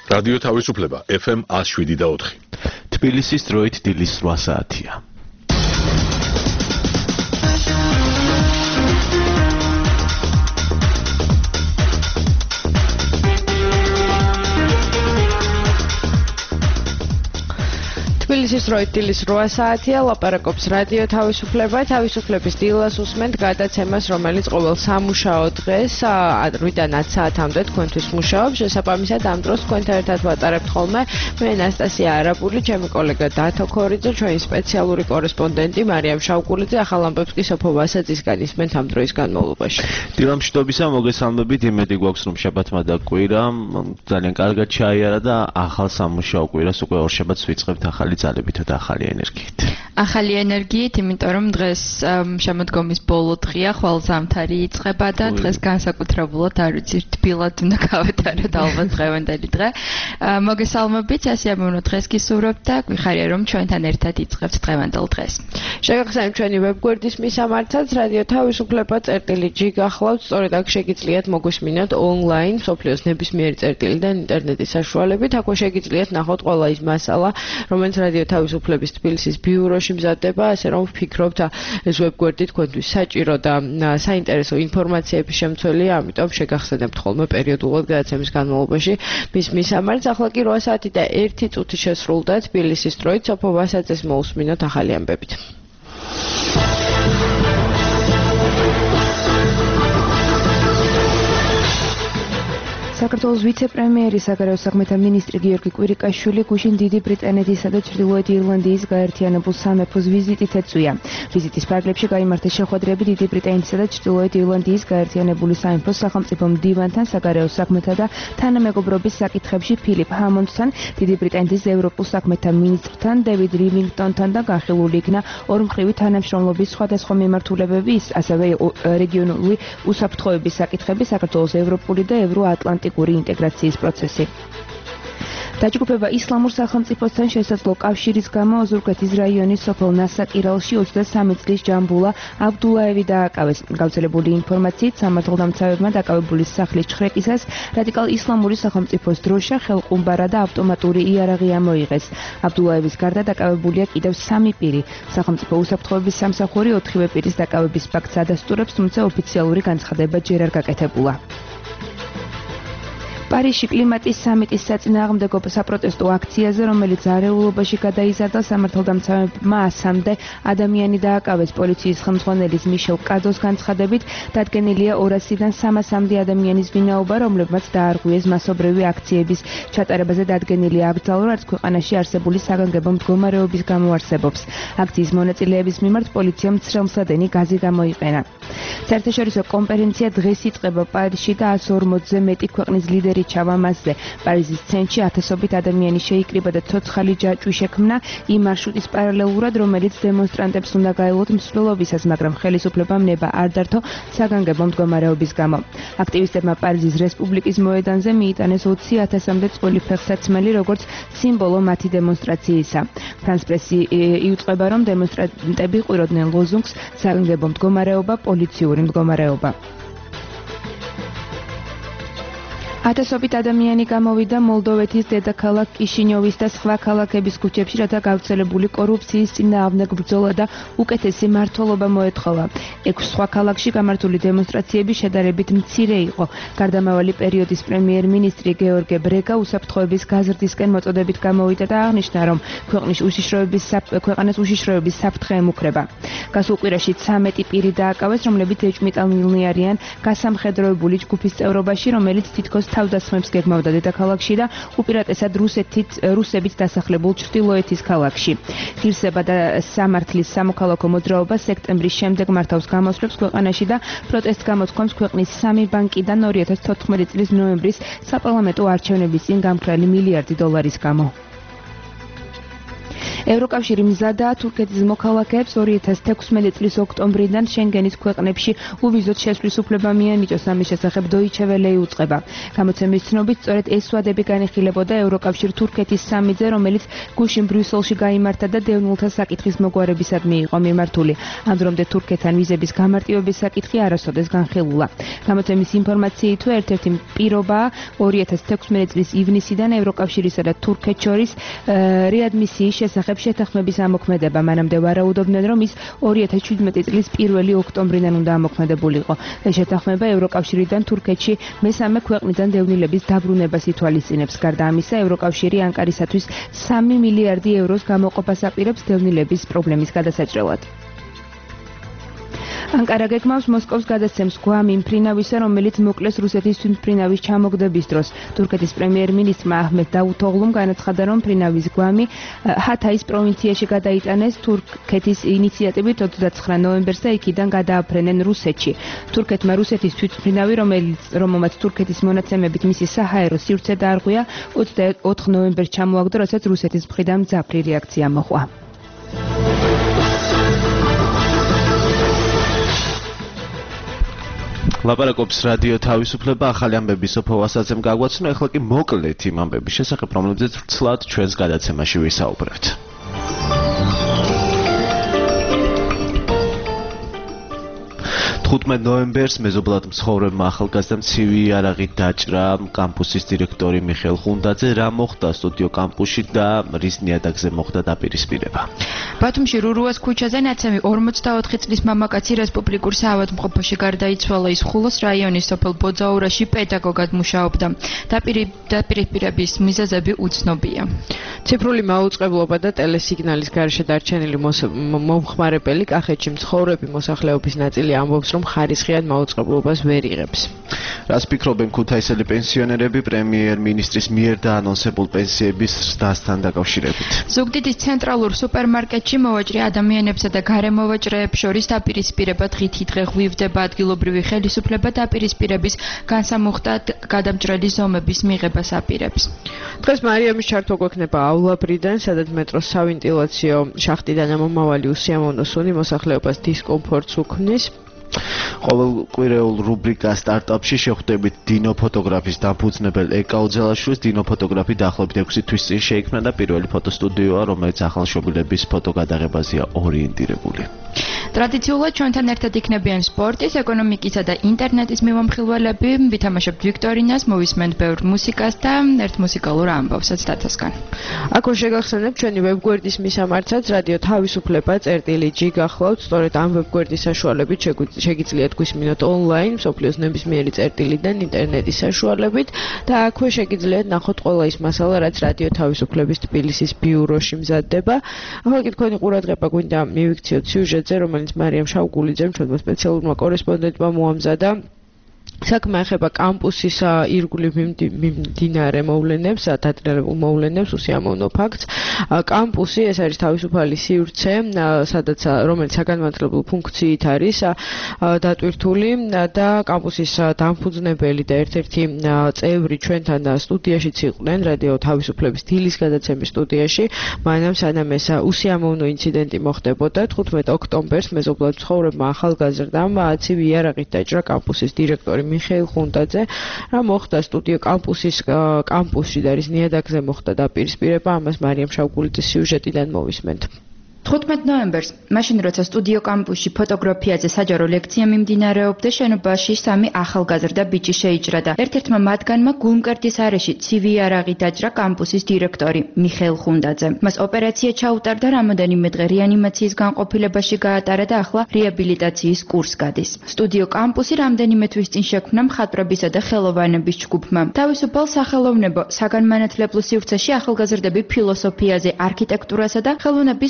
რადიო თავისუფლება FM 107.4. თბილისის დროით დილის 8 საათია. თბილისის დროით დილის 8 საათია, ლაპარაკობს რადიო თავისუფლება. თავისუფლების დილას უსმენთ გადაცემას, რომელიც ყოველ სამუშაო დღეს 8-დან 10 საათამდე თქვენთვის მუშაობს. შესაბამისად, ამ დროს თქვენთან ერთად ვატარებთ ხოლმე მე ნასტასია არაბული, ჩემი კოლეგა დათო ქორიძე, ჩვენი სპეციალური კორესპონდენტი მარიამ შავკულიძე. ახალ ამბებს კი სოფო ვასაძისგან ისმენთ ამ დროის განმავლობაში. დილამშვიდობისა, მოგესალმებით, იმედი გვაქვს, რომ შაბათმა და კვირამ ძალიან კარგად ჩაიარა და ახალ სამუშაო კვირას უკვე ორშაბათს ვიწყებთ ახალი ძალებით და ახალი ენერგიით. ახალი ენერგიით, იმიტომ რომ დღეს შემოდგომის ბოლო დღეა, ხვალ ზამთარი იწყება და დღეს განსაკუთრებულად არ ვიცი, თბილად უნდა გავეთაროთ ალბათ დღევანდელი დღე. მოგესალმებით, ასიამოვნო დღეს გისურვებთ და გვიხარია რომ ჩვენთან ერთად იწყებთ დღევანდელ დღეს. შეგახსენებთ ჩვენი ვებგვერდის მისამართაც, რადიო თავისუფლება.g გახლავთ, სწორედ აქ შეგიძლიათ მოგვისმინოთ ონლაინ, მსოფლიოს ნებისმიერი წერტილიდან ინტერნეტის საშუალებით. აქვე შეგიძლიათ ნახოთ ყველა ის მასალა, რომელიც რადიო თავისუფლების თბილისის ბიუროში მზადდება, ასე რომ ვფიქრობთ, ეს ვებგვერდი თქვენთვის საჭირო და საინტერესო ინფორმაციების შემცველია, ამიტომ შეგახსენებთ ხოლმე პერიოდულად გადაცემის განმავლობაში მის მისამართს. ახლა კი 8 საათი და 1 წუთი შესრულდა თბილისის დროით, სოფო ვასაძეს მოусმინოთ ახალი ამბებით. საქართველოს ვიცე-პრემიერი საგარეო საქმეთა მინისტრი გიორგი კვირიკაშვილი გუშინ დიდი ბრიტანეთისა და ჩრდილოეთ ირლანდიის გაერთიანებულ სამეფოს ვიზიტით ეწვია. ვიზიტის ფარგლებში გაიმართა შეხვედრები დიდი ბრიტანეთისა და ჩრდილოეთ ირლანდიის გაერთიანებული სამეფოს სახელმწიფო მდივანთან, საგარეო საქმეთა და თანამეგობრობის საკითხებში ფილიპ ჰამონდსთან, დიდი ბრიტანეთის ევროპულ საქმეთა მინისტრთან, დევიდ რიმინგტონთან და განხილული იქნა ორმხრივი თანამშრომლობის სხვადასხვა მიმართულებების, ასევე რეგიონული უსაფრთხოების საკითხები, საქართველოს ევროპული და ევროატლანტიკური ინტეგრაციის პროცესი. დაჯგუფება ისლამურ სახელმწიფოსთან შესაძლო კავშირის გამო ოზურგეთის რაიონის სოფელ ნასაკირალში 23 წლის ჯამბულა აბდულაევი დააკავეს. გავრცელებული ინფორმაციით სამართალდამცავებმა დაკავებული სახლის ჩხრეკისას რადიკალ ისლამური სახელმწიფოს დროშა, ხელყუმბარა და ავტომატური იარაღი ამოიღეს. აბდულაევის გარდა დაკავებულია კიდევ 3 პირი. სახელმწიფო უსაფრთხოების სამსახური 4-ვე პირის დაკავების ფაქტს ადასტურებს, თუმცა ოფიციალური განცხადება ჯერ არ გაკეთებულა. პარიზში კლიმატის სამიტის საწინააღმდეგო საპროტესტო აქციაზე, რომელიც არეულობაში გადაიზარდა, სამართალდამცავებმა 100-მდე ადამიანი დააკავეს. პოლიციის ხელმძღვანელის მიშელ კადოს განცხადებით, დადგენილია 200-დან 300-მდე ადამიანის ვინაობა, რომლებმაც დაარღვიეს მასობრივი აქციების ჩატარებაზე დადგენილი აკრძალვა, რაც ქვეყანაში არსებული საგანგებო მდგომარეობის გამო არსებობს. აქციის მონაწილეების მიმართ პოლიციამ ცრემლსადენი გაზი გამოიყენა. საერთაშორისო კონფერენცია დღეს იწყება პარიზში და 140-ზე მეტი ქვეყნის ლიდერი ჩავა მასზე. პარიზის ცენტრში ათასობით ადამიანი შეიკრიბა და ცოცხალი ჯაჭვი შექმნა იმ მარშრუტის პარალელურად, რომელიც დემონსტრანტებს უნდა გაელოთ მსვლელობისას, მაგრამ ხელისუფლებამ ნება არ დართო საგანგებო მდგომარეობის გამო. აქტივისტებმა პარიზის რესპუბლიკის მოედანზე მიიტანეს 20,000-მდე წყვილი ფეხსაცმელი, როგორც სიმბოლო მათი დემონსტრაციისა. ფრანს პრესი იუწყება, რომ დემონსტრანტები ყუროდნენ ლოზუნგს საგანგებო მდგომარეობა, პოლიციური მდგომარეობა. ათასობით ადამიანი გამოვიდა მოლდოვეთის დედაქალაქ კიშინიოვის და სხვა ქალაქების ქუჩებში, რათა გავრცელებული კორუფციის წინააღმდეგ ბრძოლა და უკეთესი მმართველობა მოეთხოვა. 6 სხვა ქალაქში გამართული დემონსტრაციები შედარებით მცირე იყო. გარდამავალი პერიოდის პრემიერ-მინისტრი გეორგე ბრეგა უსაფრთხოების გაზრდისკენ მოწოდებით გამოვიდა და აღნიშნა, რომ ქვეყანას უშიშროების საფრთხე ემუქრება. გასულ კვირაში 13 პირი დააკავეს, რომლებიც ეჭვმიტანილნი არიან გასამხედროებული ჯგუფის წევრობაში, რომელიც თითქოს თავდასხმებს გეგმავდა დედაქალაქში და უპირატესად რუსებით დასახლებულ ჩრდილოეთის ქალაქში. ღირსება და სამართლის სამოქალაქო მოძრაობა სექტემბრის შემდეგ მართავს გამოსვლებს ქვეყანაში და პროტესტს გამოთქვამს ქვეყნის 3 ბანკიდან 2014 წლის ნოემბრის საპარლამენტო არჩევნების წინ გამქრალი $1 მილიარდი გამო. ევროკავშირი მზადაა თურქეთის მოქალაქეებს 2016 წლის ოქტომბრიდან შენგენის ქვეყნებში უვიზოდ შესვლის უფლება მიანიჭოს. ამის შესახებ Deutsche Welle უწყება. გამოცემის ცნობით, სწორედ ეს ვადები განიხილებოდა ევროკავშირ თურქეთის სამიძე, რომელიც გუშინ ბრიუსელში გაიმართა და დევნილთა საკითხის მოგვარებისადმი იყო მიმართული. ამ დრომდე თურქეთთან ვიზების გამარტივების საკითხი არასოდეს განხილულა. გამოცემის ინფორმაციით, ერთ-ერთი პირობაა 2016 წლის ივნისიდან ევროკავშირისა და თურქეთს შორის რეადმისიის შესახებ შეთანხმების ამოქმედება. მანამდე ვარაუდობდნენ, რომ ის 2017 წლის 1 ოქტომბრიდან უნდა ამოქმედებულიყო. ეს შეთანხმება ევროკავშირიდან თურქეთში მესამე ქვეყნიდან დევნილების დაბრუნებას ითვალისწინებს. გარდა ამისა, ევროკავშირი ანკარისათვის 3 მილიარდი ევროს გამოყოფას აპირებს დევნილების პრობლემის გადასაჭრელად. ანკარა გეგმავს მოსკოვს გადაცემს გვამი მფრინავისა, რომელიც მოკლეს რუსეთის თვითმფრინავის ჩამოგდების დროს. თურქეთის პრემიერ-მინისტრმა აჰმედ დავუთოღლუმ განაცხადა, რომ მფრინავის გვამი ჰათაის პროვინციაში გადაიტანეს თურქეთის ინიციატივით 29 ნოემბერს და იქიდან გადააფრენენ რუსეთში. თურქეთმა რუსეთის თვითმფრინავი, რომელმაც თურქეთის მონაცემებით მისი საჰაერო სივრცე დაარღვია, 24 ნოემბერს ჩამოაგდო, რასაც რუსეთის მხრიდან მძაფრი რეაქცია მოჰყვა. ლაპარაკობს რადიო თავისუფლება, ახალი ამბები სოფო ვასაძემ გაგვაცნო, ახლა კი მოკლედ იმ ამბების შესახებ, რომლებზეც ცლად ჩვენს გადაცემაში ვისაუბრებთ. 15 ნოემბერს მეზობლად მცხოვრებმა ახალგაზრდამ ცივი იარაღით დაჭრა კამპუსის დირექტორი მიხეილ ხუნდაძე. რა მოხდა სტუდიო კამპუსში და რის ნიადაგზე მოხდა დაპირისპირება? ბათუმში რურუას ქუჩაზე ნაცემი 44 წლის მამაკაცი რესპუბლიკურ საავადმყოფოში გარდაიცვალა. ის ხულოს რაიონის სოფელ ბოძაურაში პედაგოგად მუშაობდა. დაპირისპირების მიზეზები უცნობია. ციფრული მაუწყებლობა და ტელესიგნალის გარეშე დარჩენილი მომხმარებელი კახეთში მცხოვრები მოსახლეობის ნაწილი ამბობს, რომ ხარისხიან მაუწყებლობას ვერ იღებს. რას ფიქრობენ ქუთაისელი პენსიონერები პრემიერ-მინისტრის მიერ დაანონსებულ პენსიების ზრდასთან დაკავშირებით? ზუგდიდის ცენტრალურ სუპერმარკეტში მოვაჭრე ადამიანებსა და გარემოვაჭრეებს შორის დაპირისპირება დღითი დღე ღვივდება. ადგილობრივი ხელისუფლება დაპირისპირების განსამუხტად გადამჭრელი ზომების მიღებას აპირებს. დღეს მარიამის ჩართვა გვექნებაავლაბრიდან, სადაც მეტროს სავენტილაციო შახტიდან ამომავალი უსიამოვნო სუნი მოსახლეობას დისკომფორტს უქმნის. ყოველკვირეულ რუბრიკა სტარტაპში შეხვდებით დინო ფოტოგრაფის დამფუძნებელ ეკა ოძელაშვილს. დინო ფოტოგრაფი დაახლოებით 6 თვის წინ შეიქმნა და პირველი ფოტოსტუდიოა, რომელიც ახალშობილების ფოტოგადაღებაზეა ორიენტირებული. ტრადიციულად ჩვენთან ერთად იქნებიან სპორტის, ეკონომიკისა და ინტერნეტის მიმომხილველები. ვითამაშებთ ვიქტორინას, მოვისმენთ ბევრ მუსიკას და ერთ მუსიკალურ ამბავსაც დათასგან. აქ შეგახსენებთ ჩვენი ვებგვერდის მისამართსაც რადიო თავისუფლება.gi გახლავთ. სწორედ ამ ვებგვერდის საშუალებით შეგიძლიათ გვისმინოთ ონლაინ, მსოფლიოს ნებისმიერი წერტილიდან ინტერნეტის საშუალებით და აქვე შეგიძლიათ ნახოთ ყველა ის მასალა, რაც რადიო თავისუფლების თბილისის ბიუროში მზადდება. ახლა კი თქვენი ყურადღება გვინდა მივიქციოთ სიუჟეტზე, რომელიც მარიამ შავგულიძემ ჩვენმა სპეციალურმა კორესპონდენტმა მოამზადა. საქმე ეხება კამპუსის ირგვლივ მიმდინარე მოვლენებს, დადრეულ მოვლენებს, უსიამოვნო ფაქტს. კამპუსი ეს არის თავისუფალი სივრცე, რომელიც საგანმანათლებლო ფუნქციით არის დატვირთული და კამპუსის დამფუძნებელი და ერთ-ერთი წევრი ჩვენთან სტუდიაშიც იყვნენ რადიო თავისუფლების დილის გადაცემის სტუდიაში. მანამ სანამ ეს უსიამოვნო ინციდენტი მოხდებოდა, 15 ოქტომბერს მეზობლად მცხოვრებმა ახალგაზრდამ ცივი იარაღით დაჭრა კამპუსის დირექტორი მიხეილ ხუნდაძე. რა მოხდა სტუდიო კამპუსში და რის ნიადაგზე მოხდა დაპირისპირება, ამას მარიამ შავგულიძის სიუჟეტიდან მოვისმენთ. 15 ნოემბერს, მაშინ როცა სტუდიო კამპუსში ფოტოგრაფიაზე საჯარო ლექცია მიმდინარეობდა, შენობაში 3 ახალგაზრდა ბიჭი შეიჭრა და ერთ-ერთმა მათგანმა გულმკერდის არეში ცივი იარაღი დაჭრა კამპუსის დირექტორი მიხეილ ხუნდაძე. მას ოპერაცია ჩაუტარდა, რამოდენიმე დღე რეანიმაციის განყოფილებაში გაატარა და ახლა რეაბილიტაციის კურსს გადის. სტუდიო კამპუსი რამდენიმე თვის წინ შექმნა მხატვრებისა და ხელოვანების ჯგუფმა. თავისუფალ სახელოვნებო საგანმანათლებლო სივრცეში ახალგაზრდები ფილოსოფიაზე, არქიტექტურასა და ხელოვნების სხვადასხვა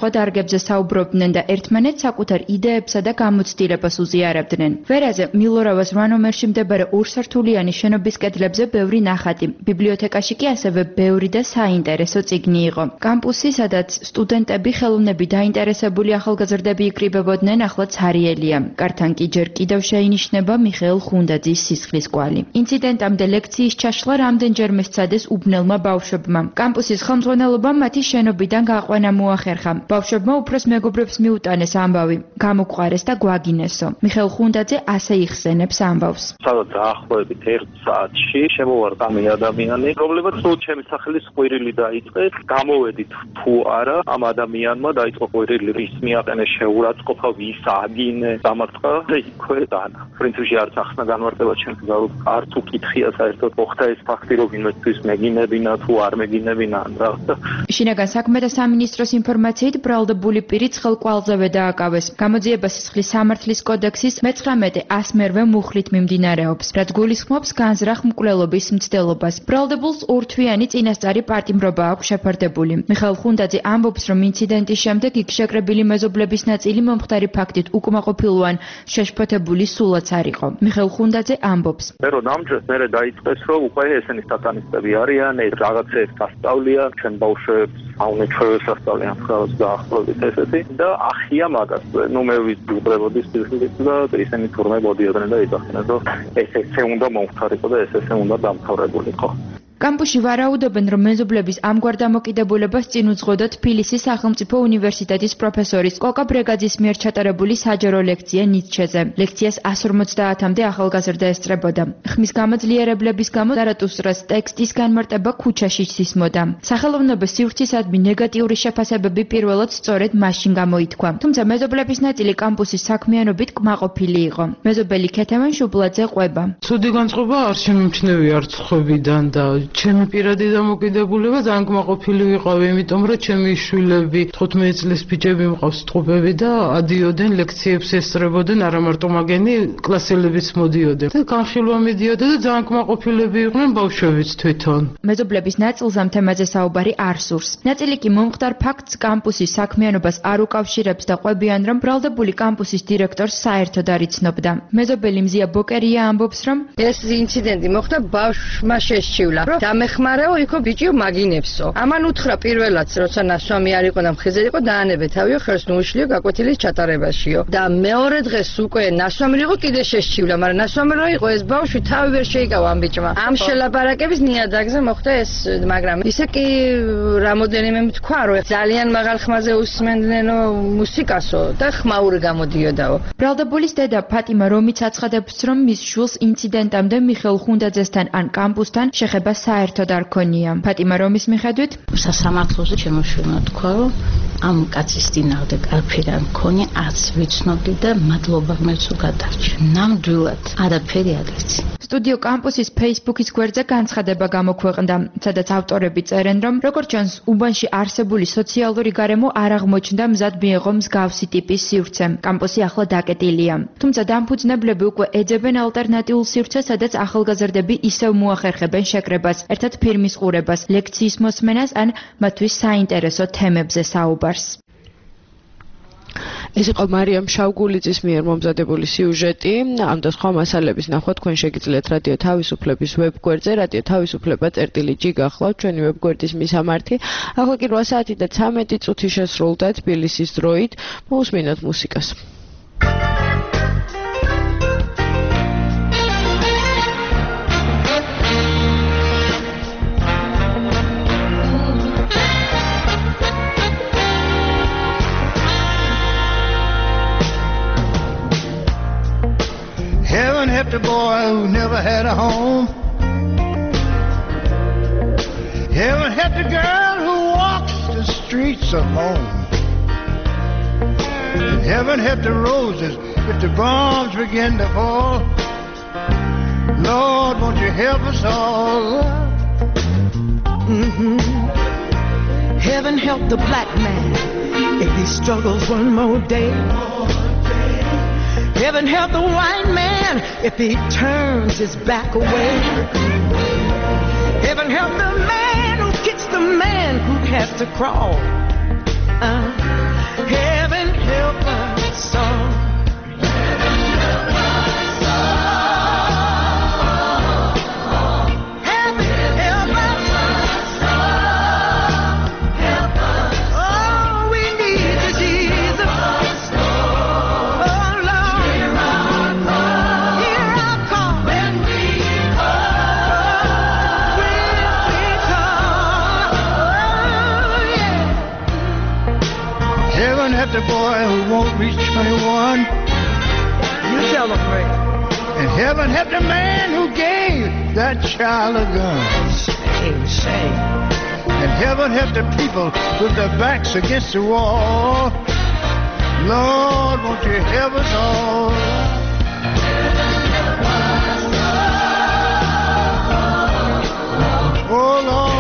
სხვადასხვა დარგებზე საუბრობდნენ და ერთმანეთს საკუთარ იდეებსა და გამოცდილებას უზიარებდნენ. ვერაზე მილორავას 8 ნომერში მდებარე ორსართულიანი შენობის კედლებზე ბევრი ნახატი. ბიბლიოთეკაში კი ასევე ბევრი და საინტერესო წიგნი იყო. კამპუსი, სადაც სტუდენტები, ხელოვნები დაინტერესებული ახალგაზრდები იკრიბებოდნენ, ახლა ცარიელია. კართან კი ჯერ კიდევ შეინიშნება მიხეილ ხუნდაძის სისხლის კვალი. ინციდენტამდე ლექციის ჩაშლა რამდენჯერმე სცადეს უბნელმა ბავშვებმა. კამპუსის ხელმძღვანელობამ მათი შენობიდან გაყვანა მოახერხა. ბავშვებმა უფროს მეგობრებს მიუტანეს ამბავი, გამოგვყარეს და გვაგინესო. მიხეილ ხუნდაძე ასე იხსენებს ამბავს. სადაც დაახლოებით 1 საათში შემოვარდა ამ ადამიანი. პრობლემა სულ ჩემი სახელის ყვირილი დაიწყეს. გამოვედით თუ არა, ამ ადამიანმა დაიწყო ყვირილი, რის მიაყენეს შეურაცხყოფა, ვის აგინე, დამარცხა და იქვე დანა. პრინციპში არც ახსნა განმარტება ჩემს გზავნილ არც უკითხია საერთოდ მოხდა ეს ფაქტი, რომ ვინმესთვის მეგინებინა თუ არ მეგინებინა რა. შინაგან საქმეთა სამინისტროს ინფორმაციით ბრალდებული პირი ცხელკვალზევე დააკავეს. გამოძიება სისხლის სამართლის კოდექსის 19-108 მუხლით მიმდინარეობს, რაც გულისხმობს განზრახ მკვლელობის მცდელობას. ბრალდებულს ორთვიანი წინასწარი პატიმრობა აქვს შეფარდებული. მიხეილ ხუნდაძე ამბობს, რომ ინციდენტის შემდეგ იქ შეკრებილი მეზობლების ნაწილი მომხდარი ფაქტით უკმაყოფილო ან შეშფოთებული სულაც არ იყო. მიხეილ ხუნდაძე ამბობს. მე რომ ნამჯერს მერე დაიწყეს, რომ უკვე ესენი სატანისტები არიან, ეს რაღაცებს დასწავლიან, ჩვენ ბავშვებს აუნეჩვევს დასწავლიან ხალხს დაახლოებით ესეთი და ახია მაგას. ნუ მე ვიბრებოდი სისხლით და ისინი თურმე მოდიოდნენ და იცოდნენ, რომ ესე უნდა მომხდარიყო და ესე უნდა დამთავრებულიყო. კამპუსში ვარაუდობენ, რომ მეზობლების ამგვარ დამოკიდებულებას წინ უძღოდა თბილისის სახელმწიფო უნივერსიტეტის პროფესორის კოკა ბრეგაძის მიერ ჩატარებული საჯარო ლექცია ნიცშეზე. ლექციას 150-მდე ახალგაზრდა ესწრებოდა. ხმის გამოძლიერებლების გამო ზარატუსტრას ტექსტის განმარტება ქუჩაში სისმოდა. სახელოვნების სივრცისადმი ნეგატიური შეფასებები პირველად სწორედ მაშინ გამოითქვა. თუმცა მეზობლების ნაწილი კამპუსის საქმიანობით კმაყოფილი იყო. მეზობელი ქეთევან შუბლაძე ყვება. ცუდი განწყობა არ შემიმჩნევია არც ხვებიდან და ჩემი პირადი დამოკიდებულება ძალიან კმაყოფილი ვიყავი, იმიტომ რომ ჩემი შვილები 15 წლის ბიჭები მყავს ტყუპები და ადიოდნენ ლექციებს ესწრებოდნენ, არა მარტო მაგენი კლასელებიც მოდიოდნენ. და განხილვა მიდიოდა და ძალიან კმაყოფილები იყვნენ ბავშვებიც თვითონ. მეზობლების ნაწილს ამ თემაზე საუბარი არ სურს. ნაწილი კი მომხდარ ფაქტს კამპუსის საქმიანობას არ უკავშირებს და ყვებიან, რომ ბრალდებული კამპუსის დირექტორს საერთოდ არ იცნობდა. მეზობელი მზია ბოკერია ამბობს, რომ ეს ინციდენტი მოხდა ბავშვმა შეშჩივლა, რომ დამეხმარეო იქო ბიჭიო მაგინებსო. ამან უთხრა პირველად, როცა ნასვამი არ იყო და მხეზე იყო, დაანებე თავიო ხელს ნუუშლიო გაკვეთილის ჩატარებაშიო. და მეორე დღეს უკვე ნასვამი იყო კიდე შეშჩივლა, მაგრამ ნასვამი რო იყო ეს ბავშვი თავი ვერ შეიკავა ამ ბიჭმა. ამ შელაპარაკების ნიადაგზე მოხდა ეს, მაგრამ ისე კი რამოდენიმე თქვა, რომ ძალიან მაღალ ხმაზე უსმენდნენო მუსიკასო და ხმაური გამოდიოდაო. ბრალდებულის დედა ფატიმა რომიც აცხადებს, რომ მის შვილს ინციდენტამდე მიხეილ ხუნდაძესთან ან კამპუსთან შეხება საერთოდ არ ქონია. ფატიმა რომის მიხედვით, სასამართლოზე ჩემო შვილმა თქვა, რომ ამ კაცის წინააღმდეგ არაფერი არ მქონია, არც ვიცნობდი და მადლობა მერცო გადარჩა. ნამდვილად არაფერი არ იცი. სტუდიო კამპუსის Facebook-ის გვერდზე განცხადება გამოქვეყნდა, სადაც ავტორები წერენ, რომ როგორც ჩანს, უბანში არსებული სოციალური გარემო არ აღმოჩნდა მზად მიეღო მსგავსი ტიპის სივრცე. კამპუსი ახლა დაკეტილია. თუმცა დამფუძნებლები უკვე ეძებენ ალტერნატიულ სივრცეს, სადაც ახალგაზრდები ისევ მოახერხებენ შეკრებას, ერთად ფირმის ყურებას, ლექციის მოსმენას ან მათთვის საინტერესო თემებზე საუბარს. ეს იყო მარიამ შავგულიძის მიერ მომზადებული სიუჟეტი. ამ და სხვა მასალების ნახვა თქვენ შეგიძლიათ რადიო თავისუფლების ვებგვერდზე, რადიო თავისუფლება.g გახლავთ ჩვენი ვებგვერდის მისამართი. ახლა კი 8 საათი და 13 წუთი შესრულდა თბილისის დროით. მოусმინოთ მუსიკას. Heaven help the boy who never had a home. Heaven help the girl who walks the streets alone. Heaven help the roses if the bombs begin to fall. Lord, won't you help us all? Heaven help the black man if he struggles one more day. Heaven help the white man if he turns his back away. Heaven help the man who kicks the man who has to crawl. reach 21. You tell them, Ray. And heaven help the man who gave that child a gun. Say. And heaven help the people with their backs against the wall. Lord, won't you help us all? Oh, Lord.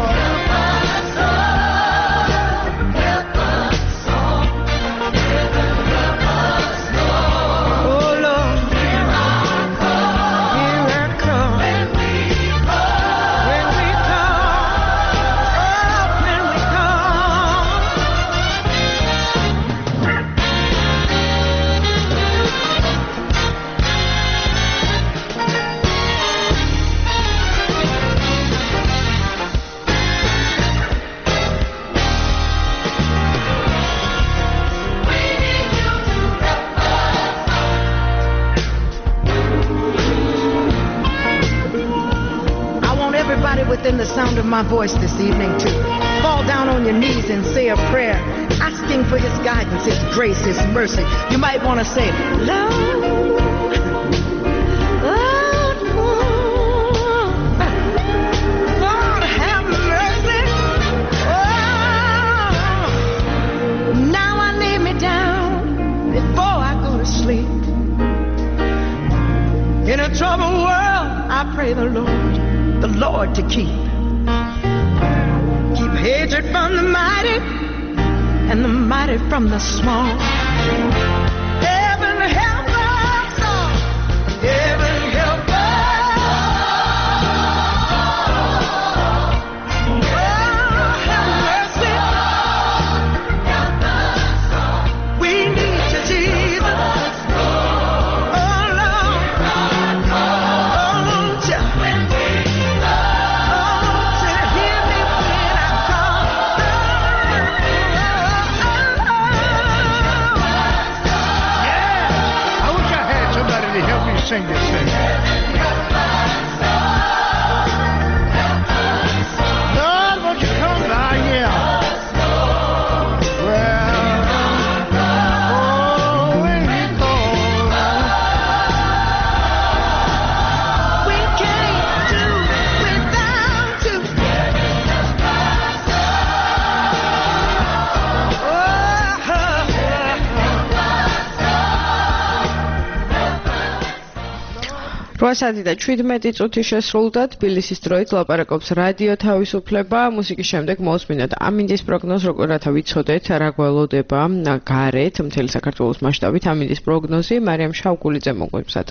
Within the sound of my voice this evening to fall down on your knees and say a prayer, asking for his guidance, his grace, his mercy. You might want to say, Lord, Lord, have mercy. Oh, now I lay me down before I go to sleep. In a troubled world, I pray the Lord to keep hatred from the mighty and the mighty from the small. Heaven help us all. Heaven help us. Oh, have mercy. We need you, Jesus. Oh, Lord. Oh, Lord. Sing this thing. Lord, won't you come by here? Well, oh, when you call, we can't do without you. რვასაათი და 17 წუთი შესრულდა თბილისის დროით ლაპარაკობს რადიო თავისუფლება. მუსიკის შემდეგ მოვსმინოთ ამინდის პროგნოზ, რათა ვიცოდეთ რა გველოდება გარეთ მთელი საქართველოს მასშტაბით. ამინდის პროგნოზი მარიამ შავგულიძე მოგვიბსადა.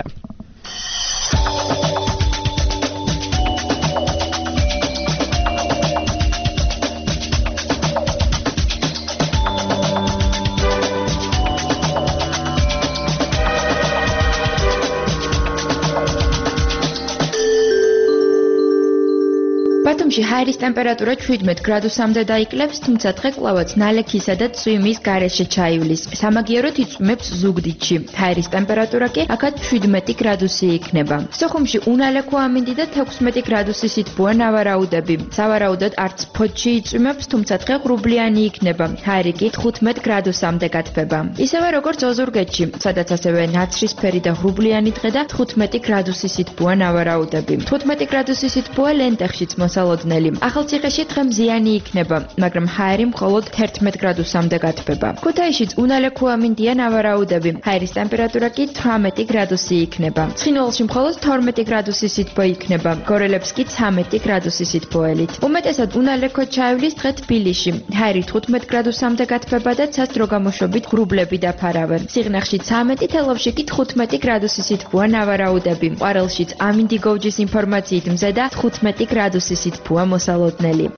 ბათუმში ჰაერის ტემპერატურა 17 გრადუსამდე დაიკლებს, თუმცა დღე კვლავაც ნალექისა და წვიმის გარეშე ჩაივლის. სამაგიეროდ იწვიმებს ზუგდიდში. ჰაერის ტემპერატურა კი აქაც 17 გრადუსი იქნება. სოხუმში უნალექო ამინდი და 16 გრადუსი სითბოა ნავარაუდები. სავარაუდოდ არც ფოთში იწვიმებს, თუმცა დღე ღრუბლიანი იქნება. ჰაერი კი 15 გრადუსამდე გათბება. ისევე როგორც ოზურგეთში, სადაც ასევე ნაცრისფერი და ღრუბლიანი დღე და 15 გრადუსი სითბოა ნავარაუდები. 15 გრადუსი სითბოა ლენტეხშიც მოსალოდნელი. ახალციხეში დღე მზიანი იქნება, მაგრამ ჰაერი მხოლოდ 11 გრადუსამდე გათბება. ქუთაისშიც უნალექო ამინდია ნავარაუდები. ჰაერის ტემპერატურა კი 18 გრადუსი იქნება. ცხინვალში მხოლოდ 12 გრადუსი სითბო იქნება. გორელებს კი 13 გრადუსი სითბოელით. უმეტესად უნალექო ჩაივლის დღე თბილისში. ჰაერი 15 გრადუსამდე გათბება და ცასდრო გამოშვებით ღრუბლები დაფარავენ. სიღნაღში 13, თელავში კი 15 გრადუსი სითბოა ნავარაუდები. ყვარელშიც ამინდი გოვჯის ინფორმაციით მზე და 15 გრადუსი სითბოა მოსალოდნელი.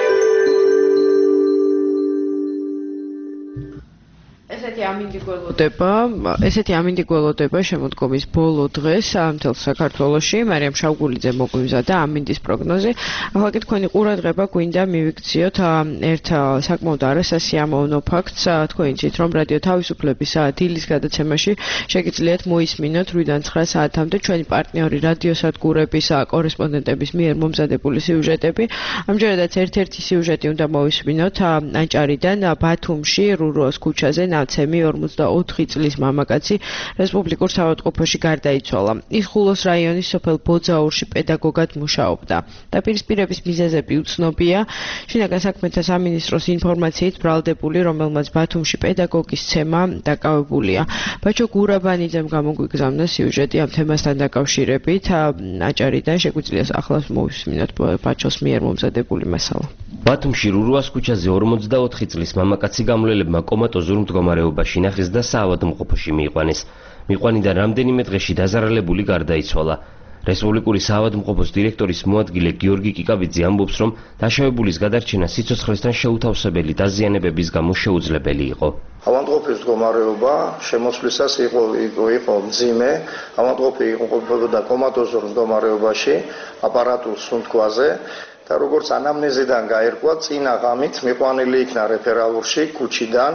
ესეთი ამინდი გველოდება შემოდგომის ბოლო დღეს მთელ საქართველოში. მარიამ შავგულიძე მოგვიმზადა ამინდის პროგნოზი. ახლა კი თქვენი ყურადღება გვინდა მივიქციოთ ერთ საკმაოდ არასასიამოვნო ფაქტს. თქვენ იცით, რომ რადიო თავისუფლების დილის გადაცემაში შეგიძლიათ მოისმინოთ 8-დან 9 საათამდე ჩვენი პარტნიორი რადიოსადგურების კორესპონდენტების მიერ მომზადებული სიუჟეტები. ამჯერადაც ერთ-ერთი სიუჟეტი უნდა მოვისმინოთ ანჭარიდან ბათუმში რუროს ქუჩაზე ნაცემი 44 წლის მამაკაცი რესპუბლიკურ საავადმყოფოში გარდაიცვალა. ის ხულოს რაიონის სოფელ ბოძაურში პედაგოგად მუშაობდა. დაპირისპირების მიზეზები უცნობია. შინაგან საქმეთა სამინისტროს ინფორმაციით ბრალდებული, რომელმაც ბათუმში პედაგოგის ცემა დაკავებულია. ბაჩო გურაბანიძემ გამოგვიგზავნა სიუჟეტი ამ თემასთან დაკავშირებით. აჭარიდან შეგვიძლია ახლავს მოვისმინოთ ბაჩოს მიერ მომზადებული მასალა. ბათუმში რურუას ქუჩაზე 44 წლის მამაკაცი გამვლელებმა კომატოზურ მდგომარეობაში ნახეს და საავადმყოფოში მიიყვანეს. მიყვანიდან რამდენიმე დღეში დაზარალებული გარდაიცვალა. რესპუბლიკური საავადმყოფოს დირექტორის მოადგილე გიორგი კიკაბიძე ამბობს, რომ დაშავებულის გადარჩენა სიცოცხლესთან შეუთავსებელი დაზიანებების გამო შეუძლებელი იყო. ავადმყოფის მდგომარეობა შემოსვლისას იყო მძიმე, ავადმყოფი იყოფოდა კომატოზურ მდგომარეობაში, აპარატულ სუნთქვაზე და როგორც ანამნეზიდან გაირკვა, წინა ღამით მიყვანილი იქნა რეფერალურში ქუჩიდან.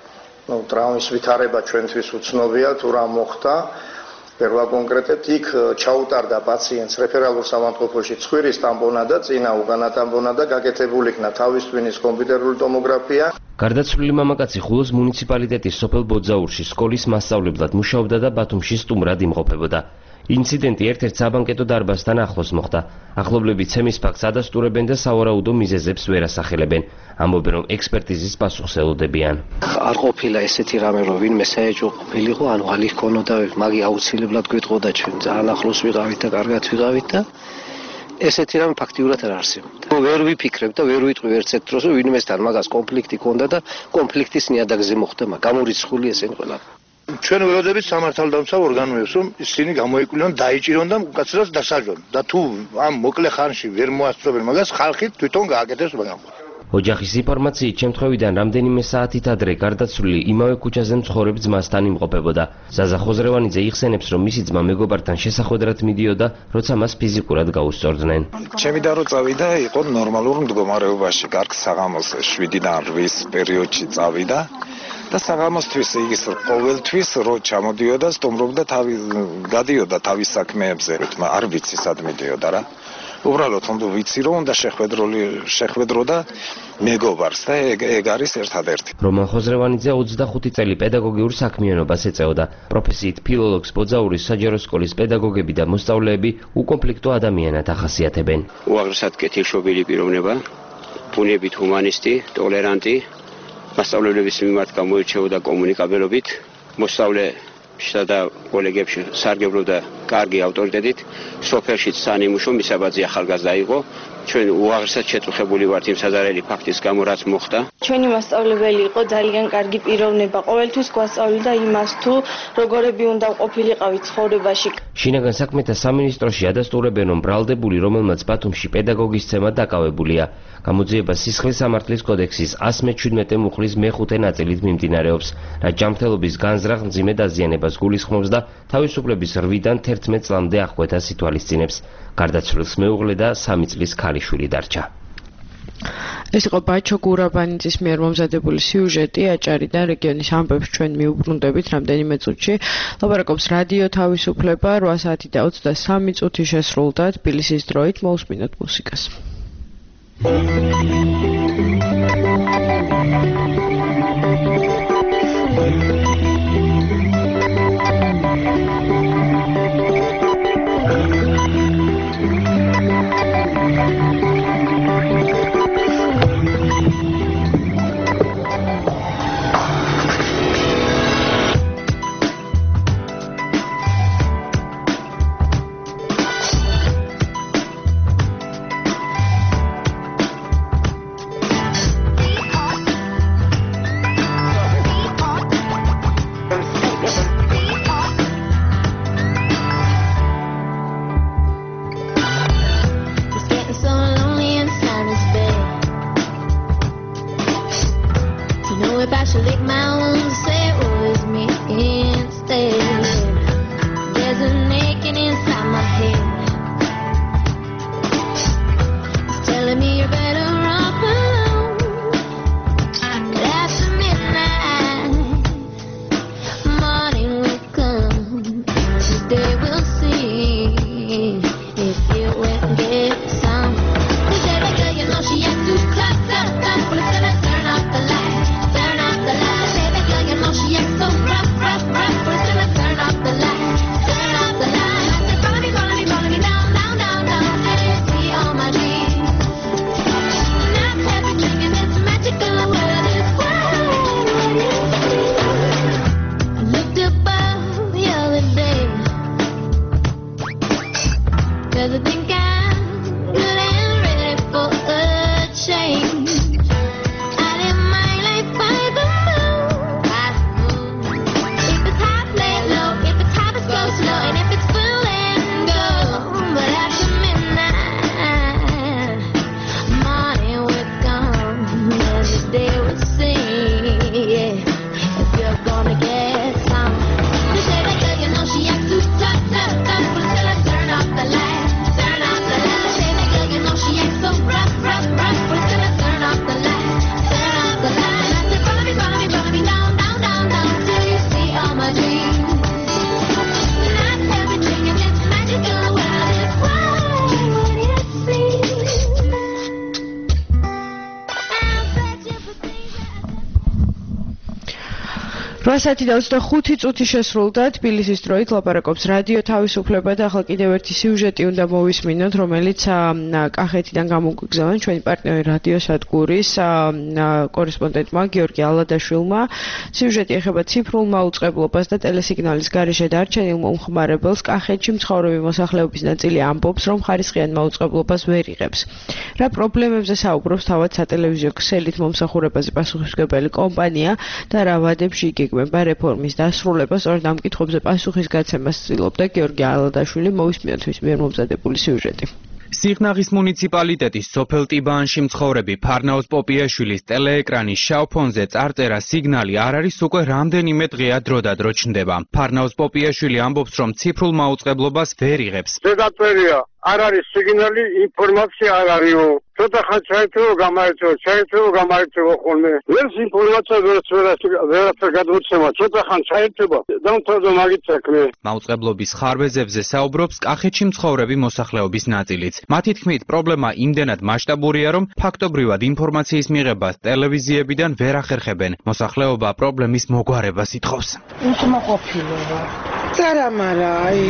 ტრავმის ვითარება ჩვენთვის უცნობია, თუ რა მოხდა. პირველ კონკრეტად იქ ჩაუტარდა პაციენტს რეფერალურ საავადმყოფოში ცხვირის ტამპონა და წინა უგანა ტამპონა და გაკეთებული იქნა თავის ტვინის კომპიუტერული ტომოგრაფია. გარდაცვლილი მამაკაცი ხულოს მუნიციპალიტეტის სოფელ ბოძაურში სკოლის მასწავლებლად მუშაობდა და ბათუმში სტუმრად იმყოფებოდა. ინციდენტი ერთ-ერთ საბანკეტო დარბაზთან ახლოს მოხდა. ახლობლები ცემის ფაქტს ადასტურებენ და სავარაუდო მიზეზებს ვერ ასახელებენ. ამბობენ, რომ ექსპერტიზის პასუხს ელოდებიან. არ ყოფილა ესეთი რამე, რომ ვინმე საეჭვო ყოფილიყო, ანუ ალი ჰქონოდა, მაგი აუცილებლად გვეტყოდა ჩვენ ძალიან ახლოს ვიყავით და კარგად ვიყავით და ესეთი რამე ფაქტიურად არ არსებობდა. ვერ ვიფიქრებ და ვერ ვიტყვი ერთ დროს, რომ ვინმესთან მაგას კონფლიქტი ჰქონდა და კონფლიქტის ნიადაგზე მოხდა, გამორიცხული ესენი ყველა. ჩვენ ველოდებით სამართალდამცავ ორგანოებს, რომ ისინი გამოიკვლიონ, დაიჭირონ და უკაცრად დასაჯონ. და თუ ამ მოკლე ხანში ვერ მოასწრებენ მაგას, ხალხი თვითონ გააკეთებს მაგას. ოჯახის ინფორმაციით შემთხვევიდან რამდენიმე საათით ადრე გარდაცვლილი იმავე ქუჩაზე მცხოვრებ ძმასთან იმყოფებოდა. ზაზა ხოზრევანიძე იხსენებს, რომ მისი ძმა მეგობართან შესახვედრად მიდიოდა, როცა მას ფიზიკურად გაუსწორდნენ. ჩემი და რო წავიდა, იყო ნორმალურ მდგომარეობაში, კარგ საღამოს 7-დან 8-ის პერიოდში წავიდა. და საღამოსთვის ის ყოველთვის რო ჩამოდიოდა, სტუმრობდა გადიოდა თავის საქმეებზე, არ ვიცი სად მიდიოდა რა. უბრალოდ უნდა ვიცი, რომ უნდა შეხვედრო და მეგობარს და ეგ არის ერთადერთი. რომან ხოზრევანიძე 25 წელი პედაგოგიურ საქმიანობას ეწეოდა. პროფესიით ფილოლოგს ბოძაურის საჯარო სკოლის პედაგოგები და მოსწავლეები უკონფლიქტო ადამიანად ახასიათებენ. უაღრესად კეთილშობილი პიროვნება, ბუნებით ჰუმანისტი, ტოლერანტი, მასწავლებლების მიმართ გამოირჩეოდა კომუნიკაბელობით, მოსწავლეებსა და კოლეგებში სარგებლობდა კარგი ავტორიტეტით, სოფელშიც სანიმუშო მისაბაძი ახალგაზრდა იყო. ჩვენ უაღრესად შეწუხებული ვართ იმ საზარელი ფაქტის გამო, რაც მოხდა. ჩვენი მასწავლებელი იყო ძალიან კარგი პიროვნება, ყოველთვის გვასწავლიდა იმას, თუ როგორები უნდა ყოფილიყავით ცხოვრებაში. შინაგან საქმეთა სამინისტროში ადასტურებენ, რომ ბრალდებული, რომელმაც ბათუმში პედაგოგის ცემა დაკავებულია, გამოძიება სისხლის სამართლის კოდექსის 117 მუხლის მე-5 ნაწილით მიმდინარეობს, რაც ჯანმრთელობის განზრახ მძიმე დაზიანებას გულისხმობს და თავისუფლების 8-დან 11 წლამდე აღკვეთას ითვალისწინებს. გარდაცვლილს მეუღლე და 3 წლის ქალიშვილი დარჩა. ეს იყო ბაჩო გურაბანიძის მიერ მომზადებული სიუჟეტი აჭარიდან რეგიონის ამბებს ჩვენ მიუბრუნდებით რამდენიმე წუთში. ლაპარაკობს რადიო თავისუფლება 8 საათი და 23 წუთი შესრულდა თბილისის დროით. მოусმინოთ მუსიკას. 'cause I think I'm ready for a change. I live my life by the moon. If it's hot, lay low. If it's hot, it's go slow. And if it's full and go, but after midnight, morning will come and the day will sing. Yeah, if you're gonna get some, you say that girl, you know she acts too tough, tough, tough. But still I turn off the light, turn off the light. Say that girl, you know she acts so rough, rough, rough. But still I turn off the light, turn off the light. I said, follow me, follow me, follow me down, down, down, down till you see all my dreams. Not everything is just magical. Well, it's what it seems. I'll bet you for things that 8:25 წუთი შესრულდა თბილისის დროით ლაპარაკობს რადიო თავისუფლება და ახლა კიდევ ერთი სიუჟეტი უნდა მოვისმინოთ, რომელიც კახეთიდან გამოგვიგზავნა ჩვენი პარტნიორი რადიო სადგურის კორესპონდენტმა გიორგი ალადაშვილმა. სიუჟეტი ეხება ციფრულ მაუწყებლობას და ტელესიგნალის გარეშე დარჩენილ მომხმარებელს. კახეთში მცხოვრები მოსახლეობის ნაწილი ამბობს, რომ ხარისხიან მაუწყებლობას ვერ იღებს. რა პრობლემებზე საუბრობს თავად სატელევიზიო ქსელით მომსახურებაზე პასუხისმგებელი კომპანია და რა ვადებში იგეგმება რეფორმის დასრულება. სწორედ ამ კითხვებზე პასუხის გაცემას ცდილობდა გიორგი ალადაშვილი. მოვისმინოთ მის მიერ მომზადებული სიუჟეტი. სიღნაღის მუნიციპალიტეტის სოფელ ტიბაანში მცხოვრები ფარნაოზ პოპიაშვილის ტელეეკრანის შავ ფონზე წარწერა სიგნალი არ არის უკვე რამდენიმე დღეა დროდადრო ჩნდება. ფარნაოზ პოპიაშვილი ამბობს, რომ ციფრულ მაუწყებლობას ვერ იღებს. ზედაწერია არ არის სიგნალი, ინფორმაცია არ არისო. ცოტა ხან ჩაერთვება, გამაერთვება ხოლმე. ვერც ინფორმაცია ვერაფერ გადმოცემა, ცოტა ხან ჩაერთვება, დამთავრდა მაგით საქმე. მაუწყებლობის ხარვეზებზე საუბრობს კახეთში მცხოვრები მოსახლეობის ნაწილიც. მათი თქმით, პრობლემა იმდენად მასშტაბურია, რომ ფაქტობრივად ინფორმაციის მიღებას ტელევიზიებიდან ვერ ახერხებენ. მოსახლეობა პრობლემის მოგვარებას ითხოვს. უკმაყოფილება. წარამარა,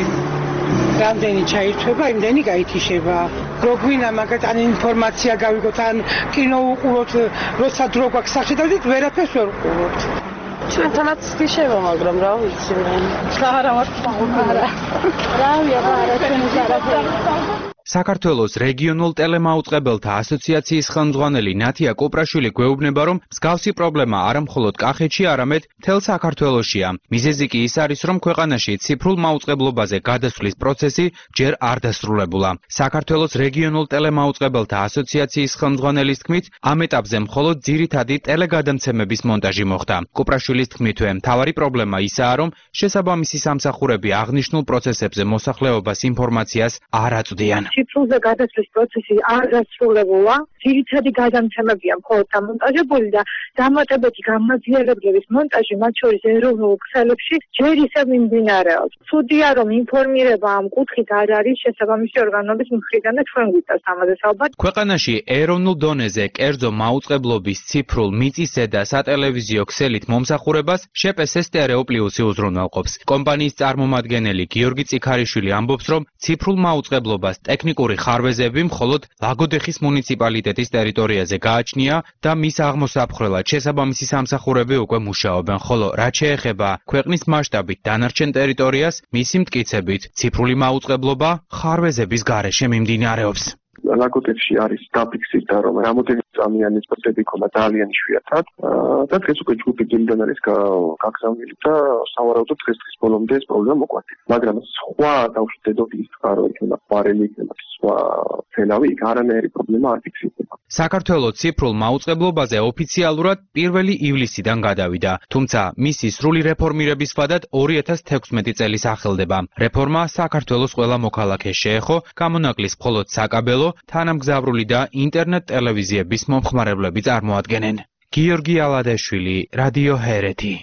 რამდენი ჩაირთვება, იმდენი გაითიშება. როგვინა მაგათ ან ინფორმაცია გავიგოთ, ან კინო უყუროთ, როცა დრო გვაქვს სახედავთ, ვერაფერს ვერ უყუროთ. ჩვენთანაც თიშება, მაგრამ რა ვიცი მე. არა მართლა. რავია, ჩვენი ზარაფერი. საქართველოს რეგიონულ ტელემაუწყებელთა ასოციაციის ხელმძღვანელი ნათია კოპრაშვილი გვეუბნება, რომ მსგავსი პრობლემა არა მხოლოდ კახეთში, არამედ მთელ საქართველოშია. მიზეზი კი ის არის, რომ ქვეყანაში ციფრულ მაუწყებლობაზე გადასვლის პროცესი ჯერ არ დასრულებულა. საქართველოს რეგიონულ ტელემაუწყებელთა ასოციაციის ხელმძღვანელის თქმით, ამ ეტაპზე მხოლოდ ძირითადი ტელეგადამცემების მონტაჟი მოხდა. კოპრაშვილის თქმითვე, მთავარი პრობლემა ისაა, რომ შესაბამისი სამსახურები აღნიშნულ პროცესებზე მოსახლეობას ინფორმაციას არ აწვდიან. ციფრულზე გადასვლის პროცესი არ დასრულებულა. ძირითადი გადამცემებია მხოლოდ დამონტაჟებული და დამატებითი გამაძლიერებლების მონტაჟი, მათ შორის ეროვნულ ქსელებში, ჯერ ისევ მიმდინარეობს. ცუდია, რომ ინფორმირება ამ კუთხით არ არის შესაბამისი ორგანოების მხრიდან და ჩვენ გვიწევს ამაზე საუბარ. ქვეყანაში ეროვნულ დონეზე კერძო მაუწყებლობის ციფრულ მიწისე და სატელევიზიო ქსელით მომსახურებას შპს სტერეო პლუსი უზრუნველყოფს. კომპანიის წარმომადგენელი გიორგი წიქარიშვილი ამბობს, რომ ციფრულ მაუწყებლობას ტექნიკური ხარვეზები მხოლოდ ლაგოდეხის მუნიციპალიტეტის ტერიტორიაზე გააჩნია და მის აღმოსაფხრელად შესაბამისი სამსახურები უკვე მუშაობენ, ხოლო რაც შეეხება ქვეყნის მასშტაბით დანარჩენ ტერიტორიას, მისი მტკიცებით ციფრული მაუწყებლობა ხარვეზების გარეშე მიმდინარეობს. ლაგოდეხში არის დაფიქსირდა, რომ რამოდენი წამიანი წრეები ქონა ძალიან იშვიათად და დღეს უკვე ჯგუფი დილიდან არის გაგზავნილი და სავარაუდოდ დღეს ბოლომდე ეს პრობლემა მოკვეთილი. მაგრამ სხვა დაუშვებელობის წყარო იქნება, ყვარელი იქნება, სხვა ფენავი იქ არანაირი პრობლემა არ ფიქსირდება. საქართველოს ციფრულ მაუწყებლობაზე ოფიციალურად 1 ივლისიდან გადავიდა, თუმცა მისი სრული რეფორმირების ვადად 2016 წელს ახელდება. რეფორმა საქართველოს ყველა მოქალაქეს შეეხო, გამონაკლის მხოლოდ საკაბელო, თანამგზავრული და ინტერნეტ ტელევიზიების მომხმარებლები წარმოადგენენ. გიორგი ალადაშვილი, რადიო ჰერეთი.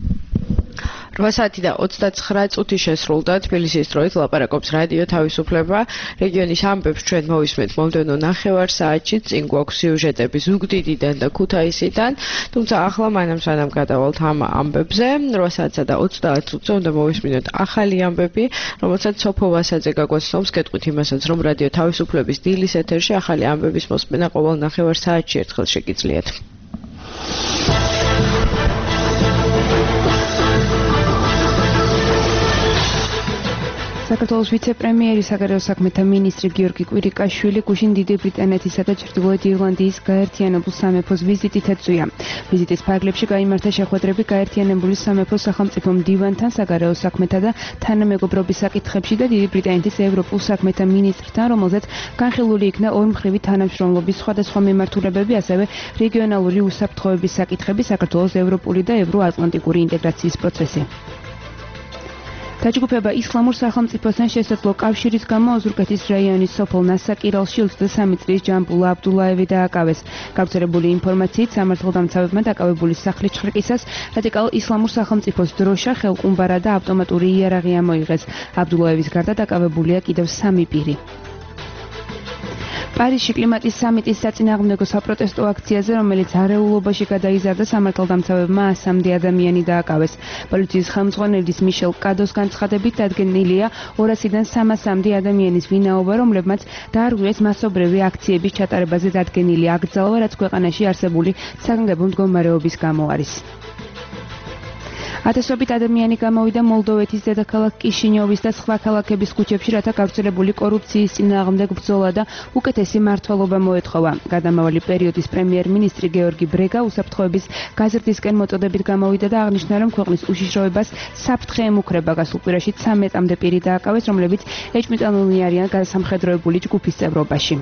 8:29 წუთი შესრულდა თბილისის დროით ლაპარაკობს რადიო თავისუფლება. რეგიონის ამბებს ჩვენ მოვისმენთ მომდევნო ნახევარ საათში, წინ გვაქვს სიუჟეტები ზუგდიდიდან და ქუთაისიდან, თუმცა ახლა მანამ გადავალთ ამ ამბებზე. 8:30 წუთზე უნდა მოვისმინოთ ახალი ამბები, რომელსაც სოფო ვასაძე გაგვაცნობს. გეტყვით იმასაც, რომ რადიო თავისუფლების დილის ეთერში ახალი ამბების მოსმენა ყოველ ნახევარ საათში ერთხელ შეგიძლიათ. საქართველოს ვიცე-პრემიერი საგარეო საქმეთა მინისტრი გიორგი კვირიკაშვილი გუშინ დიდი ბრიტანეთისა და ჩრდილოეთ ირლანდიის გაერთიანებულ სამეფოს ვიზიტით ეწვია. ვიზიტის ფარგლებში გაიმართა შეხვედრები გაერთიანებული სამეფოს სახელმწიფო მდივანთან, საგარეო საქმეთა და თანამეგობრობის საკითხებში და დიდი ბრიტანეთის ევროპულ საქმეთა მინისტრთან, რომელზეც განხილული იქნა ორმხრივი თანამშრომლობის სხვადასხვა მიმართულებები, ასევე რეგიონალური უსაფრთხოების საკითხები, საქართველოს ევროპული და ევროატლანტიკური ინტეგრაციის პროცესი. დაჯგუფება ისლამურ სახელმწიფოსთან შესაძლო კავშირის გამო ოზურგეთის რაიონის სოფელ ნასაკირალში 23 წლის ჯამბულა აბდულაევი დააკავეს. გავრცელებული ინფორმაციით სამართალდამცავებმა დაკავებული სახლის ჩხრიკისას რადიკალ ისლამურ სახელმწიფოს დროშა, ხელყუმბარა და ავტომატური იარაღი ამოიღეს. აბდულაევის გარდა დაკავებულია კიდევ 3 პირი. პარიზში კლიმატის სამიტის საწინააღმდეგო საპროტესტო აქციაზე, რომელიც არეულობაში გადაიზარდა, სამართალდამცავებმა 100-მდე ადამიანი დააკავეს. პოლიციის ხელმძღვანელის მიშელ კადოს განცხადებით დადგენილია 200-დან 300-მდე ადამიანის ვინაობა, რომლებმაც დაარღვიეს მასობრივი აქციების ჩატარებაზე დადგენილი აკრძალვა, რაც ქვეყანაში არსებული საგანგებო მდგომარეობის გამო არის. ათასობით ადამიანი გამოვიდა მოლდოვეთის დედაქალაქ კიშინიოვის და სხვა ქალაქების ქუჩებში, რათა გავრცელებული კორუფციის წინააღმდეგ ბრძოლა და უკეთესი მმართველობა მოეთხოვა. გადამავალი პერიოდის პრემიერ-მინისტრი გეორგი ბრეგა უსაფრთხოების გაზრდისკენ მოწოდებით გამოვიდა და აღნიშნა, რომ ქვეყნის უშიშროებას საფრთხე ემუქრება. გასულ კვირაში 13-მდე პირი დააკავეს, რომლებიც ეჭვმიტანილნი არიან გასამხედროებული ჯგუფის წევრობაში.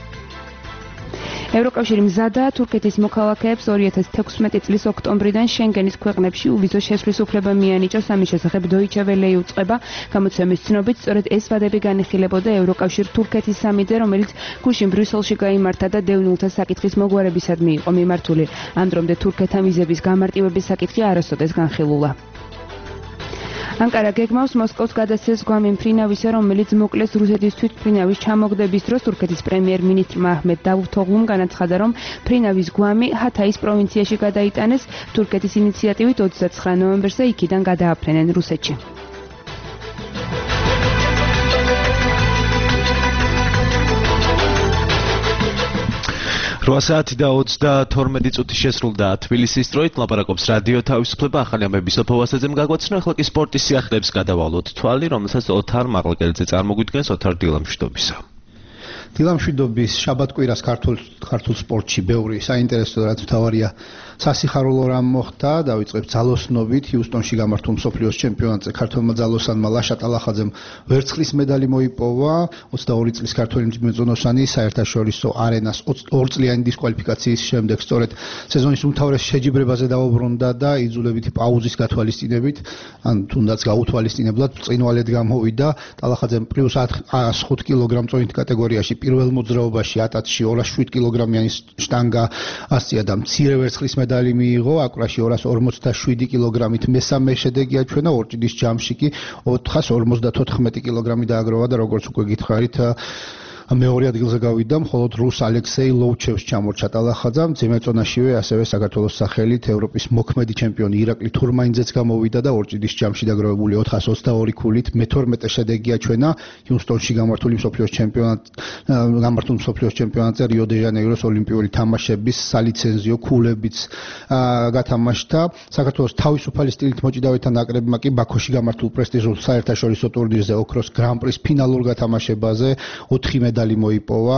ევროკავშირი მზადაა თურქეთის მოქალაქეებს 2016 წლის ოქტომბრიდან შენგენის ქვეყნებში უვიზო შესვლის უფლება მიანიჭოს. ამის შესახებ Deutsche Welle იუწყება. გამოცემის ცნობით, სწორედ ეს ვადები განიხილებოდა ევროკავშირ-თურქეთის სამიტზე, რომელიც გუშინ ბრიუსელში გაიმართა და დევნილთა საკითხის მოგვარებისადმი იყო მიმართული. ამ დრომდე თურქეთთან ვიზების გამარტივების საკითხი არასოდეს განხილულა. ანკარა გეგმავს მოსკოვს გადასცეს გვამი მფრინავისა, რომელიც მოკლეს რუსეთის თვითმფრინავის ჩამოგდების დროს. თურქეთის პრემიერ-მინისტრმა აჰმედ დავუთოღლუმ განაცხადა, რომ მფრინავის გვამი ჰათაის პროვინციაში გადაიტანეს. თურქეთის ინიციატივით 29 ნოემბერზე იქიდან გადააფრენენ რუსეთში. საათი და 32 წუთი შესრულდა თბილისის დროით. ლაპარაკობს რადიო თავისუფლება. ახალი ამბების ოფოვასაძემ გაგვაცნო. ახლა კი სპორტის სიახლეებს გადავალოთ თვალი, რომელსაც ოთარ მაღლაკელიძე წარმოგვიდგენს. ოთარ, დილამშვიდობისა. დილამშვიდობის. შაბათ-კვირას ქართულ სპორტში ბევრი საინტერესო რაც მთავარია სასიხარულო რამ მოხდა. დავიწყებ ძალოსნობით. ჰიუსტონში გამართულ მსოფლიოს ჩემპიონატზე ქართველმა ძალოსანმა ლაშა ტალახაძემ ვერცხლის медаლი მოიპოვა. 22 წლის ქართველი მძიმეწონოსანი საერთაშორისო არენას 2 წლიანი დისკვალიფიკაციის შემდეგ სწორედ სეზონის უმთავრეს შეჯიბრებაზე დაუბრუნდა და იძულებითი პაუზის გათვალისწინებით, ან თუნდაც გაუთვალისწინებლად ბრწყინვალედ გამოვიდა. ტალახაძემ პლუს 105 კილოგრამ წონით კატეგორიაში პირველ მოძრაობაში ატაცში 207 კილოგრამიანი შტანგა ასწია და მცირე ვერცხლის медаლი მიიღო. აკვრაში 247 კილოგრამით მესამე შედეგი აჩვენა. ორჭიდის ჯამში კი 454 კილოგრამი დააგროვა და როგორც უკვე გითხარით მეორე ადგილზე გავიდა, მხოლოდ რუს ალექსეი ლოუჩევს ჩამორჩა ტალახაძე. მძიმეწონაშივე ასევე საქართველოს სახელით ევროპის მოქმედი ჩემპიონი ირაკლი თურმაინძეც გამოვიდა და ორჭიდის ჯამში დაგროვებული 422 ქულით მე-12 შედეგი აჩვენა. ჰიუსტონში გამართულ მსოფლიოს ჩემპიონატზე რიო დე ჟანეიროს ოლიმპიური თამაშების სალიცენზიო ქულებიც გათამაშდა. საქართველოს თავისუფალი სტილით მოჭიდავეთა ნაკრებმა კი ბაქოში გამართულ პრესტიჟულ საერთაშორისო ტურნირზე ოქროს გრან-პრის ფინალურ გათამაშებაზე 4 медаლი მოიპოვა.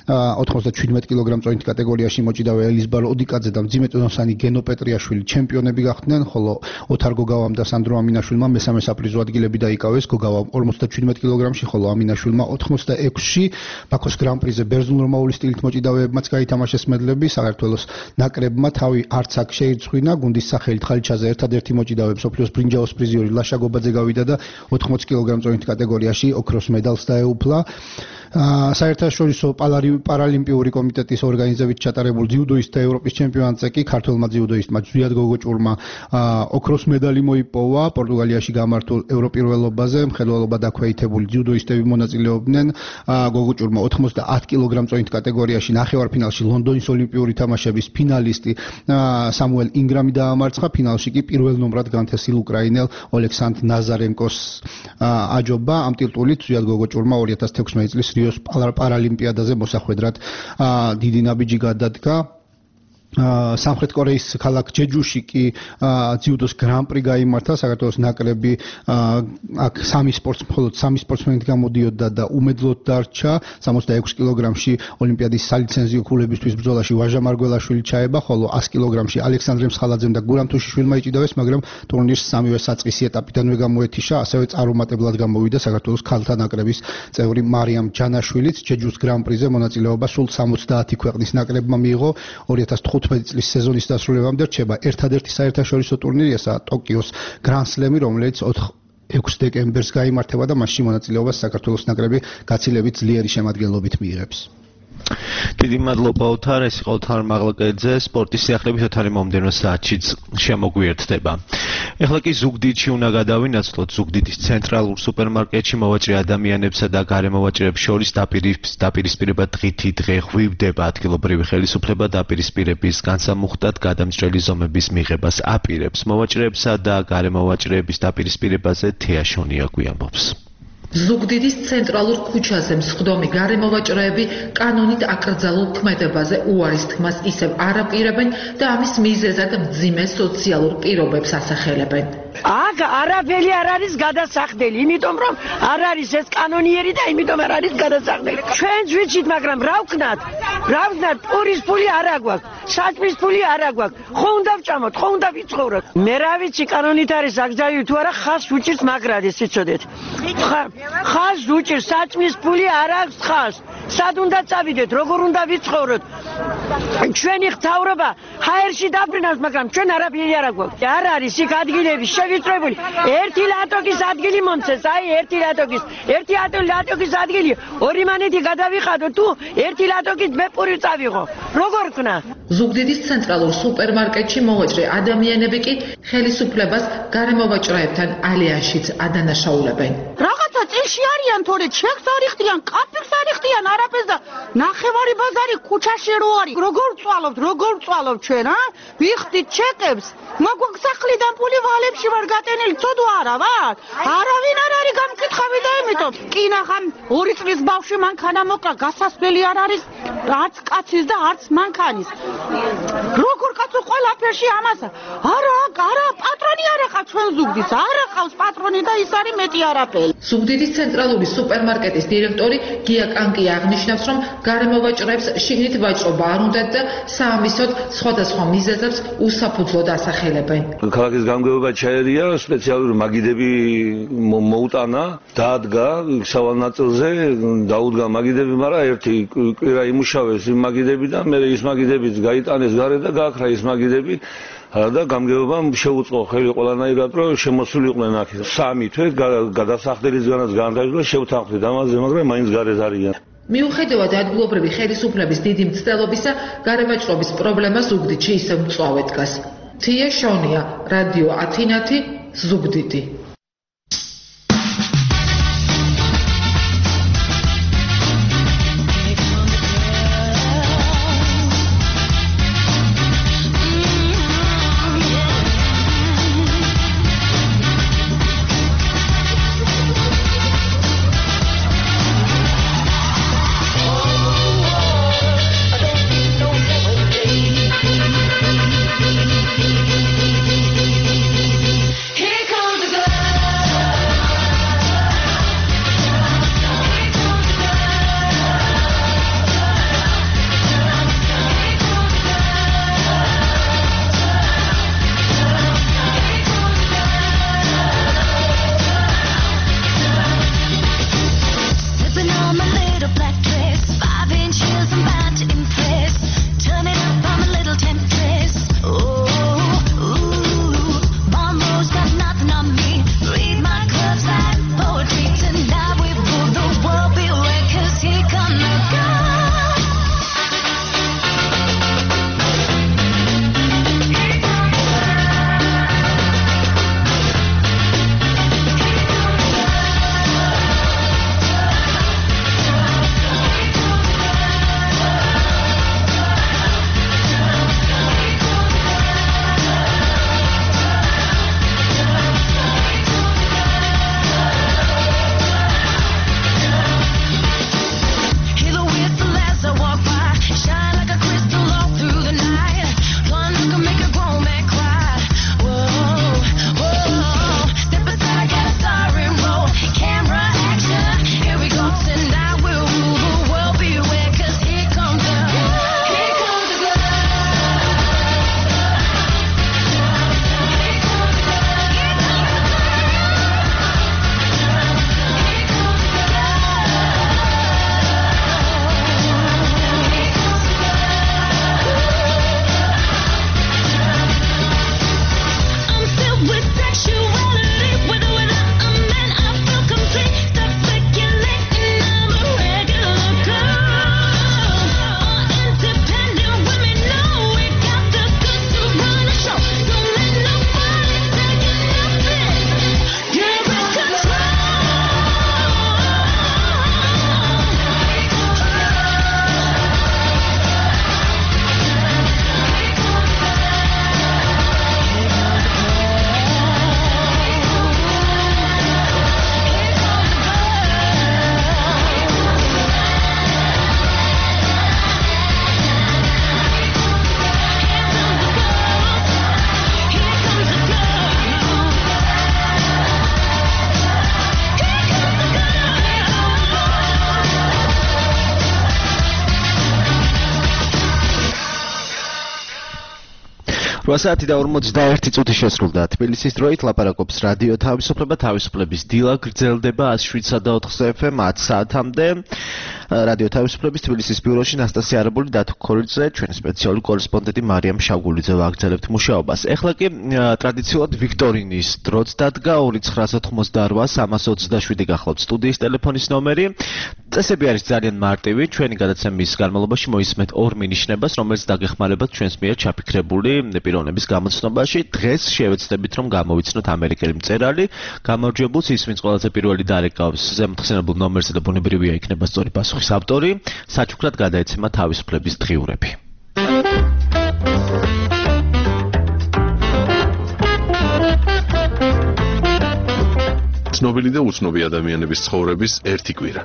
97 კილოგრამ წონით კატეგორიაში მოჭიდავე ელიზბარ ოდიკაძე და მძიმეწონოსანი გენო პეტრიაშვილი ჩემპიონები გახდნენ, ხოლო ოთარ გოგავამ და სანდრო ამინაშვილმა მესამე საპრიზო ადგილები დაიკავეს. გოგავამ 57 კილოგრამში, ხოლო ამინაშვილმა 86-ში. ბაქოს გრან-პრიზე ბერძნულ-რომაული სტილით მოჭიდავეებმაც გაითამაშეს მედლები. საქართველოს ნაკრებმა თავი არც აქ შეირცხვინა. გუნდის სახელით ხალიჩაზე ერთადერთი მოჭიდავე მსოფლიოს ბრინჯაოს პრიზიორი ლაშა გობაძე გავიდა და 80 კილოგრამ წონით კატეგორიაში ოქროს медаლს დაეუფლა. საერთაშორისო პარალიმპიური კომიტეტის ორგანიზებით ჩატარებულ ძიუდოისტთა ევროპის ჩემპიონატზე კი ქართველმა ძიუდოისტმა ზვიად გოგოჭურმა ოქროს медаლი მოიპოვა. პორტუგალიაში გამართულ ევროპირველობაზე მხედველობა დაქვეითებული ძიუდოისტები მონაწილეობდნენ. გოგოჭურმა 90 კილოგრამ წონით კატეგორიაში ნახევარფინალში ლონდონის ოლიმპიური თამაშების ფინალისტი სამუელ ინგრამი დაამარცხა. ფინალში კი პირველ ნომრად განთესილ უკრაინელ ოლექსანდრ ნაზარენკოს აჯობა. ამ ტიტულით ზვიად გოგოჭურმა 2016 წლის რიოს პარალიმპიადაზე მოსახვედრად დიდი ნაბიჯი გადადგა. სამხრეთ კორეის ქალაქ ჯეჯუში კი ძიუდოს გრან-პრი გაიმართა, საქართველოს ნაკრები აქ სამი სპორტსმენით გამოდიოდა და უმედლოდ დარჩა 66 კილოგრამში ოლიმპიადის სალიცენზიო ქულებისთვის ბრძოლაში ვაჟა მარგველაშვილი ჩაება, ხოლო 100 კილოგრამში ალექსანდრე მსხალაძემ და გურამ თუშიშვილმა იჭიდავეს, მაგრამ ტურნირს სამივე საწყისი ეტაპიდანვე გამოეთიშა, ასევე წარუმატებლად გამოვიდა საქართველოს ქალთა ნაკრების წევრი მარიამ ჯანაშვილიც. ჯეჯუს გრან-პრიზე მონაწილეობა სულ 70 ქვეყნის ნაკრებმა მიიღო. 2015 წლის სეზონის დასრულებამდე რჩება ერთადერთი საერთაშორისო ტურნირისა ტოკიოს გრან-სლემი, რომელიც 6 დეკემბერს გაიმართება და მასში მონაწილეობას საქართველოს ნაკრები გაცილებით ძლიერი შემადგენლობით მიიღებს. დიდი მადლობა ოთარ, ეს იყო ოთარ მაღლაკეძე, სპორტის სიახლეებით ოთარი მომდევნო საათშიც შემოგვიერთდება. ეხლა კი ზუგდიდში უნდა გადავინაცვლოთ. ზუგდიდის ცენტრალურ სუპერმარკეტში მოვაჭრე ადამიანებსა და გარემოვაჭრეებს შორის დაპირისპირება დღითი დღე ღვივდება. ადგილობრივი ხელისუფლება დაპირისპირების განსამუხტად გადამჭრელი ზომების მიღებას აპირებს. მოვაჭრეებსა და გარემოვაჭრეების დაპირისპირებაზე თეა შონია გვიამბობს. ზუგდიდის ცენტრალურ ქუჩაზე მსხდომი გარემოვაჭრეები კანონით აკრძალულ ქმედებაზე უარის თქმას ისევ არ აპირებენ და ამის მიზეზად მძიმე სოციალურ პირობებს ასახელებენ. აქ არაფერი არ არის გადასახდელი, იმიტომ რომ არ არის ეს კანონიერი და იმიტომ არ არის გადასახდელი. ჩვენც ვიცით, მაგრამ რა ვქნათ? პურის ფული არ აგვაქვს, საჭმის ფული არ აგვაქვს. ხო უნდა ვჭამოთ, ხო უნდა ვიცხოვროთ. მე რა ვიცი, კანონით არის აკრძალული თუ არა, ხას უჭირს მაგრად, სიცოდეთ. ხას უჭირს, საჭმის ფული არ აქვს ხას. სად უნდა წავიდეთ, როგორ უნდა ვიცხოვროთ? ჩვენი ღვთაურობა ჰაერში დაფრინავს, მაგრამ ჩვენ არაფერი არ აგვაქვს. არ არის იქ ადგილები შევიწრებული. ერთი ლატოკის ადგილი მომცეს, ერთი ლატოკის ადგილი, ორი მანეთი გადავიხადო თუ ერთი ლატოკის მე პური წავიღო. როგორ ქნა? ზუგდიდის ცენტრალურ სუპერმარკეტში მოვაჭრე ადამიანები კი ხელისუფლებას გარემოვაჭრეებთან ალიანსშიც ადანაშაულებენ. რაღაცა წილში არიან, თორე ჩეკს არ იხდიან, კაფექს არ იხდიან, არაფერს და ნახევარი ბაზარი ქუჩაში რო არის. როგორ ვწვალობთ ჩვენ, ვიხდით ჩეკებს. მაგვაქვს სახლიდან ფული ვალებში ვარ გატენილი, ცოდვა არა ვარ? არავინ არ არის გამკითხავი და იმიტომ. კი ნახამ 2 წლის ბავშვი მანქანა მოკლა, გასასვლელი არ არის არც კაცის და არც მანქანის. როგორ კაცო ყველაფერში ამასა? არა, პატრონი არ აყავს ჩვენ ზუგდიდს, არ აყავს პატრონი და ის არის მეტი არაფერი. ზუგდიდის ცენტრალური სუპერმარკეტის დირექტორი გია კანკი აღნიშნავს, რომ გარემოვაჭრეებს შიგნით ვაჭრობა არ უნდათ და საამისოდ სხვადასხვა მიზეზებს უსაფუძვლოდ ასახელებენ. ქალაქის გამგეობა ჩაერია, სპეციალური მაგიდები მოუტანა, დაადგა სავალ ნაწილზე, დაუდგა მაგიდები, მაგრამ ერთი კვირა იმუშავეს იმ მაგიდები და მე ის მაგიდებიც გაიტანეს გარეთ და გააქრა ის მაგიდები. და გამგეობამ შეუწყო ხელი ყველანაირად, რომ შემოსულიყვნენ აქ. 3 თვე გადასახდელისგანაც განთავსდა, შევთანხმდით ამაზე, მაგრამ მაინც გარეთ არიან. მიუხედავად ადგილობრივი ხელისუფლების დიდი მცდელობისა, გარემოვაჭრობის პრობლემა ზუგდიდში ისევ მწვავედ დგას. თია შონია, რადიო ათინათი, ზუგდიდი. Here comes the 8 საათი და 41 წუთი შესრულდა. თბილისის დროით ლაპარაკობს რადიო თავისუფლება, თავისუფლების დილა გრძელდება 107.4 FM 10 საათამდე. რადიო თავისუფლების თბილისის ბიუროში ნასტასია არაბული, დათო ქორიძე, ჩვენი სპეციალური კორესპონდენტი მარიამ შავგულიძე ვაგრძელებთ მუშაობას. ეხლა კი ტრადიციულად ვიქტორინის დროც დადგა 2988327 გახლავთ სტუდიის ტელეფონის ნომერი. წესები არის ძალიან მარტივი. ჩვენი გადაცემის განმავლობაში მოისმენთ ორ მინიშნებას, რომელიც დაგეხმარებათ ჩვენს მიერ ჩაფიქრებული პიროვნების გამოცნობაში. დღეს შევეცდებით, რომ გამოვიცნოთ ამერიკელი მწერალი. გამარჯვებულს ის, ვინც ყველაზე პირველი დარეკავს ზემოთხსენებულ ნომერზე და ბუნებრივია იქნება სწორი პასუხის ავტორი, საჩუქრად გადაეცემა თავისუფლების დღიურები. ცნობილი და უცნობი ადამიანების ცხოვრების ერთი კვირა.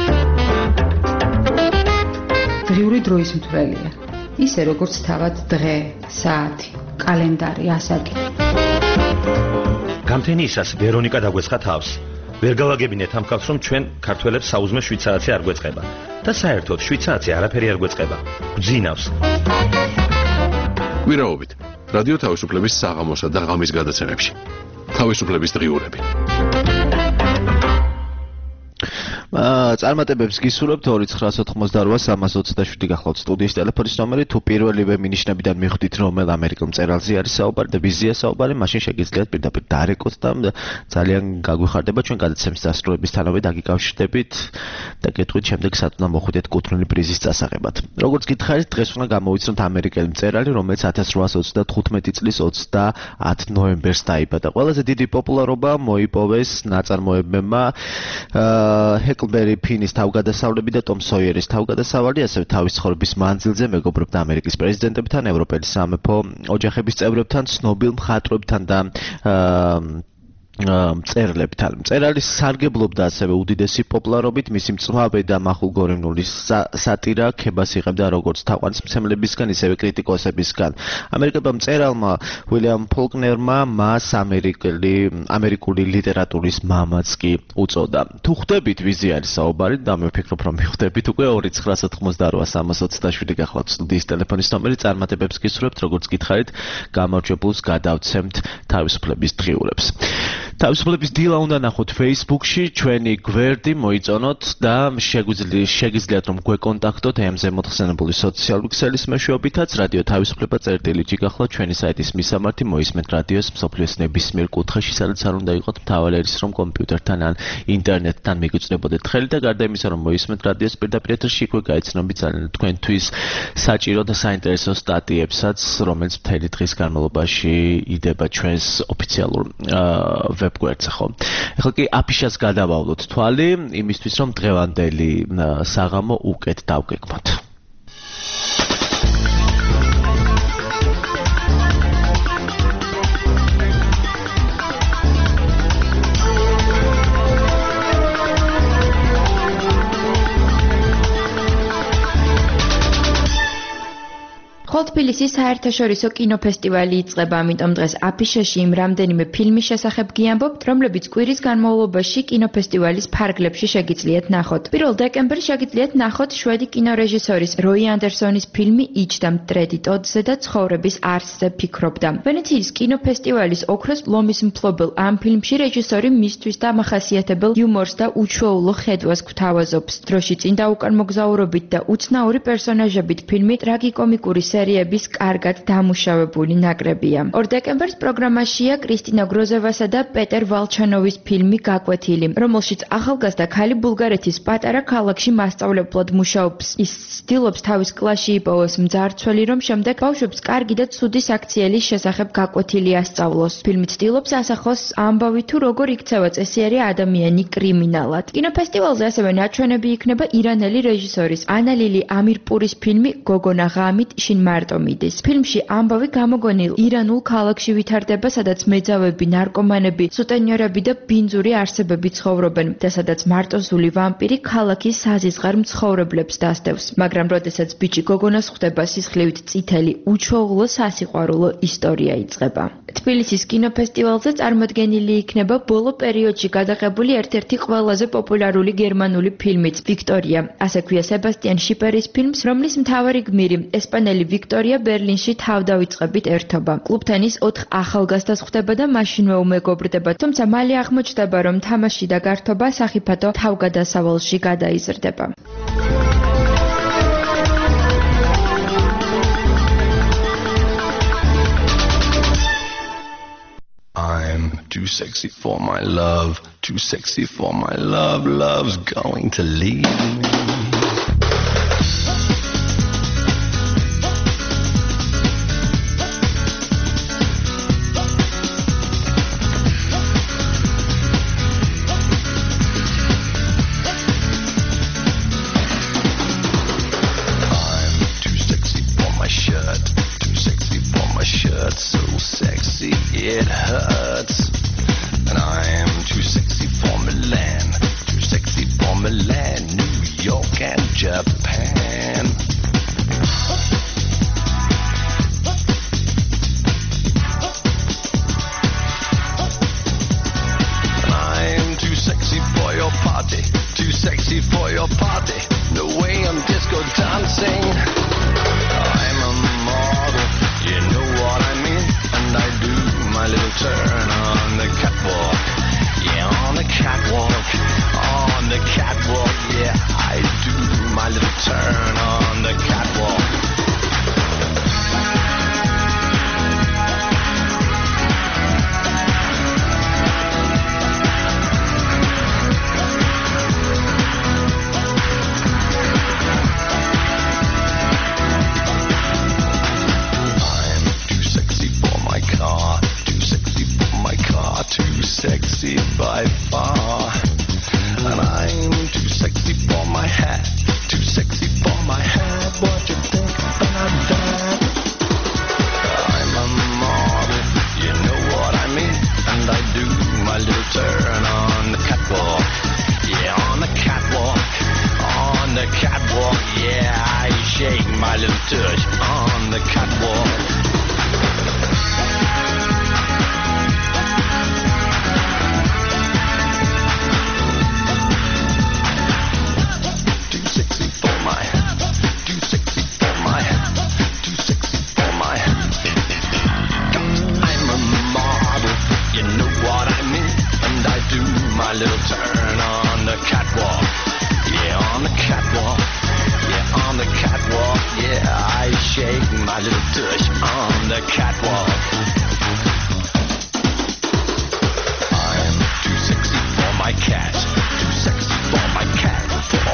დღიური დროის მთვრელია. ისე როგორც თავად დღე, საათი, კალენდარი, ასაკი. გამთენიისას ვერონიკა დაგვეცხა თავს. ვერ გავაგებინეთ ამ ხალხს, რომ ჩვენ ქართველებს საუზმე 7 საათი არ გვეწყება და საერთოდ 7 საათი არაფერი არ გვეწყება. გძინავს. კვირაობით რადიო თავისუფლების საღამოსა და ღამის გადაცემებში. თავისუფლების დღიურები. წარმატებებს გისურვებთ 2988327 გახლავთ სტუდიის ტელეფონის ნომერი. თუ პირველივე მინიშნებიდან მიხვდით, რომელ ამერიკელ მწერალზე არის საუბარი და ვიზია საუბარი, მაშინ შეგიძლიათ პირდაპირ დარეკოთ და ძალიან გაგვიხარდება ჩვენ გადაცემის დასრულებისთანავე დაგიკავშირდებით და გეტყვით შემდეგ სად უნდა მოხვიდეთ კუთვნილი პრიზის წასაღებად. როგორც გითხარით, დღეს უნდა გამოვიცნოთ ამერიკელი მწერალი, რომელიც 1835 წლის 30 ნოემბერს დაიბადა. ყველაზე დიდი პოპულარობა მოიპოვეს ნაწარმოებებმა ჰეკლბერი ფინის თავგადასავლები და ტომ სოიერის თავგადასავალი, ასევე თავის ცხოვრების მანძილზე მეგობრობდა ამერიკის პრეზიდენტებთან, ევროპელი სამეფო ოჯახების წევრებთან, ცნობილ მხატვრებთან და მწერლებთან. მწერალი სარგებლობდა ასევე უდიდესი პოპულარობით, მისი მწვავე და მახულგორინული სატირა ქებას იღებდა როგორც თაყვანისმცემლებისგან, ისევე კრიტიკოსებისგან. ამერიკელმა მწერალმა უილიამ ფოლკნერმა მას ამერიკული ლიტერატურის მამაც კი უწოდა. თუ ხვდებით ვიზი არის საუბარი და მე ვფიქრობ, რომ მიხვდებით უკვე 2988327 გახლავთ სტუდიის ტელეფონის ნომერი. წარმატებებს გისურვებთ, როგორც გითხარით, გამარჯვებულს გადავცემთ თავისუფლების დღიურებს. თავისუფლების დილა უნდა ნახოთ Facebook-ში, ჩვენი გვერდი მოიწონოთ და შეგიძლიათ რომ გვეკონტაქტოთ AM-ზე მოთხსენებული სოციალური ქსელის მეშვეობითაც. რადიო თავისუფლება წერტილი-ჯი გახლავთ ჩვენი საიტის მისამართი, მოისმენთ რადიოს მსოფლიოს ნებისმიერ კუთხეში, სადაც არ უნდა იყოთ მთავარი არის რომ კომპიუტერთან ან ინტერნეტთან მიგიწვდებოდეთ ხელი და გარდა იმისა რომ მოისმენთ რადიოს პირდაპირ ეთერში, იქვე გაიცნობთ ძალიან თქვენთვის საჭირო და საინტერესო სტატიებსაც, რომელიც მთელი დღის განმავლობაში იდება ჩვენს ოფიციალურ ვებგვერდზე ხო. ეხლა კი აფიშას გადავავლოთ თვალი, იმისთვის რომ დღევანდელი საღამო უკეთ დავგეგმოთ. ხოლო თბილისის საერთაშორისო კინოფესტივალი იწყება, ამიტომ დღეს აფიშაში იმ რამდენიმე ფილმის შესახებ გიამბობთ, რომლებიც კვირის განმავლობაში კინოფესტივალის ფარგლებში შეგიძლიათ ნახოთ. 1 დეკემბერს შეგიძლიათ ნახოთ შვედი კინორეჟისორის როი ანდერსონის ფილმი „იჯდა მტრედი ტოდზე და ცხოვრების არსზე ფიქრობდა“. ვენეციის კინოფესტივალის ოქროს ლომის მფლობელ ამ ფილმში რეჟისორი მისთვის დამახასიათებელ იუმორს და უჩვეულო ხედვას გვთავაზობს. დროში წინ და უკან მოგზაურობით და უცნაური პერსონაჟებით ფილმი ტრაგიკომიკური სერიების კარგად დამუშავებული ნაკრებია. 2 დეკემბერს პროგრამაშია კრისტინა გროზევასა და პეტერ ვალჩანოვის ფილმი „გაკვეთილი“, რომელშიც ახალგაზრდა ქალი ბულგარეთის პატარა ქალაქში მასწავლებლად მუშაობს. ის ცდილობს თავის კლასში იპოვოს მძარცველი, რომ შემდეგ ბავშვებს კარგი და ცუდი საქციელის შესახებ გაკვეთილი ასწავლოს. ფილმი ცდილობს ასახოს ამბავი თუ როგორ იქცევა წესიერი ადამიანი კრიმინალად. კინოფესტივალზე ასევე ნაჩვენები იქნება ირანელი რეჟისორის ანა ლილი ამირპურის ფილმი „გოგონა ღამით შინ მარტო მიდის“. ფილმში ამბავი გამოგონილ ირანულ ქალაქში ვითარდება, სადაც მეძავები, ნარკომანები, სუტენიორები და ბინძური არსებები ცხოვრობენ და სადაც მარტოზული ვამპირი ქალაქის საზიზღარ მცხოვრებლებს დასდევს. მაგრამ როდესაც ბიჭი გოგონას ხვდება, სისხლივით წითელი, უჩვეულო სასიყვარულო ისტორია იწყება. თბილისის კინოფესტივალზე წარმოდგენილი იქნება ბოლო პერიოდში გადაღებული ერთ-ერთი ყველაზე პოპულარული გერმანული ფილმიც „ვიქტორია“. ასე ქვია სებასტიან შიპერის ფილმს, რომლის მთავარი გმირი ესპანელი ვიქტორია ბერლინში თავდავიწყებით ერთობა. კლუბთან ის 4 ახალგაზრდას ხვდება და მაშინვე უმეგობრდება. თუმცა მალე აღმოჩნდება, რომ თამაში და გართობა სახიფათო თავგადასავალში გადაიზრდება. I'm too sexy for my love, too sexy for my love, love's going to leave me. So sexy it hurts, and I am too sexy for Milan, too sexy for Milan, New York and Japan. And I am too sexy for your party, too sexy for your party, no way I'm disco dancing. I'm a model, you know what I mean, and I do my little turn on the catwalk, yeah, on the catwalk, on the catwalk, yeah, I do my little turn on the catwalk. Too sexy by far, and I'm too sexy for my hat, too sexy for my hat. What you think about that? I'm a model, you know what I mean, and I do my little turn on the catwalk, yeah, on the catwalk, on the catwalk, yeah, I shake my little tush on the catwalk. My little turn on the catwalk, yeah, on the catwalk, yeah, on the catwalk, yeah, I shake my little tush on the catwalk. I'm too sexy for my cat, too sexy for my cat,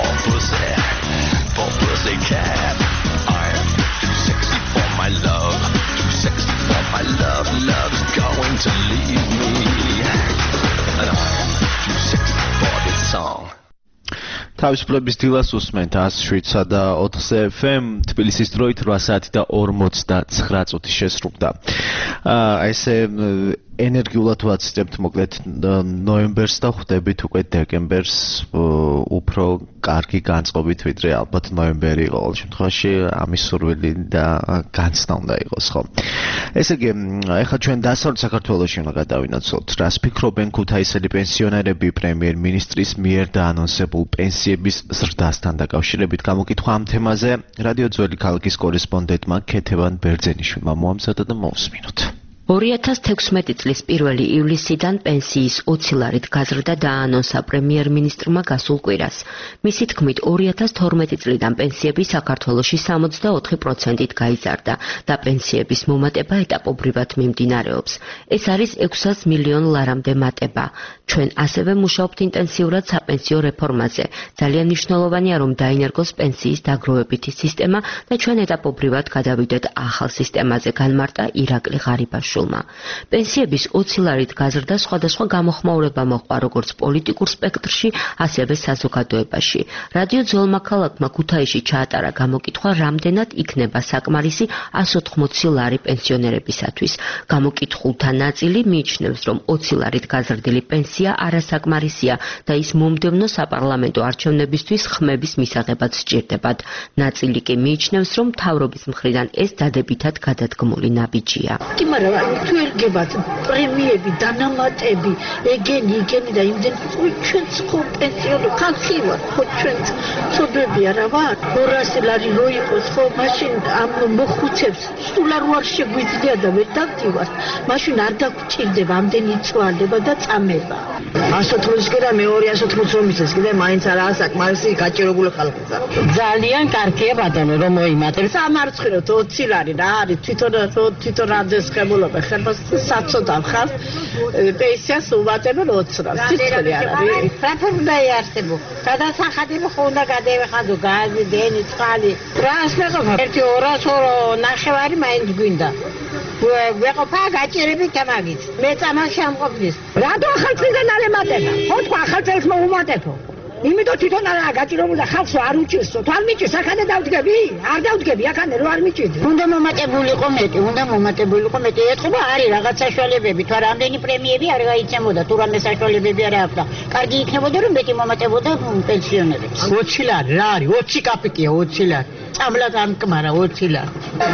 for pussy cat. I'm too sexy for my love, too sexy for my love, love's going to leave me, and I'm too sexy for this song. თავისუფლების დილას უსმენთ 107 და 4 FM თბილისის დროით 8 საათი და 49 წუთი შესრულდა. ესე ენერგიულად ვაცდებთ მოკლედ ნოემბერს და ხვდებით უკვე დეკემბერს უფრო კარგი განწყობით ვიდრე ალბათ ნოემბერი იყო. ყოველ შემთხვევაში ამის სურვილი და განცდა უნდა იყოს, ხო? ესე იგი, ეხლა ჩვენ დასავლეთ საქართველოში უნდა გადავინაცვლოთ. რას ფიქრობენ ქუთაისელი პენსიონერები პრემიერ-მინისტრის მიერ დაანონსებულ პენსიების ზრდასთან დაკავშირებით? გამოკითხვა ამ თემაზე რადიო ძველი ქალაქის კორესპონდენტმა ქეთევან ბერძენიშვილმა მოამზადა და მოусმინოთ. 2016 წლის 1 ივლისიდან პენსიის 20 ლარით გაზრდა დაანონსა პრემიერ-მინისტრმა გასულ კვირას. მისი თქმით, 2012 წლიდან პენსიები საქართველოში 64%-ით გაიზარდა და პენსიების მომატება ეტაპობრივად მიმდინარეობს. ეს არის 600 მილიონ ლარამდე მატება. ჩვენ ასევე მუშაობთ ინტენსიურად საპენსიო რეფორმაზე. ძალიან მნიშვნელოვანია, რომ დაინერგოს პენსიის დაგროვებითი სისტემა და ჩვენ ეტაპობრივად გადავიდეთ ახალ სისტემაზე, განმარტა ირაკლი ღარიბაშვილმა. პენსიების 20 ლარით გაზრდა სხვადასხვა გამოხმაურება მოყვა როგორც პოლიტიკურ სპექტრში, ასევე საზოგადოებაში. რადიო ძველმა ქალაქმა ქუთაისში ჩაატარა გამოკითხვა, რამდენად იქნება საკმარისი 180 ლარი პენსიონერებისათვის. გამოკითხულთა ნაწილი მიიჩნევს, რომ 20 ლარით გაზრდილი პენსია არასაკმარისია და ის მომდევნო საპარლამენტო არჩევნებისთვის ხმების მისაღებად სჭირდებათ. ნაწილი კი მიიჩნევს, რომ მთავრობის მხრიდან ეს დადებითად გადადგმული ნაბიჯია. კი, მაგრამ თუ ერგებათ პრემიები, დანამატები, ეგენი და იმდენი ჩვენც ხო პენსიონერი ხალხი ვარ, ხო ჩვენც ცოდვები არა ვარ 200 ლარი რო იყოს ხო მაშინ ამ მოხუცებს სულ არ ვარ შეგვიძლია და ვერ დავდივართ მაშინ არ დაგჭირდება ამდენი წვალება და წამება 180 კი და მე 280 რომ ისეს კიდე მაინც არაა საკმარისი გაჭირებული ხალხია ძალიან კარგია ბატონო რომ მოიმატებს ამარცხინოთ 20 ლარი რა არის თვითონ ამდენს ხებულობ ხებას საცოტა ხარ პენსიას უვატებენ 20 ლარს სიცხლე არ არის საფრთხე არსებო გადასახადები ხო უნდა გადაიხადო გაზი დენი წყალი რას მეყოფა 1-200 ნახევარი მაინც გვინდა ვეყოფა გაჭირებით თამაგით მე წამალში ამყოფნის რატო ახალწლიდან არ ემატება ხო თქვა ახალწელს მოუმატებო იმიტომ თვითონ არა გაჭირებული და ხალხს არ უჭირსო თან მიჭირს აქამდე დავდგები არ დავდგები აქამდე რო არ მიჭირდი უნდა მომატებულიყო მეტი ეთქობა არის რაღაც საშუალებები თუ არა ამდენი პრემიები არ გაიცემოდა თუ რამე საშუალებები არ აქვს და კარგი იქნებოდა რომ მეტი მომატებოდა პენსიონერებს 20 ლარი რა არის 20 კაპიკია 20 ლარი წამლად ამკმარა 20 ლარი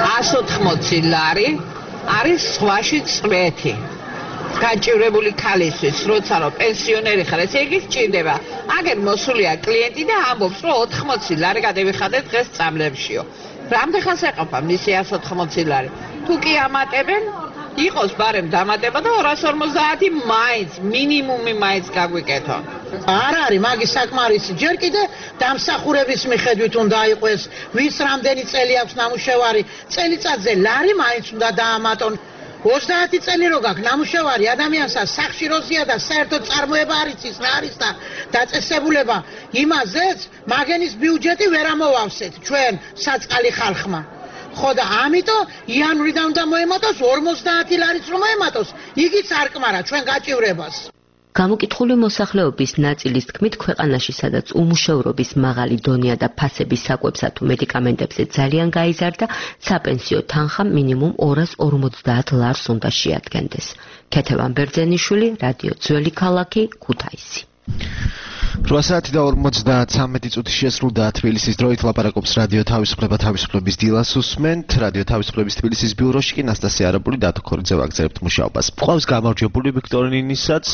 180 ლარი არის სხვაშიც წვეთი გაჭირებული ქალისთვის, როცა რომ პენსიონერი ხარ, ესე იგი სჭირდება. აგერ მოსულია კლიენტი და ამბობს, რომ 80 ლარი გადავიხადეთ დღეს წამლებშიო. რამდენ ხანს ეყოფა მისი 180 ლარი? თუ კი ამატებენ, იყოს ბარემ დამატება და 250 მაინც, მინიმუმი მაინც გაგვიკეთონ. არ არის მაგის საკმარისი. ჯერ კიდე დამსახურების მიხედვით უნდა იყოს, ვის რამდენი წელი აქვს ნამუშევარი, წელიწადზე ლარი მაინც უნდა დაამატონ. 30 წელი რო გაქვს ნამუშევარი ადამიანსაც სახში როზია და საერთოდ წარმოება არის ის რა არის და დაწესებულება იმაზეც მაგენის ბიუჯეტი ვერ ამოვავსეთ ჩვენ საწყალი ხალხმა ხო და ამიტომ იანვრიდან უნდა მოემატოს 50 ლარიც რომ მოემატოს იგიც არ კმარა ჩვენ გაჭირებას გამოკითხული მოსახლეობის ნაწილის თქმით, ქვეყანაში, სადაც უმუშევრობის მაღალი დონეა და ფასების საკვებსა თუ მედიკამენტებზე ძალიან გაიზარდა, sapensio თანხა მინიმუმ 250 ლარს უნდა შეადგენდეს. ქეთევან ბერძენიშვილი, რადიო ძველი ქალაქი, ქუთაისი. 8:53 წუთი შესრულდა თბილისის დროით ლაპარაკობს რადიო თავისუფლების დილას უსმენთ რადიო თავისუფლების თბილისის ბიუროში კი ნასტასია არაბული და თქორიძე ვაგზავნებთ მუშაობას. ყავს გამარჯვებული ვიქტორინისაც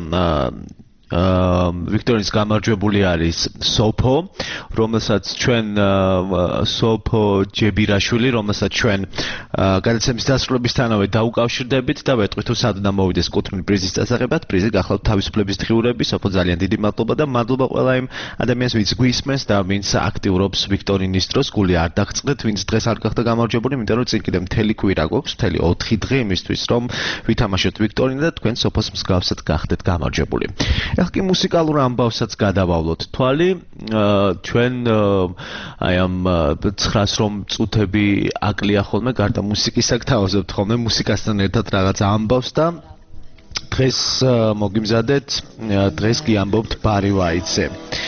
ვიქტორინის გამარჯვებული არის სოფო, რომელსაც ჩვენ სოფო ჯებირაშვილი, რომელსაც ჩვენ გადაცემის დასრულებისთანავე დაუკავშირდებით და ვეტყვით თუ სად უნდა მოვიდეს კუთვნილ პრიზის წასაღებად. პრიზი გახლავთ თავისუფლების დღიურები. სოფო ძალიან დიდი მადლობა და მადლობა ყველა იმ ადამიანს, ვინც გვისმენს და ვინც აქტიურობს ვიქტორინის დროს. გული არ დაგწყდეთ, ვინც დღეს არ გახდა გამარჯვებული, იმიტომ რომ წინ კიდევ მთელი კვირა გვაქვს, მთელი 4 დღე იმისთვის, რომ ვითამაშოთ ვიქტორინა და თქვენ სოფოს მსგავსად გახდეთ გამარჯვებული. ეხლა კი მუსიკალურ ამბავსაც გადავავლოთ თვალი. ჩვენ აი ამ 900 რომ წუთები აკლია ხოლმე, გარდა მუსიკისა გთავაზობთ ხოლმე მუსიკასთან ერთად რაღაც ამბავს და დღეს მოგიმზადეთ, დღეს კი ამბობთ ბარი ვაიტზე.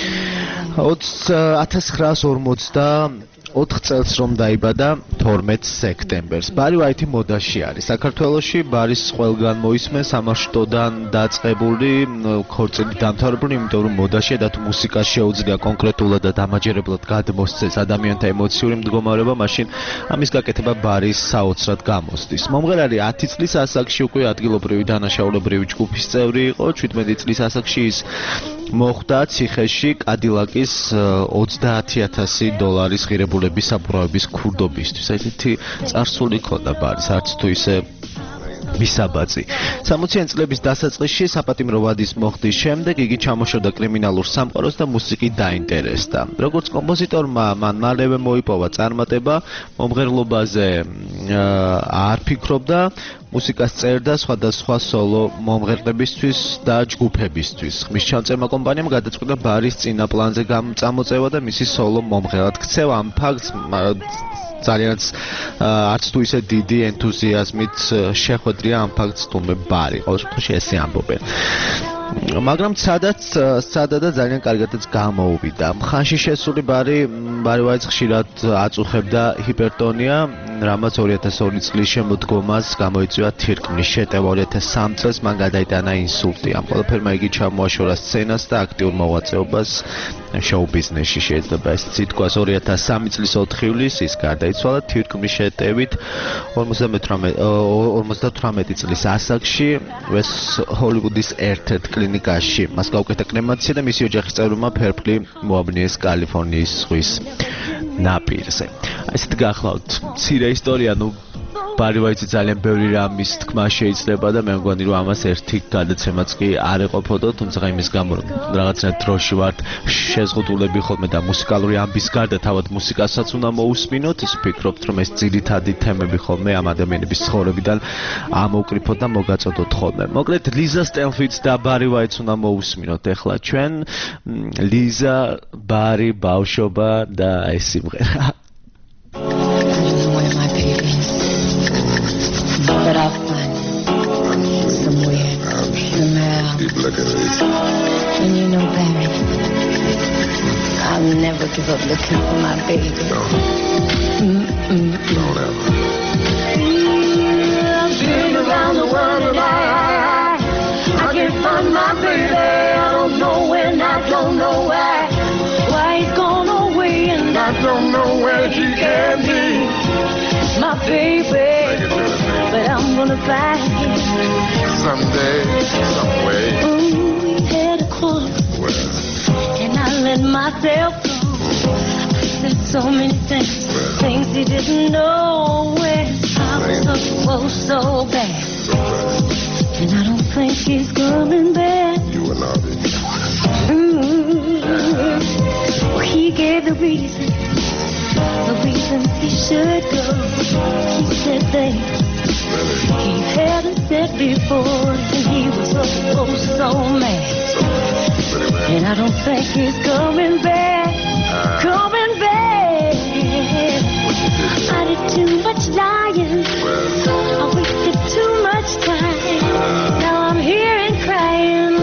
1954 წელს რომ დაიბადა 12 სექტემბერს. ბარი ვაიტი მოდაში არის. საქართველოში ბარის ყველგან მოისმენს ამაშტოდან დაწყებული ქორწილი დამთავრებული, იმიტომ რომ მოდაშია და თუ მუსიკას შეუძლია კონკრეტულად და დამაჯერებლად გადმოსცეს ადამიანთა ემოციური მდგომარეობა, მაშინ ამის გაკეთება ბარის საოცრად გამოსდის. მომღერალი 10 წლის ასაკში უკვე ადგილობრივი დანაშაულებრივი ჯგუფის წევრი იყო. 17 წლის ასაკში ის მოხვდა ციხეში კადილაკის $30,000 ღირებულების საბურავების ქურდობისთვის. ესეთი წარსული ქონდა ბარის, არც თუ ისე მისაბაძი. 60-იან წლების დასაწყისში საპატიმრო ვადის მოხდის შემდეგ იგი ჩამოშორდა კრიმინალურ სამყაროს და მუსიკით დაინტერესდა. როგორც კომპოზიტორმა მან მალევე მოიპოვა წარმატება, მომღერლობაზე არ ფიქრობდა, მუსიკას წერდა სხვადასხვა სოლო მომღერლებისთვის და ჯგუფებისთვის. ხმის ჩამწერმა კომპანიამ გადაწყვიტა ბარის წინა პლანზე წამოწევა და მისი სოლო მომღერლად ქცევა. ამ ფაქტს ძალიანაც არც თუ ისე დიდი ენთუზიაზმით შეხვედრია ამ ფაქტს თუმე ბარი. ყოველ შემთხვევაში ესე ამბობენ. მაგრამ სადა და ძალიან კარგადაც გამოუვიდა. ხანში შესული ბარი ვაიტს ხშირად აწუხებდა ჰიპერტონია, რამაც 2002 წლის შემოდგომას გამოიწვია თირკმლის შეტევა. 2003 წელს მან გადაიტანა ინსულტი. ამ ყველაფერმა იგი ჩამოაშორა სცენას და აქტიურ მოღვაწეობას შოუ ბიზნესში. შეიძლება ესეც ითქვას. 2003 წლის 4 ივლისს ის გარდაიცვალა თირკმლის შეტევით 58 წლის ასაკში ვესტ ჰოლივუდის ერთ-ერთ კლინიკაში. მას გაუკეთა კრემაცია და მისი ოჯახის წევრებმა ფერფლი მოაბნიეს კალიფორნიის ზღვის ნაპირზე. ესეთ გახლავთ მცირე ისტორია, ბარი ვაიცი ძალიან ბევრი რამის თქმა შეიძლება და მე მგონი რომ ამას ერთი გადაცემაც კი არ ეყოფოდა, თუმცა იმის გამო რომ რაღაცნაირად დროში ვართ, შეზღუდულები ხოლმე და მუსიკალური ამბის გარდა თავად მუსიკასაც უნდა მოусმინოთ, ის ვფიქრობთ რომ ეს ძირითადი თემები ხოლმე ამ ადამიანების ცხოვრებიდან ამოვკრიფოთ და მოგაწოდოთ ხოლმე. მოკლედ ლიზა სტენფილდს და ბარი ვაიცს უნდა მოусმინოთ ახლა ჩვენ. ლიზა, ბარი, ბავშვობა და ეს სიმღერა. But I'll find somewhere somehow. And you know, Barry, I'll never give up looking for my baby. Don't ever. I've been around the world and I can't find my baby. I don't know when, I don't know why he's gone away, and I don't know where he can be. My baby, but I'm gonna find him someday, some way. Ooh, he had a quarter, and I let myself go. I said so many things he didn't know. When I was supposed so bad, and I don't think he's coming back. You and I did. He gave the reason he should go. He said things he hadn't said before, and he was so mad. And I don't think he's coming back, coming back. I did too much lying, I wasted too much time. Now I'm here and crying.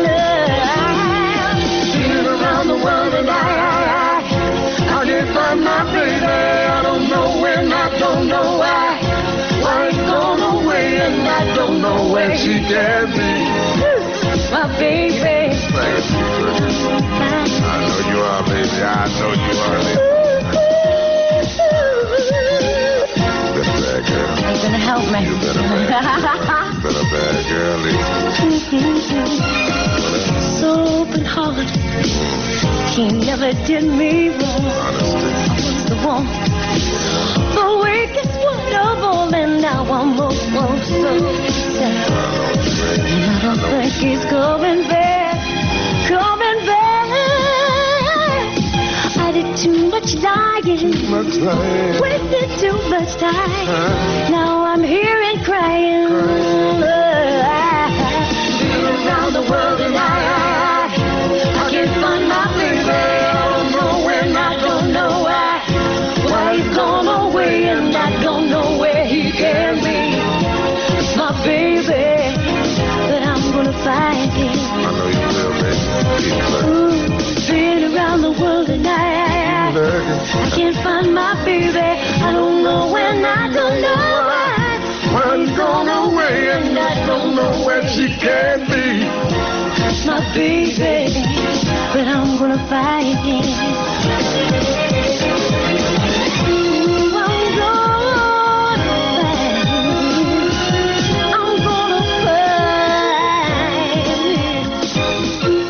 Been around the world and I can't find my baby. I don't know when, I don't know why he's gone away, and I don't know where she can be. My baby. Thank you, I know you are, baby. I know you are, baby. You been a bad girl. You're gonna help me. You been a bad girl, Lisa. So open heart. He never did me wrong. I was the one, the weakest one of all, and now I'm almost so sad. And I don't think he's coming back, coming back. I did too much lying, wasted too much time. Now I'm here and crying. Been around the world and I can't find my baby. I don't know when, I don't know why he's gone away, and I don't know where he can be. My baby, but I'm gonna find him. I know you will, baby. Ooh, been around the world and I can't find my baby. I don't know when, I don't know why he's gone away, and I don't know where she can be. My baby, but I'm gonna find him. Ooh, I'm gonna find him. I'm gonna find him.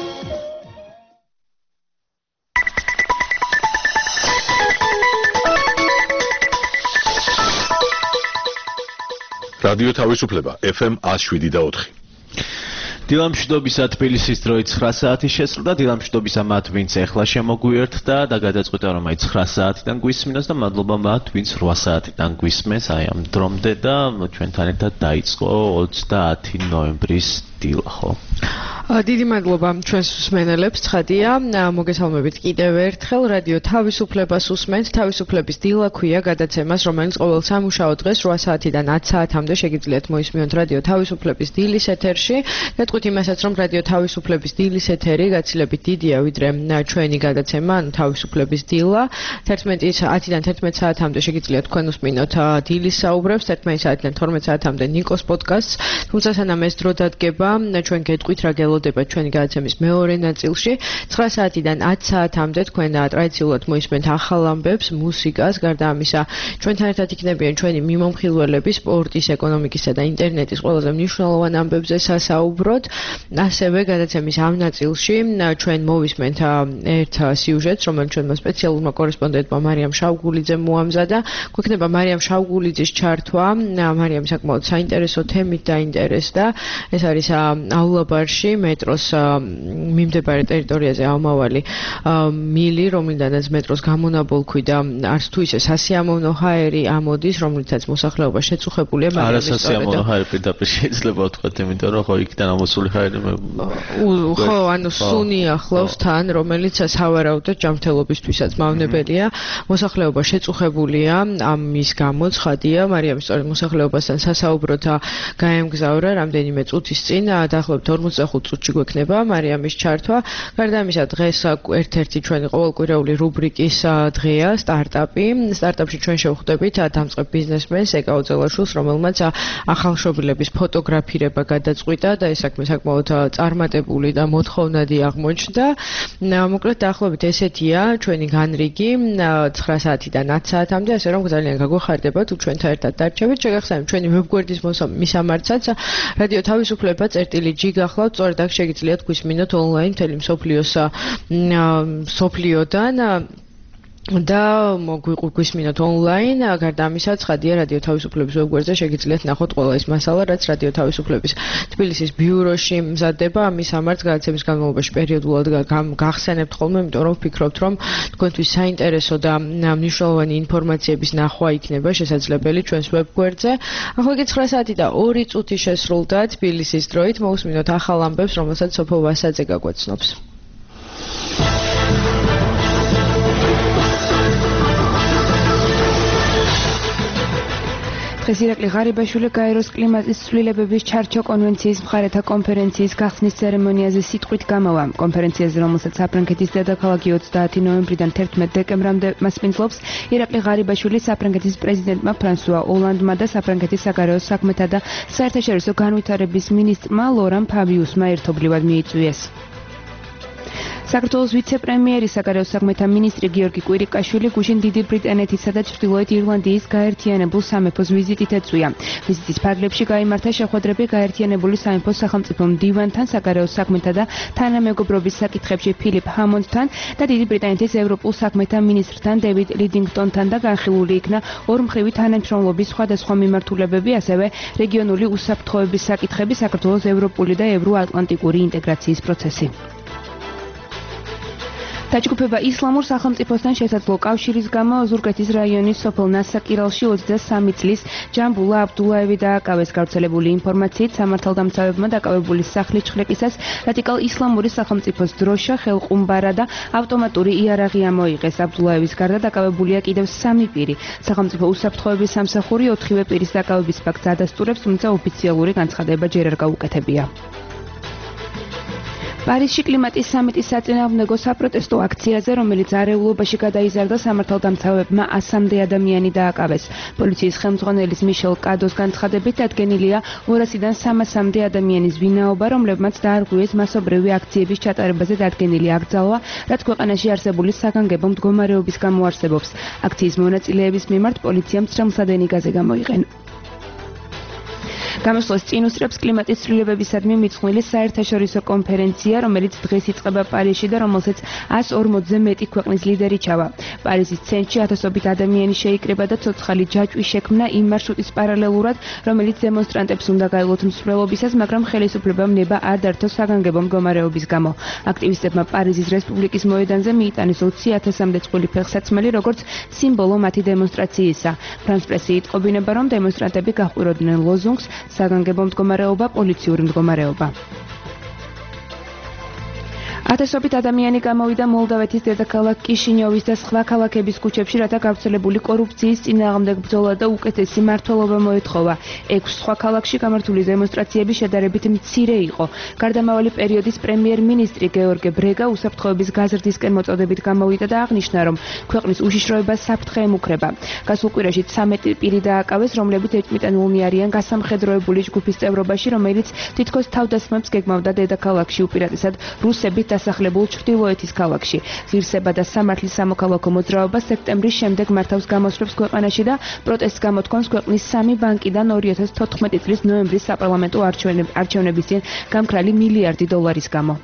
რადიო თავისუფლება FM 107.4. დილამშვიდობისა თბილისის დროით 9 საათი შესრულდა. დილამშვიდობისა მათ, ვინც ეხლა შემოგვიერთდა და გადაწყვიტა რომ აი 9 საათიდან გვისმინოს, და მადლობა მათ, ვინც 8 საათიდან გვისმენს აი ამ დრომდე და ჩვენთან ერთად დაიწყო 30 ნოემბრის დილა, ხო? დიდი მადლობა ჩვენს მსმენელებს, ცხადია. მოგესალმებით კიდევ ერთხელ. რადიო თავისუფლებას უსმენთ. თავისუფლების დილა ქვია გადაცემას, რომელიც ყოველ სამუშაო დღეს 8 საათიდან 10 საათამდე შეგიძლიათ მოისმინოთ რადიო თავისუფლების დილის ეთერში. გეტყვით იმასაც, რომ რადიო თავისუფლების დილის ეთერი გაცილებით დიდია, ვიდრე ჩვენი გადაცემა, ანუ თავისუფლების დილა. 10-დან 11 საათამდე შეგიძლიათ თქვენ უსმინოთ დილის საუბრებს, 11 საათიდან 12 საათამდე ნიკოს პოდკასტს. თუმცა სანამ ეს დრო დადგება, ჩვენ გეტყვით რა გელოდება ჩვენი გადაცემის მეორე ნაწილში. 9 საათიდან 10 საათამდე თქვენ ტრადიციულად მოისმენთ ახალ ამბებს, მუსიკას, გარდა ამისა, ჩვენთან ერთად იქნებიან ჩვენი მიმომხილველები სპორტის, ეკონომიკისა და ინტერნეტის ყველაზე მნიშვნელოვან ამბებზე სასაუბროთ. ასევე გადაცემის ამ ნაწილში ჩვენ მოვისმენთ ერთ სიუჟეტს, რომელიც ჩვენმა სპეციალურმა კორესპონდენტმა მარიამ შავგულიძემ მოამზადა. გვექნება მარიამ შავგულიძის ჩართვა. მარიამი საკმაოდ საინტერესო თემით დაინტერესდა. ეს არის აულაბარში მეტროს მიმდებარე ტერიტორიაზე ამავალი მილი, რომლიდანაც მეტროს გამონაბოლქვი და არც თუ ისე სასიამოვნო ჰაერი ამოდის, რომლითაც მოსახლეობა შეწუხებულია. არა სასიამოვნო ჰაერი პირდაპირ შეიძლება ვთქვათ, იმიტომ რომ ხო იქიდან ამოსული ჰაერი ხო, ანუ სუნი ახლავს თან, რომელიც სავარაუდოდ ჯანმრთელობისთვისაც მავნებელია. მოსახლეობა შეწუხებულია ამის გამო, ცხადია. მარიამი სწორედ მოსახლეობასთან სასაუბროდ გაემგზავრა რამდენიმე წუთის წინ, დაახლოებით 45 წუთში გვექნება მარიამის ჩართვა. გარდა ამისა, დღეს ერთ-ერთი ჩვენი ყოველკვირეული რუბრიკის დღეა სტარტაპი. სტარტაპში ჩვენ შევხვდებით დამწყებ ბიზნესმენს ეკა ოძელაშვილს, რომელმაც ახალშობილების ფოტოგრაფირება გადაწყვიტა და ეს საქმე საკმაოდ წარმატებული და მოთხოვნადი აღმოჩნდა. მოკლედ დაახლოებით ესეთია ჩვენი განრიგი 9 საათიდან 10 საათამდე, ასე რომ ძალიან გაგვეხარდება თუ ჩვენთან ერთად დარჩებით. შეგახსენებთ ჩვენი ვებგვერდის მისამართსაც რადიო თავისუფლება წერტილი G გახლავთ, სწორედ აქ შეგიძლიათ გვისმინოთ ონლაინ მთელი მსოფლიოდან და მოგვისმინოთ ონლაინ. გარდა ამისა, ცხადია რადიო თავისუფლების ვებგვერდზე შეგიძლიათ ნახოთ ყველა ის მასალა, რაც რადიო თავისუფლების თბილისის ბიუროში მზადდება. ამის ამართ გადაცემის განმავლობაში პერიოდულად გახსენებთ ხოლმე, იმიტომ რომ ვფიქრობთ, რომ თქვენთვის საინტერესო და მნიშვნელოვანი ინფორმაციების ნახვა იქნება შესაძლებელი ჩვენს ვებგვერდზე. ახლა კი 9 საათი და 2 წუთი შესრულდა თბილისის დროით. მოусმინოთ ახალ ამბებს, რომელსაც სოფო ვასაძე გაგვაცნობს. დღეს ირაკლი ღარიბაშვილი გაეროს კლიმატის ცვლილებების ჩარჩო კონვენციის მხარეთა კონფერენციის გახსნის ცერემონიაზე სიტყვით გამოვა. კონფერენციაზე, რომელსაც საფრანგეთის დედაქალაქი 30 ნოემბრიდან 11 დეკემბრამდე მასპინძლობს, ირაკლი ღარიბაშვილი საფრანგეთის პრეზიდენტმა ფრანსუა ოლანდმა და საფრანგეთის საგარეო საქმეთა და საერთაშორისო განვითარების მინისტრმა ლორან ფაბიუსმა ერთობლივად მიიწვიეს. საქართველოს ვიცე-პრემიერი საგარეო საქმეთა მინისტრი გიორგი კვირიკაშვილი გუშინ დიდი ბრიტანეთისა და ჩრდილოეთ ირლანდიის გაერთიანებულ სამეფოს ვიზიტით ეწვია. ვიზიტის ფარგლებში გაიმართა შეხვედრები გაერთიანებული სამეფოს სახელმწიფო მდივანთან, საგარეო საქმეთა და თანამეგობრობის საკითხებში ფილიპ ჰამონდთან და დიდი ბრიტანეთის ევროპულ საქმეთა მინისტრთან დევიდ ლიდინგტონთან და განხილული იქნა ორმხრივი თანამშრომლობის სხვადასხვა მიმართულებები, ასევე რეგიონული უსაფრთხოების საკითხები, საქართველოს ევროპული და ევროატლანტიკური ინტეგრაციის პროცესი. დაჯგუფება ისლამურ სახელმწიფოსთან შესაძლო კავშირის გამო ზურგეთის რაიონის სოფელ ნასაკირალში 23 წლის ჯამბულა აბდულაევი დააკავეს. გავრცელებული ინფორმაციით სამართალდამცავებმა დაკავებული სახლის ჩხრეკისას რადიკალ ისლამური სახელმწიფოს დროშა, ხელყუმბარა და ავტომატური იარაღი ამოიღეს. აბდულაევის გარდა დაკავებულია კიდევ 3 პირი. სახელმწიფო უსაფრთხოების სამსახური 4-ვე პირის დაკავების ფაქტს ადასტურებს, თუმცა ოფიციალური განცხადება ჯერ არ გაუკეთებია. პარიზში კლიმატის სამიტის საწინააღმდეგო საპროტესტო აქციაზე, რომელიც არეულობაში გადაიზარდა, სამართალდამცავებმა 100-მდე ადამიანი დააკავეს. პოლიციის ხელმძღვანელის მიშელ კადოს განცხადებით დადგენილია 200-დან 300-მდე ადამიანის ვინაობა, რომლებმაც დაარღვიეს მასობრივი აქციების ჩატარებაზე დადგენილი აკრძალვა, რაც ქვეყანაში არსებული საგანგებო მდგომარეობის გამო არსებობს. აქციის მონაწილეების მიმართ პოლიციამ ცრემლსადენი გაზი გამოიყენა. გამოსვლას წინ უსწრებს კლიმატის ცვლილებებისადმი მიძღვნილი საერთაშორისო კონფერენცია, რომელიც დღეს იწყება პარიზში და რომელსაც 140-ზე მეტი ქვეყნის ლიდერი ჩავა. პარიზის ცენტრში ათასობით ადამიანი შეიკრიბა და ცოცხალი ჯაჭვი შექმნა იმ მარშრუტის პარალელურად, რომელიც დემონსტრანტებს უნდა გაევლოთ მსვლელობისას, მაგრამ ხელისუფლებამ ნება არ დართო საგანგებო მდგომარეობის გამო. აქტივისტებმა პარიზის რესპუბლიკის მოედანზე მიიტანეს 20,000-მდე წყვილი ფეხსაცმელი, როგორც სიმბოლო მათი დემონსტრაციისა. ფრანს პრესი იტყობინება, რომ დემონსტრანტები გაჰყვიროდნენ ლოზუნგს საგანგებო მდგომარეობა, პოლიციური მდგომარეობა. ათასობით ადამიანი გამოვიდა მოლდავეთის დედაქალაქ კიშინიოვის და სხვა ქალაქების ქუჩებში, რათა გავრცელებული კორუფციის წინააღმდეგ ბრძოლა და უკეთესი მმართველობა მოეთხოვა. 6 სხვა ქალაქში გამართული დემონსტრაციები შედარებით მცირე იყო. გარდამავალი პერიოდის პრემიერ-მინისტრი გეორგე ბრეგა უსაფრთხოების გაზრდისკენ მოწოდებით გამოვიდა და აღნიშნა, რომ ქვეყნის უშიშროება საფრთხე ემუქრება. გასულ კვირაში 13 პირი დააკავეს, რომლებიც ეჭვმიტანილნი არიან გასამხედროებული ჯგუფის წევრობაში, რომელიც თითქოს თავდასხმებს გეგმავდა დედაქალაქში, უპირატესად რუსებით დასახლებულ ჩრდილოეთის ქალაქში. ღირსება და სამართლის სამოქალაქო მოძრაობა სექტემბრის შემდეგ მართავს გამოსვლებს ქვეყანაში და პროტესტს გამოთქვამს ქვეყნის 3 ბანკიდან 2014 წლის ნოემბრის საპარლამენტო არჩევნების წინ გამქრალი $1 მილიარდი გამო.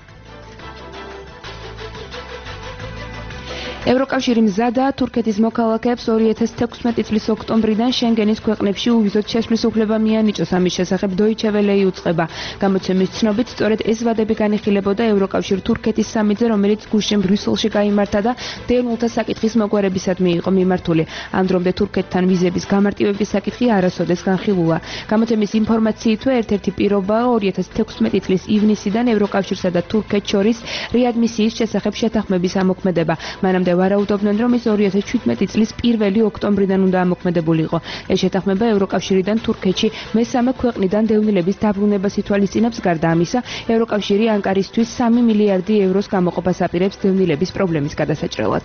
ევროკავშირი მზადაა თურქეთის მოქალაქეებს 2016 წლის ოქტომბრიდან შენგენის ქვეყნებში უვიზოდ შესვლის უფლება მიანიჭოს. ამის შესახებ Deutsche Welle იუწყება. გამოცემის ცნობით, სწორედ ეს ვადები განიხილებოდა ევროკავშირ-თურქეთის სამიტზე, რომელიც გუშინ ბრიუსელში გაიმართა და დევნილთა საკითხის მოგვარებისადმი იყო მიმართული. ამ დრომდე თურქეთთან ვიზების გამარტივების საკითხი არასოდეს განხილულა. გამოცემის ინფორმაციითვე ერთ-ერთი პირობაა 2016 წლის ივნისიდან ევროკავშირსა და თურქეთს შორის რეადმისიის შესახებ შეთანხმების ამოქმედება. მანამდე ვარაუდობდნენ, რომ ის 2017 წლის 1 ოქტომბრიდან უნდა ამოქმედებულიყო. ეს შეთანხმება ევროკავშირიდან თურქეთში მესამე ქვეყნიდან დევნილების დაბრუნებას ითვალისწინებს. გარდა ამისა, ევროკავშირი ანკარისთვის 3 მილიარდი ევროს გამოყოფას აპირებს დევნილების პრობლემის გადასაჭრელად.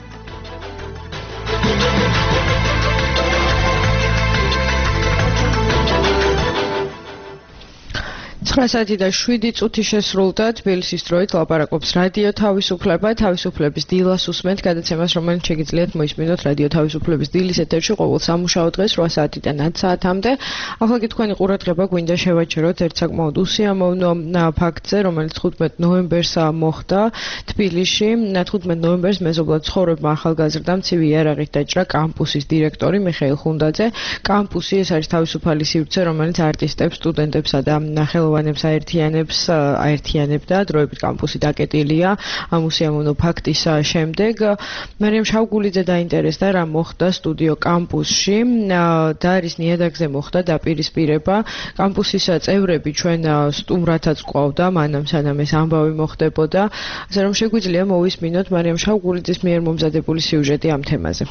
9:07 შესრულდა თბილისის დროით ლაპარაკობს რადიო თავისუფლება. თავისუფლების დილას უსმენთ გადაცემას, რომელიც შეგიძლიათ მოისმინოთ რადიო თავისუფლების დილის ეთერში ყოველ სამუშაო დღეს 8 საათიდან 10 საათამდე. ახლა კი თქვენი ყურადღება გვინდა შევაჩეროთ ერთ საკმაოდ უსიამოვნო ფაქტზე, რომელიც 15 ნოემბერს მოხდა თბილისში. 15 ნოემბერს მეზობლად ცხოვრებმა ახალგაზრდა მცივი იარაღით დაჭრა კამპუსის დირექტორი მიხეილ ხუნდაძე. კამპუსი ეს არის თავისუფალი სივრცე, რომელიც არტისტებს, სტუდენტებსა და ხელოვანებს აერთიანებდა. დროებით კამპუსი დაკეტილია ამ უსიამოვნო ფაქტის შემდეგ. მარიამ შავგულიძე დაინტერესდა, რა მოხდა სტუდიო კამპუსში და არის ნიადაგზე მოხდა დაპირისპირება. კამპუსის წევრები ჩვენ სტუმრათაც ყვავდა, მანამ სანამ ეს ამბავი მოხდებოდა. ასე რომ შეგვიძლია მოვისმინოთ მარიამ შავგულიძის მიერ მომზადებული სიუჟეტი ამ თემაზე.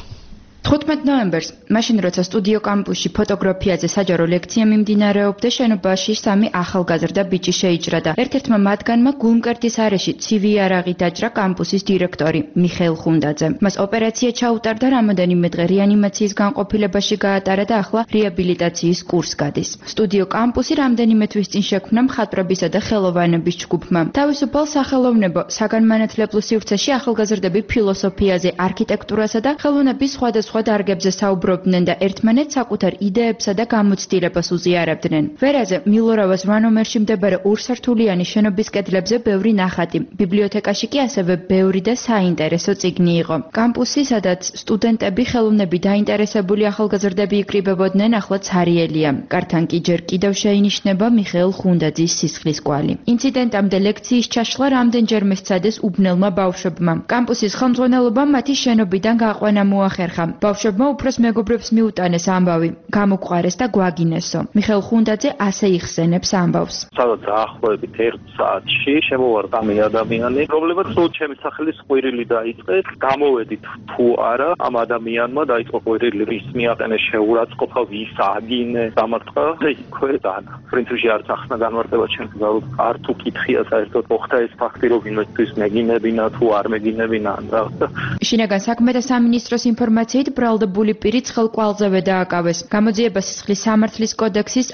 15 ნოემბერს, მაშინ როცა სტუდიო კამპუსში ფოტოგრაფიაზე საჯარო ლექცია მიმდინარეობდა, შენობაში 3 ახალგაზრდა ბიჭი შეიჭრა და ერთ-ერთმა მათგანმა გულმკერდის არეში ცივი იარაღით დაჭრა კამპუსის დირექტორი მიხეილ ხუნდაძე. მას ოპერაცია ჩაუტარდა, რამოდენიმე დღე რეანიმაციის განყოფილებაში გაატარა და ახლა რეაბილიტაციის კურსს გადის. სტუდიო კამპუსი რამდენიმე თვის წინ შექმნა მხატვრებისა და ხელოვანების ჯგუფმა. თავისუფალ სახელოვნებო საგანმანათლებლო სივრცეში ახალგაზრდები ფილოსოფიაზე, არქიტექტურასა და ხელოვნების სხვადასხვა დარგებზე საუბრობდნენ და ერთმანეთს საკუთარ იდეებსა და გამოცდილებას უზიარებდნენ. ვერაზე მილორავას 8 ნომერში მდებარე ორსართულიანი შენობის კედლებზე ბევრი ნახატი. ბიბლიოთეკაში კი ასევე ბევრი და საინტერესო წიგნი იყო. კამპუსი, სადაც სტუდენტები, ხელოვნები დაინტერესებული ახალგაზრდები იკრიბებოდნენ, ახლა ცარიელია. კართან კი ჯერ კიდევ შეინიშნება მიხეილ ხუნდაძის სისხლის კვალი. ინციდენტამდე ლექციის ჩაშლა რამდენჯერმე სცადეს უბნელმა ბავშვებმა. კამპუსის ხელმძღვანელობამ მათი შენობიდან გაყვანა მოახერხა. ბავშვებმა უფროს მეგობრებს მიუტანეს ამბავი, გამოყვარეს და გვაგინესო. მიხეილ ხუნდაძე ასე იხსენებს ამბავს. სადაც დაახლოებით 1 საათში შემოვარდა მე ადამიანი. პრობლემა სულ ჩემი სახელის ყვირილი დაიწყეს. გამოვედით თუ არა, ამ ადამიანმა დაიწყო ყვირილი, რის მიაყენეს შეურაცხყოფა, ვის აგინე, დამარტყა და იქვე დანა. პრინციპში არც ახსნა განმარტება ჩემს გზავნილ არ თუ კითხია საერთოდ მოხდა ეს ფაქტი, რომ იმისთვის მეგინებინა თუ არ მეგინებინა ან რა. შინაგან საქმეთა სამინისტროს ინფორმაციით ბრალდებული პირი ცხელ კვალზევე დააკავეს. გამოძიება სისხლის სამართლის კოდექსის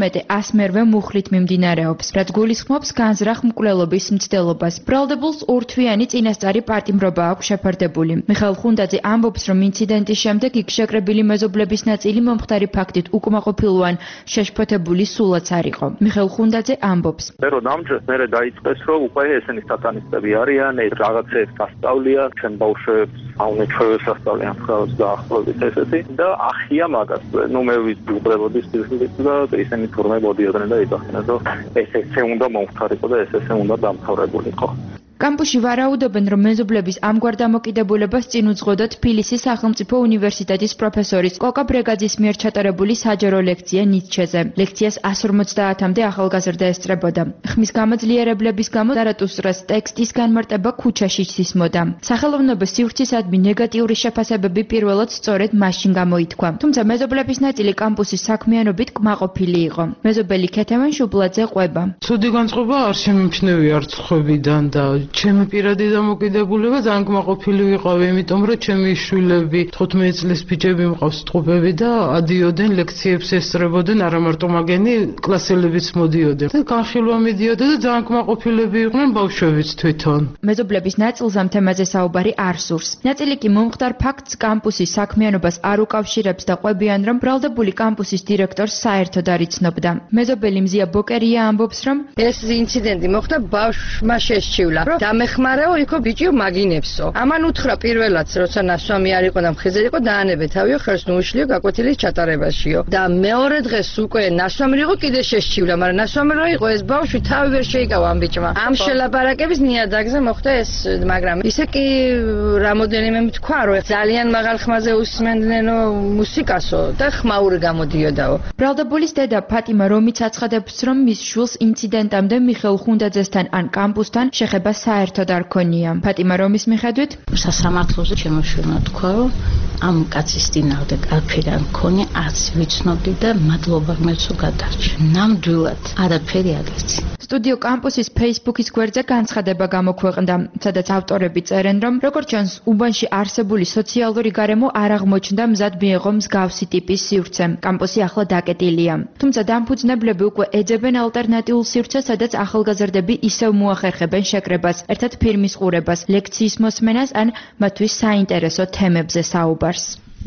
19-100 მუხლით მიმდინარეობს, რაც გულისხმობს განზრახ მკვლელობის მცდელობას. ბრალდებულს ორთვიანი წინასწარი პატიმრობა აქვს შეფარდებული. მიხეილ ხუნდაძე ამბობს, რომ ინციდენტის შემდეგ იქ შეკრებილი მეზობლების ნაწილი მომხდარი ფაქტით უკმაყოფილო ან შეშფოთებული სულაც არ იყო. მიხეილ ხუნდაძე ამბობს: "რომ ამჯერად მე დაიწყეს, რომ უკვე ესენი სატანისტები არიან, რაღაცებს დასწავლია, ჩვენ ბავშვებს აუნეჩვევეს სასწავლიან ხალხს დაახლოებით ესეთი და ახია მაგას. ნუ მე ვიძლებოდი სპეციალისტ და ესენი თურმე მოდიოდნენ და იბახნენ, რომ ეს ესე უნდა მომხდარიყო და ეს ესე უნდა დამთავრებულიყო." კამპუსში ვარაუდობენ, რომ მეზობლების ამგვარ დამოკიდებულებას წინ უძღოდა თბილისის სახელმწიფო უნივერსიტეტის პროფესორის კოკა ბრეგაძის მიერ ჩატარებული საჯარო ლექცია ნიცშეზე. ლექციას 150-მდე ახალგაზრდა ესწრებოდა. ხმის გამოძლიერებლების გამო ზარატუსტრას ტექსტის განმარტება ქუჩაში სისმოდა. სახელოვნების სივრცისადმი ნეგატიური შეფასებები პირველად სწორედ მაშინ გამოითქვა. თუმცა მეზობლების ნაწილი კამპუსის საქმიანობით კმაყოფილი იყო. მეზობელი ქეთევან შუბლაძე ყვება: "ცუდი განწყობა არ შემიმჩნევია არც ხვებიდან და ჩემი პირადი დამოკიდებულება ძალიან კმაყოფილი ვიყავი, იმიტომ რომ ჩემი შვილები 15 წლის ბიჭები მყავს ტყუპები და ადიოდნენ ლექციებს ესწრებოდნენ, არა მარტო მაგენი, კლასელებიც მოდიოდნენ. და განხილვა მიდიოდა და ძალიან კმაყოფილები იყვნენ ბავშვებიც თვითონ. მეზობლების ნაწილს ამ თემაზე საუბარი არ სურს. ნაწილი კი მომხდარ ფაქტს კამპუსის საქმიანობას არ უკავშირებს და ყვებიან, რომ ბრალდებული კამპუსის დირექტორს საერთოდ არ იცნობდა. მეზობელი მზია ბოკერია ამბობს, რომ ეს ინციდენტი მოხდა ბავშვმა შესჩივლა. დამეხმარაო იქო ბიჭიო მაგინებსო. ამან უთხრა პირველად, როცა ნასვამი არ იყო და მხეზე იყო, დაანებე თავიო ხერს ნუუშლიო გაკვეთილის ჩატარებაშიო. და მეორე დღეს უკვე ნასვამი იყო კიდე შესჩივლა, მაგრამ ნასვამი რო იყო ეს ბავშვი თავი ვერ შეიკავა ამ ბიჭმა. ამ შელაპარაკების ნიადაგზე მოხდა ეს, მაგრამ ისე კი რამოდენიმე თქვა, რომ ძალიან მაღალ ხმაზე უსმენდნენო მუსიკასო და ხმაური გამოდიოდაო. ბრალდებულის დედა ფატიმა რომიც აცხადებს, რომ მის შვილს ინციდენტამდე მიხეილ ხუნდაძესთან ან კამპუსთან შეხება საერთოდ არ ქონია. ფატიმა რომის მიხედვით, სასამართლოზე ჩემო შვილმა თქვა, რომ ამ კაცის წინააღმდეგ არაფერი არ მქონია, არც ვიცნობდი და მადლობა ღმერთსო გადარჩა. ნამდვილად არაფერი არ იცი. სტუდიო კამპუსის Facebook-ის გვერდზე განცხადება გამოქვეყნდა, სადაც ავტორები წერენ, რომ როგორც ჩანს, უბანში არსებული სოციალური გარემო არ აღმოჩნდა მზად მიეღო მსგავსი ტიპის სივრცე. კამპუსი ახლა დაკეტილია. თუმცა დამფუძნებლები უკვე ეძებენ ალტერნატიულ სივრცეს, სადაც ახალგაზრდები ისევ მოახერხებენ შეკრებას, ერთად ფილმის ყურებას, ლექციის მოსმენას ან მათთვის საინტერესო თემებზე საუბარს.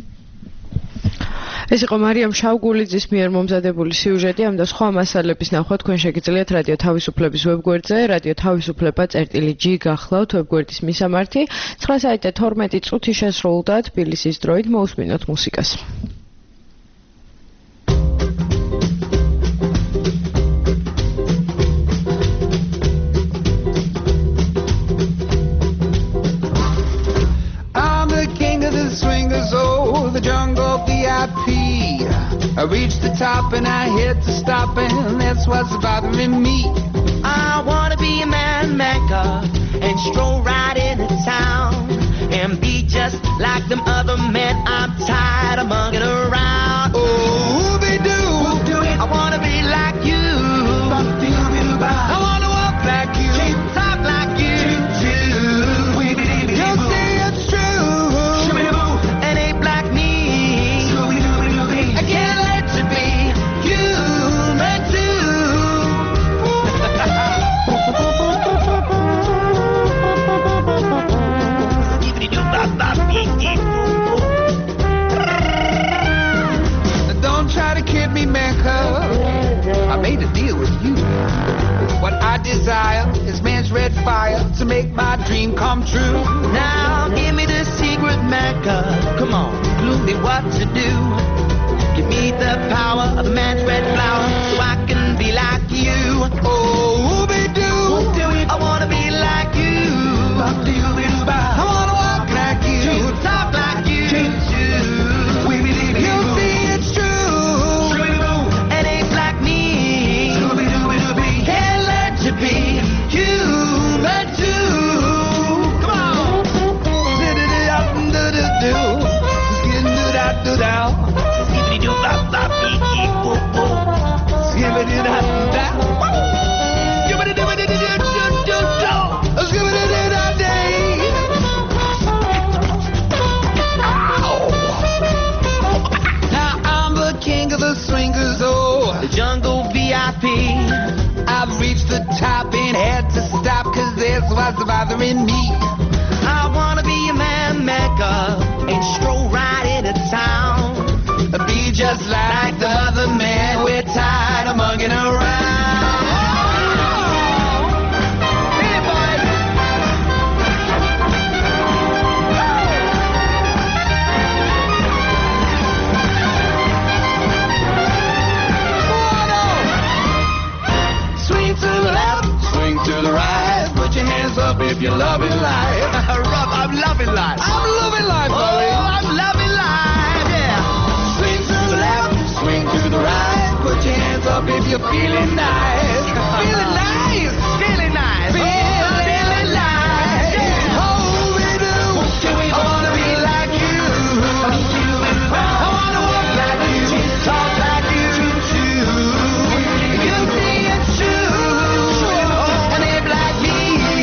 ეს იყო მარიამ შავგულიძის მიერ მომზადებული სიუჟეტი, ამ და სხვა მასალების ნახვა თქვენ შეგიძლიათ რადიო თავისუფლების ვებგვერდზე, რადიო თავისუფლება.g გახლავთ ვებგვერდის მისამართი. 9:12 შესრულდა თბილისის დროით, მოусმინოთ მუსიკას. The jungle VIP. I reached the top and I hit the stop, and that's what's bothering me. I wanna be a man maker and stroll right into town and be just like them other men. I'm tired of mugging around. Oh, whoopie-doo, I wanna be like you. I wanna walk like you, talk like you. You'll see it's true. It ain't like me. I can't let you be human too. Don't try to kid me, man, 'cause I made a deal with you. What I desire is man's red fire to make my dream come true. Now give me the secret, Mecca. Come on, clue me what to do. Give me the power of man's red flower so I can be like you. Oh, whoopie-doo, I wanna be like you. I wanna walk like you, talk like you. You'll see it's true. It ain't like me. Can't let you be human too. Come on. Do-do-do-do-do-do. Just getting do-da-do-da. is what's bothering me. I wanna be a man maker and stroll right into town. Be just like the other men, we're tired of mugging around. Hey, boys. Swing to the left, swing to the right. Put your hands up if you're loving life. Rob, I'm loving life. I'm loving life, buddy. Oh, I'm loving life, yeah. Swing to the left, swing to the right. Put your hands up if you're feeling nice. Feeling nice, feeling nice, feeling nice. Yeah. Oh, baby, I wanna be like you. I wanna walk like you, talk like you too. You see it's true, and if like me,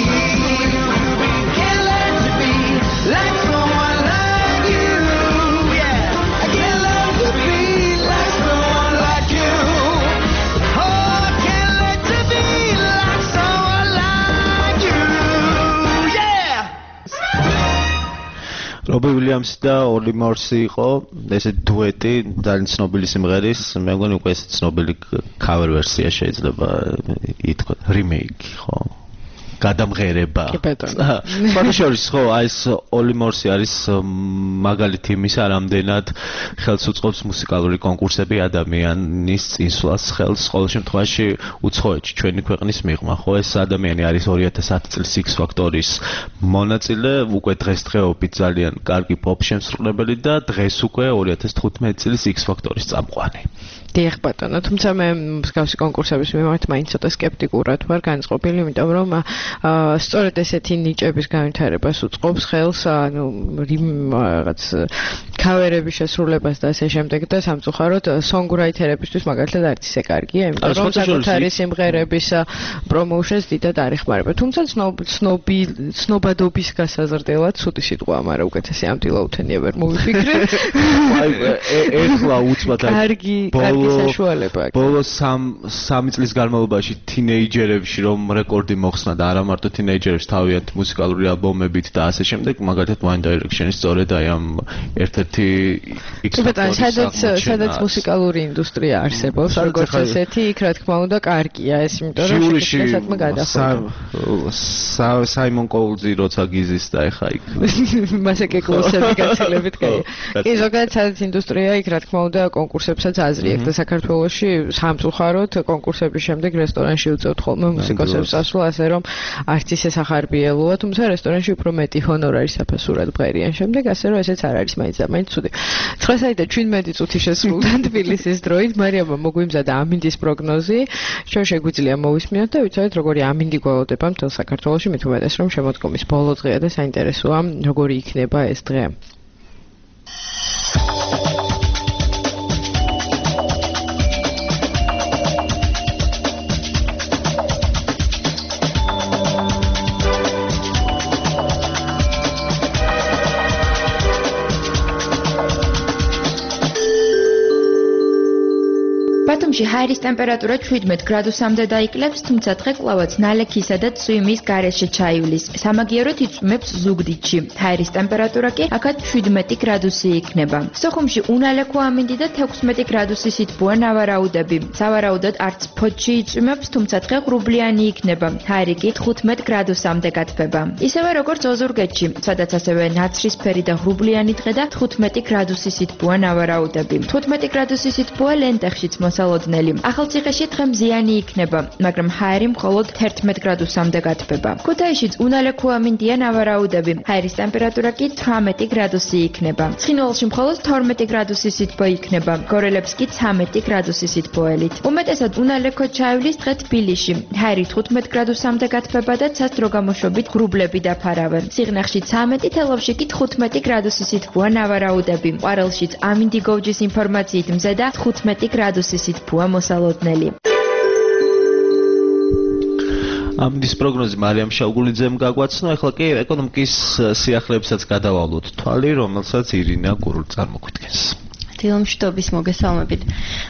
can learn to be like someone like you. Yeah, I can learn to be like someone like you. Oh, I can learn to be like someone like you. Yeah. რობი უილიამსი და ოლი მორსი იყო ესე დუეტი ძალიან ცნობილი სიმღერის მე მგონი უკვე ეს ცნობილი cover version შეიძლება ითქვა remake ხო გადამღერება ფოტოშორის ხო აი ეს ოლი მორსი არის მაგალითი იმისა რამდენად ხელს უწყობს მუსიკალური კონკურსები ადამიანის წინსვლას ხელს ყოველ შემთხვევაში უცხოეთში ჩვენი ქვეყნის მიღმა ხო ეს ადამიანი არის 2010 წლის X Factor-ის მონაწილე უკვე დღესდღეობით ძალიან კარგი pop შემსრულებელი და დღეს უკვე 2015 წლის X Factor-ის წამყვანი დიახ ბატონო, თუმცა მე მსგავსი კონკურსების მიმართ მაინც ცოტა სკეპტიკურად ვარ განწყობილი, იმიტომ რომ სწორედ ესეთი ნიჭების განვითარებას უწყობს ხელს, ანუ რაღაც ქავერების შესრულებას და ასე შემდეგ და სამწუხაროდ სონგრაითერებისთვის მაგალითად არც ისე კარგია, იმიტომ რომ საკუთარი სიმღერების პრომოუშენს დიდად არ ეხმარება. თუმცა ცნობადობის გასაზრდელად ცუდი სიტყვაა, მაგრამ უკეთესი ამ დილაუთენია ვერ მოვიფიქრე. აი ეხლა უცბად კარგი საშუალება აქვს. ბოლო 3 წლის განმავლობაში თინეიჯერებში რომ რეკორდი მოხსნა და არა მარტო თინეიჯერებს თავიანთ მუსიკალური ალბომებით და ასე შემდეგ, მაგალითად One Direction-ის სწორედ აი ამ ერთ-ერთი სადაც მუსიკალური ინდუსტრია არსებობს, როგორც ესეთი, იქ რა თქმა უნდა კარგია ეს, იმიტომ რომ შესაძლოა გადახურვა. საიმონ კოულზი როცა გიზის და ეხა იქ მასე კეკლოსები გაცილებით კაია. კი, ზოგადად სადაც ინდუსტრია იქ რა თქმა უნდა კონკურსებსაც აზრი აქვს და საქართველოში სამწუხაროდ კონკურსების შემდეგ რესტორანში უწევთ ხოლმე მუსიკოსებს წასვლა, ასე რომ არც ისე სახარბიელოა, თუმცა რესტორანში უფრო მეტი ჰონორარი საფასურად ბღერიან. შემდეგ ასე რომ ესეც არ არის მაინც ცუდი. 9:17 წუთი შესრულდა თბილისის დროით, მარიამმა მოგვიმზადა ამინდის პროგნოზი. ჩვენ შეგვიძლია მოვისმინოთ და ვიცოდეთ როგორი ამინდი გველოდება მთელ საქართველოში, მით უმეტეს რომ შემოდგომის ბოლო დღეა და საინტერესოა როგორი იქნება ეს დღე. ბათუმში ჰაერის ტემპერატურა 17 გრადუსამდე დაიკლებს, თუმცა დღე კვლავაც ნალექისა და წვიმის გარეშე ჩაივლის. სამაგიეროდ იწვიმებს ზუგდიდში. ჰაერის ტემპერატურა კი აქაც 17 გრადუსი იქნება. სოხუმში უნალექო ამინდი და 16 გრადუსი სითბოა ნავარაუდები. სავარაუდოდ არც ფოთში იწვიმებს, თუმცა დღე ღრუბლიანი იქნება. ჰაერი კი 15 გრადუსამდე გათბება. ისევე როგორც ოზურგეთში, სადაც ასევე ნაცრისფერი და ღრუბლიანი დღე და 15 გრადუსი სითბოა ნავარაუდები. 15 გრადუსი სითბოა ლენტეხშიც მოსალოდნელი. ახალციხეში დღე მზიანი იქნება, მაგრამ ჰაერი მხოლოდ 11 გრადუსამდე გათბება. ქუთაისშიც უნალექო ამინდია ნავარაუდები. ჰაერის ტემპერატურა კი 18 გრადუსი იქნება. ცხინვალში მხოლოდ 12 გრადუსი სითბო იქნება. გორელებს კი 13 გრადუსი სითბოელით. უმეტესად უნალექო ჩაივლის დღე თბილისში. ჰაერი 15 გრადუსამდე გათბება და ცასდრო გამოშვებით ღრუბლები დაფარავენ. სიღნაღში 13, თელავში კი 15 გრადუსი სითბოა ნავარაუდები. ყვარელშიც ამინდი გოვჯის ინფორმაციით მზე და 15 გრადუსი სითბოა მოსალოდნელი. ამინდის პროგნოზი მარიამ შაუგულიძემ გაგვაცნო, ახლა კი ეკონომიკის სიახლეებსაც გადავალოთ თვალი, რომელსაც ირინა გურული წარმოგვიდგენს. დილამშვიდობის მოგესალმებით.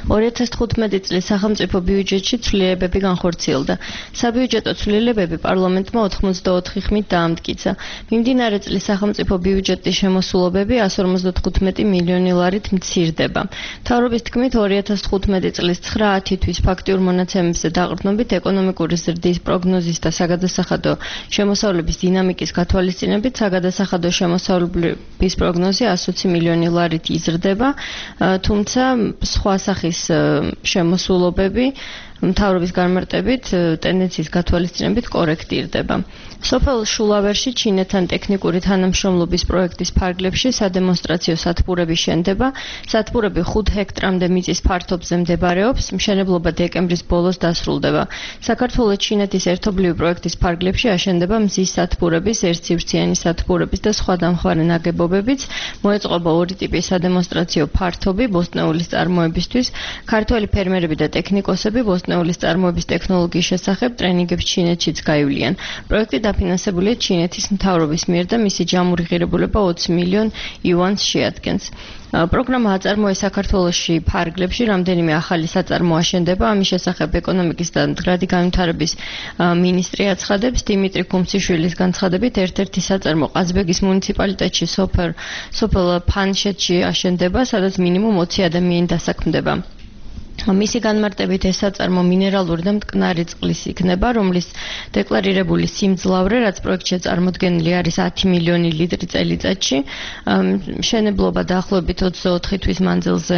2015 წლის სახელმწიფო ბიუჯეტში ცვლილებები განხორციელდა. საბიუჯეტო ცვლილებები პარლამენტმა 84 ხმით დაამტკიცა. მიმდინარე წლის სახელმწიფო ბიუჯეტის შემოსულობები 155 მილიონი ლარით მცირდება. მთავრობის თქმით 2015 წლის 9 თვის ფაქტიურ მონაცემებზე დაყრდნობით ეკონომიკური ზრდის პროგნოზის და საგადასახადო შემოსავლების დინამიკის გათვალისწინებით საგადასახადო შემოსავლების პროგნოზი 120 მილიონი ლარით იზრდება, თუმცა სხვა სახის შემოსულობები მთავრობის განმარტებით ტენდენციის გათვალისწინებით კორექტირდება. სოფელ შულავერში ჩინეთთან ტექნიკური თანამშრომლობის პროექტის ფარგლებში სადემონსტრაციო სათბურები შენდება. სათბურები 5 ჰექტრამდე მიწის ფართობზე მდებარეობს. მშენებლობა დეკემბრის ბოლოს დასრულდება. საქართველოს ჩინეთის ერთობლივი პროექტის ფარგლებში აშენდება მზის სათბურების, ერთსივრციანი სათბურების და სხვა დამხმარე ნაგებობებიც. მოეწყობა ორი ტიპის სადემონსტრაციო ფართობი ბოსტნეულის წარმოებისთვის. ქართველი ფერმერები და ტექნიკოსები ბოსტნეულის წარმოების ტექნოლოგიის შესახებ ტრენინგებს ჩინეთშიც გაივლიან. პროექტი დაფინანსებულია ჩინეთის მთავრობის მიერ და მისი ჯამური ღირებულება 20 მილიონ იუანს შეადგენს. პროგრამა აწარმოეს საქართველოში ფარგლებში, რამდენიმე ახალი საწარმო აშენდება. ამის შესახებ ეკონომიკის და მდგრადი განვითარების მინისტრი აცხადებს. დიმიტრი ქუმციშვილის განცხადებით, ერთ-ერთი საწარმო ყაზბეგის მუნიციპალიტეტში სოფელ ფანშეთში აშენდება, სადაც მინიმუმ 20 ადამიანი დასაქმდება. მისი განმარტებით ეს საწარმო მინერალური და მტკნარი წყლის იქნება, რომლის დეკლარირებული სიმძლავრე, რაც პროექტში წარმოდგენილი არის 10 მილიონი ლიტრი წელიწადში. მშენებლობა დაახლოებით 24 თვის მანძილზე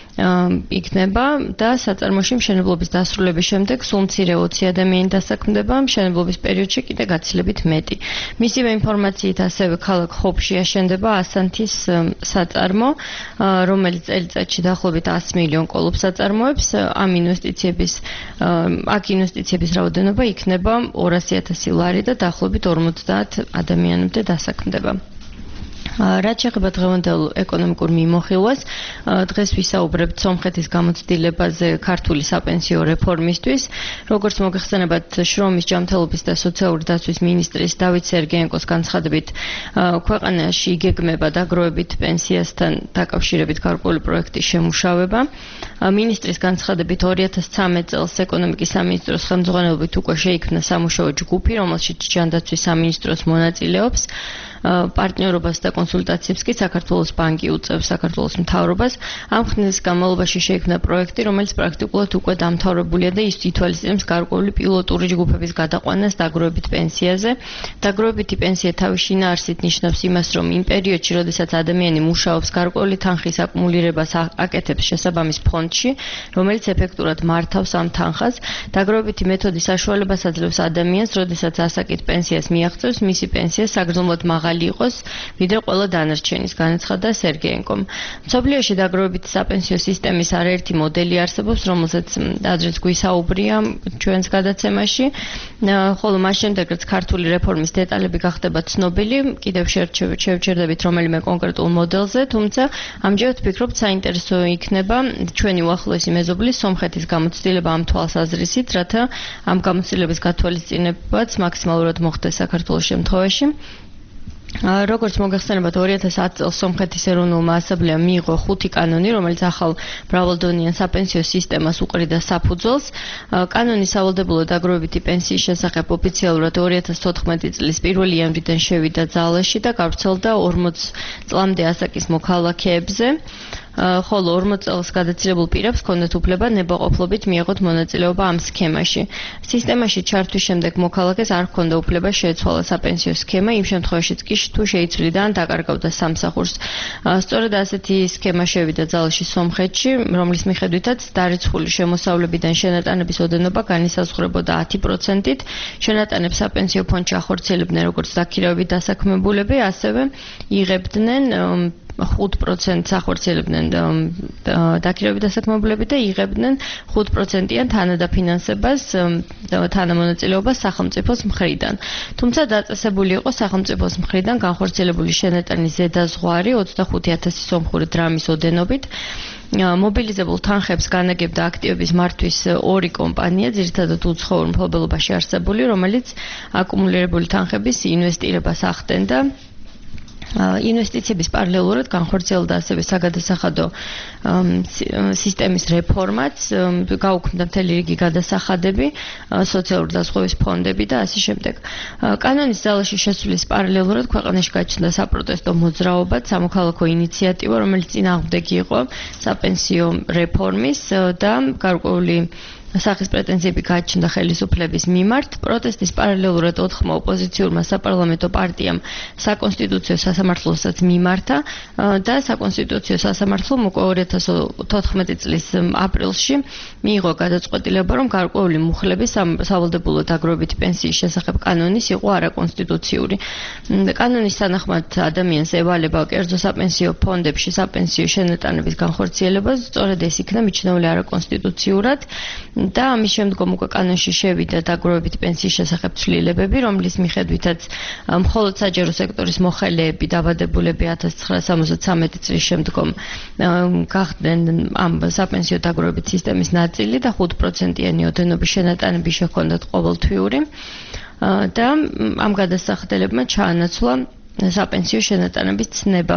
იქნება და საწარმოში მშენებლობის დასრულების შემდეგ სულ მცირე 20 ადამიანი დასაქმდება, მშენებლობის პერიოდში კიდე გაცილებით მეტი. მისივე ინფორმაციით ასევე ქალაქ ხობში აშენდება ასანთის საწარმო, რომელიც წელიწადში დაახლოებით 100 მილიონ კოლოფს აწარმოებს. ამ ინვესტიციების რაოდენობა იქნება 200,000 ლარი და დაახლოებით 50 ადამიანამდე დასაქმდება. რაც შეეხება დღევანდელ ეკონომიკურ მიმოხილვას, დღეს ვისაუბრებთ სომხეთის გამოცდილებაზე ქართული საპენსიო რეფორმისთვის. როგორც მოგეხსენებათ, შრომის, ჯანმრთელობის და სოციალური დაცვის მინისტრის დავით სერგეენკოს განცხადებით, ქვეყანაში იგეგმება დაგროვებით პენსიასთან დაკავშირებით გარკვეული პროექტის შემუშავება. მინისტრის განცხადებით 2013 წელს ეკონომიკის სამინისტროს ხელმძღვანელობით უკვე შეიქმნა სამუშაო ჯგუფი, რომელშიც ჯანდაცვის სამინისტროს მონაწილეობს. პარტნიორობას და კონსულტაციებს კი საქართველოს ბანკი უწევს საქართველოს მთავრობას. ამ ხნის განმავლობაში შეიქმნა პროექტი, რომელიც პრაქტიკულად უკვე დამთავრებულია და ის ითვალისწინებს გარკვეული პილოტური ჯგუფების გადაყვანას დაგროვებით პენსიაზე. დაგროვებითი პენსია თავის შინაარსით ნიშნავს იმას, რომ იმ პერიოდში, როდესაც ადამიანი მუშაობს, გარკვეული თანხის აკუმულირებას აკეთებს შესაბამის ფონდში, რომელიც ეფექტურად მართავს ამ თანხას. დაგროვებითი მეთოდის საშუალებას აძლევს ადამიანს, როდესაც ასაკით პენსიას მიაღწევს, მისი პენსია საგრძნობლად მაღალი იყოს, ვიდრე ყველა დანარჩენის, განაცხადა სერგეენკომ. მსოფლიოში დაგროვებითი საპენსიო სისტემის არაერთი მოდელი არსებობს, რომელზეც ადრეც გვისაუბრია ჩვენს გადაცემაში, ხოლო მას შემდეგ, რაც ქართული რეფორმის დეტალები გახდება ცნობილი, კიდევ შევჩერდებით რომელიმე კონკრეტულ მოდელზე, თუმცა ამჯერად ვფიქრობთ საინტერესო იქნება ჩვენი უახლოესი მეზობლის სომხეთის გამოცდილება ამ თვალსაზრისით, რათა ამ გამოცდილების გათვალისწინებაც მაქსიმალურად მოხდეს საქართველოს შემთხვევაში. როგორც მოგეხსენებათ, 2010 წელს სომხეთის ეროვნულმა ასამბლეამ მიიღო 5 კანონი, რომელიც ახალ მრავალდონიან საპენსიო სისტემას უყრიდა საფუძველს. კანონი სავალდებულო დაგროვებითი პენსიის შესახებ ოფიციალურად 2014 წლის 1 იანვრიდან შევიდა ძალაში და გავრცელდა 40 წლამდე ასაკის მოქალაქეებზე. ხოლო 40 წელს გადაცილებულ პირებს ჰქონდათ უფლება ნებაყოფლობით მიეღოთ მონაწილეობა ამ სქემაში. სისტემაში ჩართვის შემდეგ მოქალაქეს არ ჰქონდა უფლება შეეცვალა საპენსიო სქემა, იმ შემთხვევაშიც კი თუ შეიცვლიდა ან დაკარგავდა სამსახურს. სწორედ ასეთი სქემა შევიდა ძალაში სომხეთში, რომლის მიხედვითაც დარიცხული შემოსავლებიდან შენატანების ოდენობა განისაზღვრებოდა 10%-ით. შენატანებს საპენსიო ფონდში ახორციელებდნენ როგორც დაქირავებით დასაქმებულები, ასევე იღებდნენ 5% ახორციელებდნენ დაქირავებით დასაქმებულები და იღებდნენ 5%-იან თანადაფინანსებას თანამონაწილეობას სახელმწიფოს მხრიდან. თუმცა დაწესებული იყო სახელმწიფოს მხრიდან განხორციელებული შენატანის ზედაზღვარი 25,000 სომხური დრამის ოდენობით. მობილიზებულ თანხებს განაგებდა აქტივების მართვის ორი კომპანია, ძირითადად უცხოურ მფლობელობაში არსებული, რომელიც აკუმულირებული თანხების ინვესტირებას ახდენდა. ინვესტიციების პარალელურად განხორციელდა ასევე საგადასახადო სისტემის რეფორმაც, გაუქმდა მთელი რიგი გადასახადები, სოციალური დაზღვევის ფონდები და ასე შემდეგ. კანონის ძალაში შესვლის პარალელურად ქვეყანაში გაჩნდა საპროტესტო მოძრაობაც, სამოქალაქო ინიციატივა, რომელიც წინააღმდეგი იყო საპენსიო რეფორმის და გარკვეული სახის პრეტენზიები გააჩნდა ხელისუფლების მიმართ. პროტესტის პარალელურად 4 ოპოზიციურმა საპარლამენტო პარტიამ საკონსტიტუციო სასამართლოსაც მიმართა და საკონსტიტუციო სასამართლომ უკვე 2014 წლის ապრილში მიიღო გადაწყვეტილება, რომ გარკვეული მუხლების სავალდებულო დაგროვებითი პენსიის შესახებ კანონის იყო არაკონსტიტუციური. კანონის თანახმად ადამიანს ევალება კერძო საპენსიო ფონდებში საპენსიო შენატანების განხორციელება, სწორედ ეს იქნა მიჩნეული არაკონსტიტუციურად. და ამის შემდგომ უკვე კანონში შევიდა დაგროვებითი პენსიის შესახებ ცვლილებები, რომლის მიხედვითაც მხოლოდ საჯარო სექტორის მოხელეები, დაბადებულები 1973 წლის შემდგომ გახდნენ ამ საპენსიო დაგროვებითი სისტემის ნაწილი და 5%-იანი ოდენობის შენატანები შეჰქონდათ ყოველთვიური და ამ გადასახადებებმა ჩაანაცვლა საპენსიო შენატანების ცნება.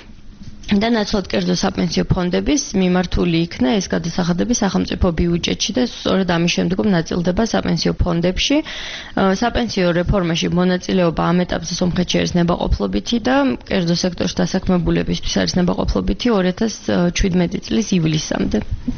და ნაცვლად კერძო საპენსიო ფონდების მიმართული იქნა ეს გადასახადები სახელმწიფო ბიუჯეტში და სწორედ ამის შემდგომ ნაწილდება საპენსიო ფონდებში. საპენსიო რეფორმაში მონაწილეობა ამ ეტაპზე სომხეთში არის ნებაყოფლობითი და კერძო სექტორში დასაქმებულებისთვის არის ნებაყოფლობითი 2017 წლის ივლისამდე.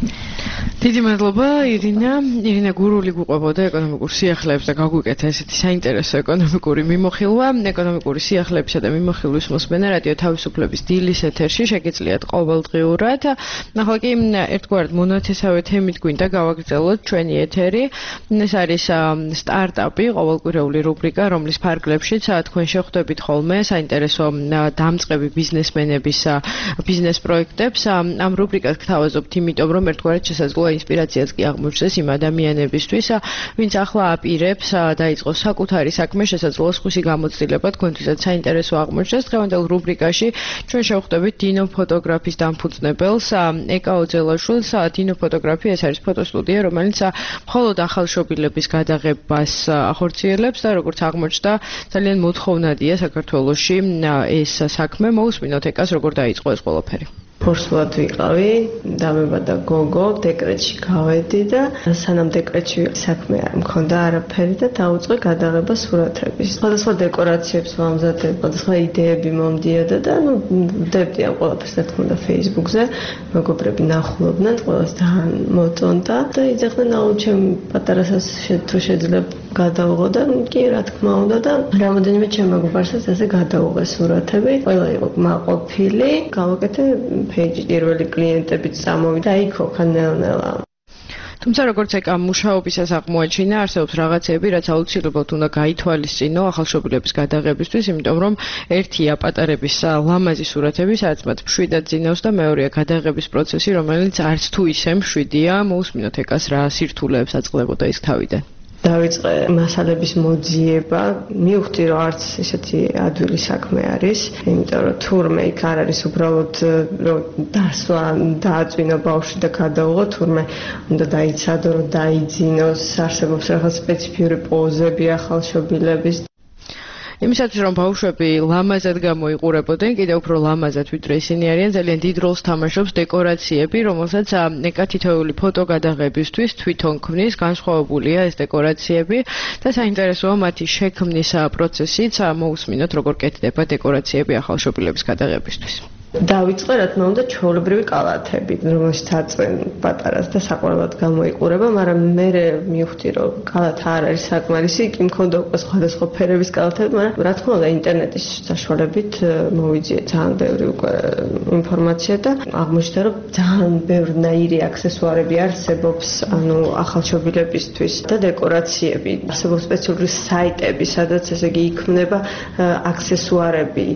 დიდი მადლობა ირინა გურული გვიყვებოდა ეკონომიკურ სიახლეებს და გაგვიკეთა ესეთი საინტერესო ეკონომიკური მიმოხილვა. ეკონომიკური სიახლეებისა და მიმოხილვის მოსმენა რადიო თავისუფლების დილის ეთერში შეგიძლიათ ყოველდღიურად. ახლა კი ერთგვარად მონათესავე თემით გვინდა გავაგრძელოთ ჩვენი ეთერი. ეს არის სტარტაპი, ყოველკვირეული რუბრიკა, რომლის ფარგლებშიც თქვენ შეხვდებით ხოლმე საინტერესო დამწყები ბიზნესმენების ბიზნეს პროექტებს. ამ რუბრიკას გთავაზობთ იმიტომ, რომ ერთგვარად შესაძლოა ინსპირაციაც კი აღმოჩნდეს იმ ადამიანებისთვის, ვინც ახლა აპირებს დაიწყოს საკუთარი საქმე, შესაძლოა სხვისი გამოცდილება თქვენთვისაც საინტერესო აღმოჩნდეს. დღევანდელ რუბრიკაში ჩვენ შევხვდებით დინო ფოტოგრაფის დამფუძნებელს ეკა ოძელაშვილს. დინო ფოტოგრაფია ეს არის ფოტოსტუდია, რომელიც მხოლოდ ახალშობილების გადაღებას ახორციელებს და როგორც აღმოჩნდა ძალიან მოთხოვნადია საქართველოში ეს საქმე. მოусმინოთ ეკას როგორ დაიწყო ეს ყველაფერი. ფორსულად ვიყავი, დამებადა გოგო, დეკრეტში გავედი და სანამ დეკრეტში საქმე არ მქონდა არაფერი და დაუწყე გადაღება სურათების. სხვადასხვა დეკორაციებს ვამზადებდი, სხვადასხვა იდეები მომდიოდა და ვდებდი ამ ყველაფერს რა თქმა უნდა Facebook-ზე. მეგობრები ნახულობდნენ, ყველას ძალიან მოწონდა და იძახდნენ აუ ჩემ პატარასაც თუ შეიძლება გადავიღო და კი რა თქმა უნდა და რამოდენიმე ჩემ მეგობარსაც ესე გადავიღე სურათები. ყველა იყო მაყოფილი, გავაკეთე page პირველი კლიენტებიც წამოვიდა იქ ხანელა. თუმცა როგორც ეკა მუშაობისას აღმოაჩინა, არსებობს რაღაცები, რაც აუცილებლად უნდა გაითვალისწინო ახალშობილების გადაღებისთვის, იმიტომ რომ ერთია პატარების ლამაზი სურათები, სადაც მათ მშვიდად ძინავს და მეორეა გადაღების პროცესი, რომელიც არც თუ ისე მშვიდია. მოусმინოთ ეკას რა სირთულეებს აწყლებოდა ის თავიდან. დავიწყე მასალების მოძიება, მივხვდი რომ არც ესეთი ადვილი საქმე არის, იმიტომ რომ თურმე იქ არ არის უბრალოდ რომ დასვა, დააწვინო ბავშვი და გადავიღო, თურმე უნდა დაიცადო, რომ დაიძინოს, არსებობს რაღაც სპეციფიური პოზები ახალშობილების. იმისათვის რომ ბავშვები ლამაზად გამოიყურებოდნენ, კიდევ უფრო ლამაზად ვიდრე ისინი არიან, ძალიან დიდ როლს თამაშობს დეკორაციები, რომელსაც ეკა თითოეული ფოტოგადაღებისთვის თვითონ ქმნის, განსხვავებულია ეს დეკორაციები და საინტერესოა მათი შექმნის პროცესიც. მოусმინოთ როგორ კეთდება დეკორაციები ახალშობილების გადაღებისთვის. დავიწყე რა თქმა უნდა ჩვეულებრივი კალათები, რომელშიც აწვენ პატარას და საყოველად გამოიყურება, მაგრამ მე მივხვდი რომ კალათა არ არის საკმარისი, იქ მქონდა უკვე სხვადასხვა ფერების კალათები, მაგრამ რა თქმა უნდა ინტერნეტის საშუალებით მოვიძიე ძალიან ბევრი უკვე ინფორმაცია და აღმოჩნდა რომ ძალიან ბევრნაირი აქსესუარები არსებობს, ანუ ახალშობილებისთვის და დეკორაციები. არსებობს სპეციალური საიტები, სადაც ესე იგი იქმნება აქსესუარები,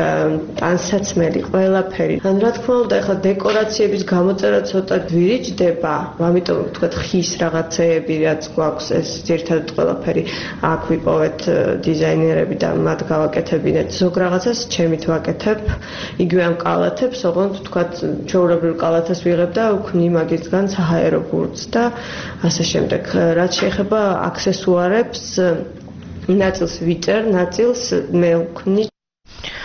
ტანსაცმელი ყველაფერი. ან რა თქმა უნდა, ახლა დეკორაციების გამოწერა ცოტა გვირიჯდება, ამიტომ ვთქვათ ხის რაღაცეები, რაც გვაქვს ეს ძირითადად ყველაფერი აქ ვიპოვეთ დიზაინერები და მათ გავაკეთებინეთ. ზოგ რაღაცას ჩემით ვაკეთებ, იგივე ამ კალათებს, ოღონდ ვთქვათ ჩვეულებრივ კალათას ვიღებ და ვქმნი მაგისგან საჰაერო ბურთს და ასე შემდეგ. რაც შეეხება აქსესუარებს, ნაწილს ვიჭერ, ნაწილს მე ვქმნი.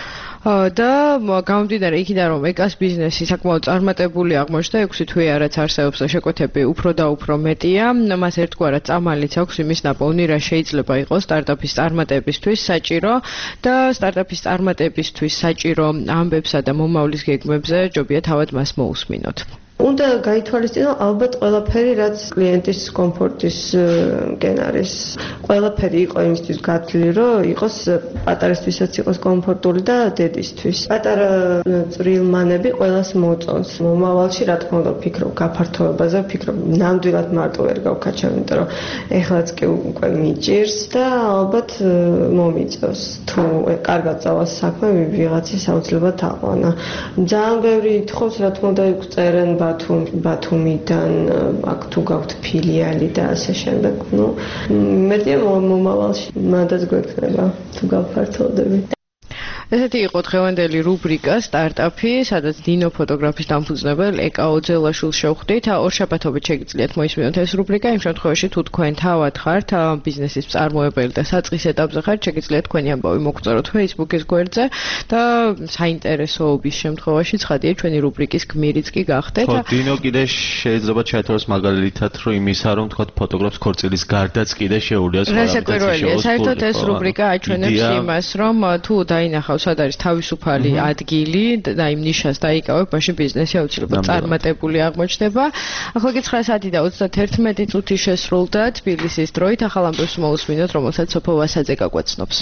და გამომდინარე იქიდან რომ ეკას ბიზნესი საკმაოდ წარმატებული აღმოჩნდა 6 თვე არაც არსებობს და შეკვეთები უფრო და უფრო მეტია მას ერთგვარად წამალიც აქვს იმის ნაპოვნი რა შეიძლება იყოს სტარტაპის წარმატებისთვის საჭირო და სტარტაპის წარმატებისთვის საჭირო ამბებსა და მომავლის გეგმებზე ჯობია თავად მას მოусმინოთ უნდა გაითვალისწინო ალბათ ყველაფერი რაც კლიენტის კომფორტის გენ არის ყველაფერი იყო იმისთვის გათვლილი რომ იყოს პატარისთვისაც იყოს კომფორტული და დედისთვის პატარა წვრილმანები ყველას მოწონს მომავალში რა თქმა უნდა ვფიქრობ გაფართოებაზე ვფიქრობ ნამდვილად მარტო ვერ გავქაჩავ იმიტომ რომ ეხლაც კი უკვე მიჭირს და ალბათ მომიწევს თუ კარგად წავალ საქმე ვიღაცის აუცილებლად აყვანა ძალიან ბევრი ითხოვს რა თქმა უნდა წერენ ბათუმიდან აქ თუ გაქვთ ფილიალი და ასე შემდეგ. ნუ მეტია მომავალში მადაც გვექნება თუ გავფართოვდებით. ესეთი იყო დღევანდელი რუბრიკა სტარტაპი, სადაც დინო ფოტოგრაფის დამფუძნებელ ეკა ოძელაშვილს შევხვდით. ორშაბათობით შეგიძლიათ მოისმინოთ ეს რუბრიკა. იმ შემთხვევაში თუ თქვენ თავად ხართ ბიზნესის მწარმოებელი და საწყის ეტაპზე ხართ, შეგიძლიათ თქვენი ამბავი მოგწეროთ Facebook-ის გვერდზე და საინტერესოობის შემთხვევაში ცხადია ჩვენი რუბრიკის გმირიც კი გახდეთ. ხო, დინო კიდე შეიძლება ჩაეთვალოს მაგალითად, რომ იმისა, რომ თქვა ფოტოგრაფს ქორწილის გარდაც კიდე შეუძლია სხვა რასაკვირველია. საერთოდ ეს რუბრიკა აჩვენებს იმას, რომ თუ დაინახავ სად არის თავისუფალი ადგილი და იმ ნიშას დაიკავებ, მაშინ ბიზნესი აუცილებლად წარმატებული აღმოჩნდება. ახლა კი 9 საათი და 31 წუთი შესრულდა თბილისის დროით. ახალ ამბებს მოусმინოთ, რომელსაც სოფო ვასაძე გაგვაცნობს.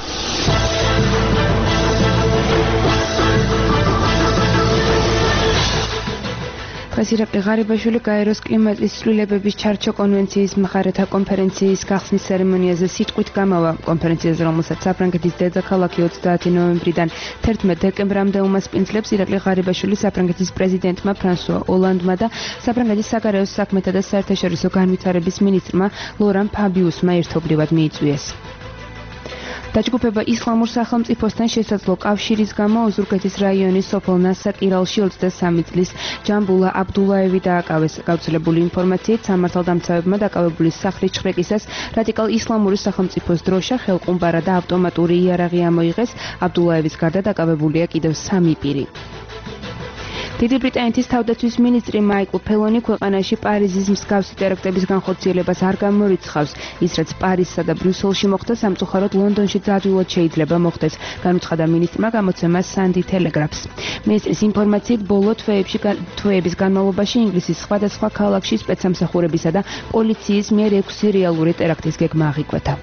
დღეს ირაკლი ღარიბაშვილი გაეროს კლიმატის ცვლილებების ჩარჩო კონვენციის მხარეთა კონფერენციის გახსნის ცერემონიაზე სიტყვით გამავა. კონფერენციაზე, რომელსაც საფრანგეთის დედაქალაქი 30 ნოემბრიდან 11 დეკემბრამდე უმასპინძლებს, ირაკლი ღარიბაშვილი საფრანგეთის პრეზიდენტმა ფრანსუა ოლანდმა და საფრანგეთის საგარეო საქმეთა და საერთაშორისო განვითარების მინისტრმა ლორან ფაბიუსმა ერთობლივად მიიწვიეს. დაჯგუფება ისლამურ სახელმწიფოსთან შესაძლო კავშირის გამო ოზურგეთის რაიონის სოფელ ნასაკირალში 23 წლის ჯამბულა აბდულაევი დააკავეს. გავრცელებული ინფორმაციით სამართალდამცავებმა დაკავებული სახლის ჩხრეკისას რადიკალ ისლამური სახელმწიფოს დროშა, ხელყუმბარა და ავტომატური იარაღი ამოიღეს. აბდულაევის გარდა დაკავებულია კიდევ 3 პირი. დიდი ბრიტანეთის თავდაცვის მინისტრი მაიკლ ფელონი ქვეყანაში პარიზის მსგავსი ტერაქტების განხორციელებას არ გამორიცხავს. ის რაც პარიზსა და ბრიუსელში მოხდა, სამწუხაროდ ლონდონშიც ადვილად შეიძლება მოხდეს, განუცხადა მინისტრმა გამოცემას Sunday Telegraph-ს. მინისტრის ინფორმაციით, ბოლო თვეების განმავლობაში ინგლისის სხვადასხვა ქალაქში სპეცსამსახურებისა და პოლიციის მიერ 6 რეალური ტერაქტის გეგმა აღიკვეთა.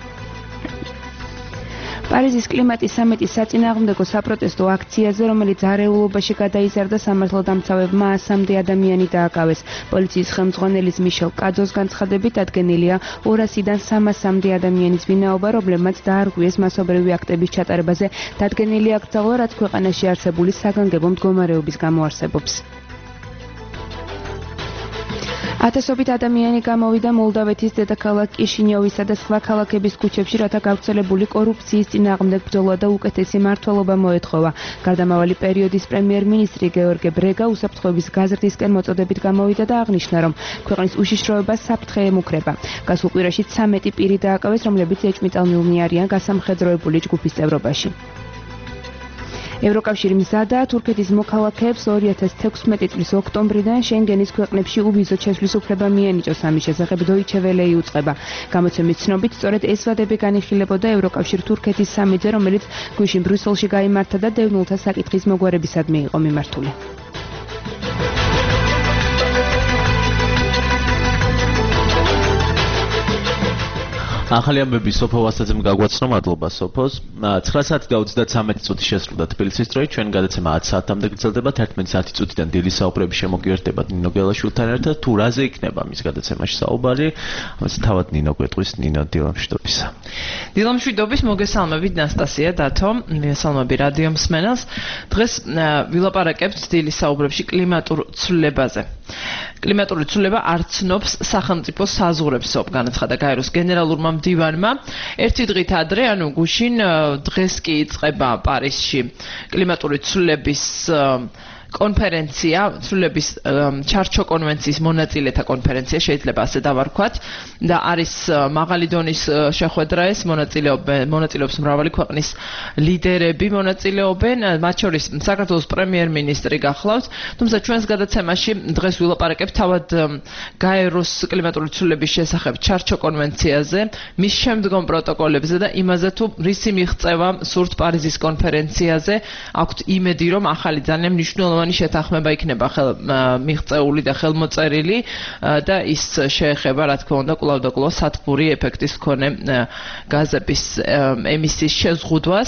პარიზის კლიმატის სამეტის საწინააღმდეგო საპროტესტო აქციაზე, რომელიც არეულობაში გადაიზარდა, სამართალდამცავებმა 100-მდე ადამიანი დააკავეს. პოლიციის ხელმძღვანელის მიშელ კაძოს განცხადებით, დადგენილია 200-დან 300-მდე ადამიანის ვინაობა, რომლებმაც დაარღვიეს მასობრივი აქტების ჩატარებაზე. დადგენილი აკრძალვა, რაც ქვეყანაში არსებული საგანგებო მდგომარეობის გამო არსებობს. ათასობით ადამიანი გამოვიდა მოლდავეთის დედაქალაქ კიშინიოვისა და სხვა ქალაქების ქუჩებში, რათა გავრცელებული კორუფციის წინააღმდეგ ბრძოლა და უკეთესი მმართველობა მოეთხოვა. გარდამავალი პერიოდის პრემიერ-მინისტრი გეორგე ბრეგა უსაფრთხოების გაზრდისკენ მოწოდებით გამოვიდა და აღნიშნა, რომ ქვეყნის უშიშროება საფრთხე ემუქრება. გასულ კვირაში 13 პირი დააკავეს, რომლებიც ეჭვმიტალნილნი არიან გასამხედროებული ჯგუფის წევრობაში. ევროკავშირი მზადაა თურქეთის მოქალაქეებს 2016 წლის ოქტომბრიდან შენგენის ქვეყნებში უვიზო ჩასვლის უფლება მიენიჭოს. ამის შესახებ Deutsche Welle იუწყება. გამოცემის ცნობით, სწორედ ეს ვადები განიხილებოდა ევროკავშირ-თურქეთის სამიტზე, რომელიც გვიშინ ბრიუსელში გაიმართა და დევნილთა საკითხის მოგვარებისადმი იყო მიმართული. ახალი ამბები სოფო ვასაძემ გაგვაცნო, მადლობა სოფოს. 9 საათი და 33 წუთი შესრულდა თბილისის დროით. ჩვენ გადაცემა 10 საათამდე გრძელდება. 11 საათი წუთიდან დილის საუბრები შემოგიერთდება ნინო გელაშვილთან ერთად. თუ რაზე იქნება მის გადაცემაში საუბარი, ამას თავად ნინო გვეტყვის. ნინო, დილამშვიდობისა. დილამშვიდობის, მოგესალმებით ნასტასია, დათო, მოგესალმები რადიო მსმენელს. დღეს ვილაპარაკებთ დილის საუბრებში კლიმატურ ცვლილებაზე. კლიმატური ცვლილება არ ცნობს სახელმწიფო საზღვრებს, განაცხადა გაეროს გენერალურმა მდივანმა. ერთი დღით ადრე, ანუ გუშინ დღეს კი იწყება პარიზში კლიმატური ცვლილების კონფერენცია, ცვლილების ჩარჩო კონვენციის მონაწილეთა კონფერენცია შეიძლება ასე დავარქვათ და არის მაღალი დონის შეხვედრა ეს მონაწილეობს მრავალი ქვეყნის ლიდერები მონაწილეობენ, მათ შორის საქართველოს პრემიერ-მინისტრი გახლავთ, თუმცა ჩვენს გადაცემაში დღეს ვილაპარაკებთ თავად გაეროს კლიმატური ცვლილების შესახებ ჩარჩო კონვენციაზე, მის შემდგომ პროტოკოლებზე და იმაზე თუ რისი მიღწევა სურთ პარიზის კონფერენციაზე, აქვთ იმედი რომ ახალი ძალიან მნიშვნელოვანი შეთანხმება იქნება მიღწეული და ხელმოწერილი და ის შეეხება რა თქმა უნდა კვლავ და კვლავ სათბური ეფექტის მქონე გაზების ემისიის შეზღუდვას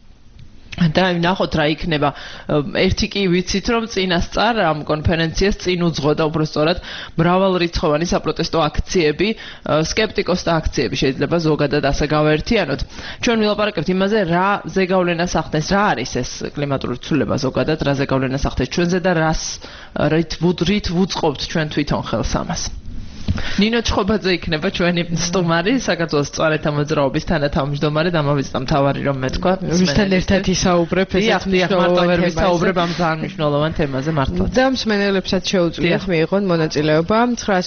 და ნახოთ რა იქნება ერთი კი ვიცით რომ წინასწარ ამ კონფერენციას წინ უძღოდა უბრალოდ მრავალრიცხოვანი საპროტესტო აქციები სკეპტიკოსთა აქციები შეიძლება ზოგადად ასე გავაერთიანოთ ჩვენ ვილაპარაკებთ იმაზე რა ზეგავლენას ახდენს რა არის ეს კლიმატური ცვლილება ზოგადად რა ზეგავლენას ახდენს ჩვენზე და რით ვუწყობთ ჩვენ თვითონ ხელს ამას ნინო ჩხობაძე იქნება ჩვენი სტუმარი საქართველოს წვარეთა მოძრაობის თანათავმჯდომარე და ამავე წამს მთავარი რომ მეთქვა ვისთან ერთად ისაუბრებ ესეც მარტო ვერ ვისაუბრებ ამ ძალიან მნიშვნელოვან თემაზე მართლა და მსმენელებსაც შეუძლიათ მიიღონ მონაწილეობა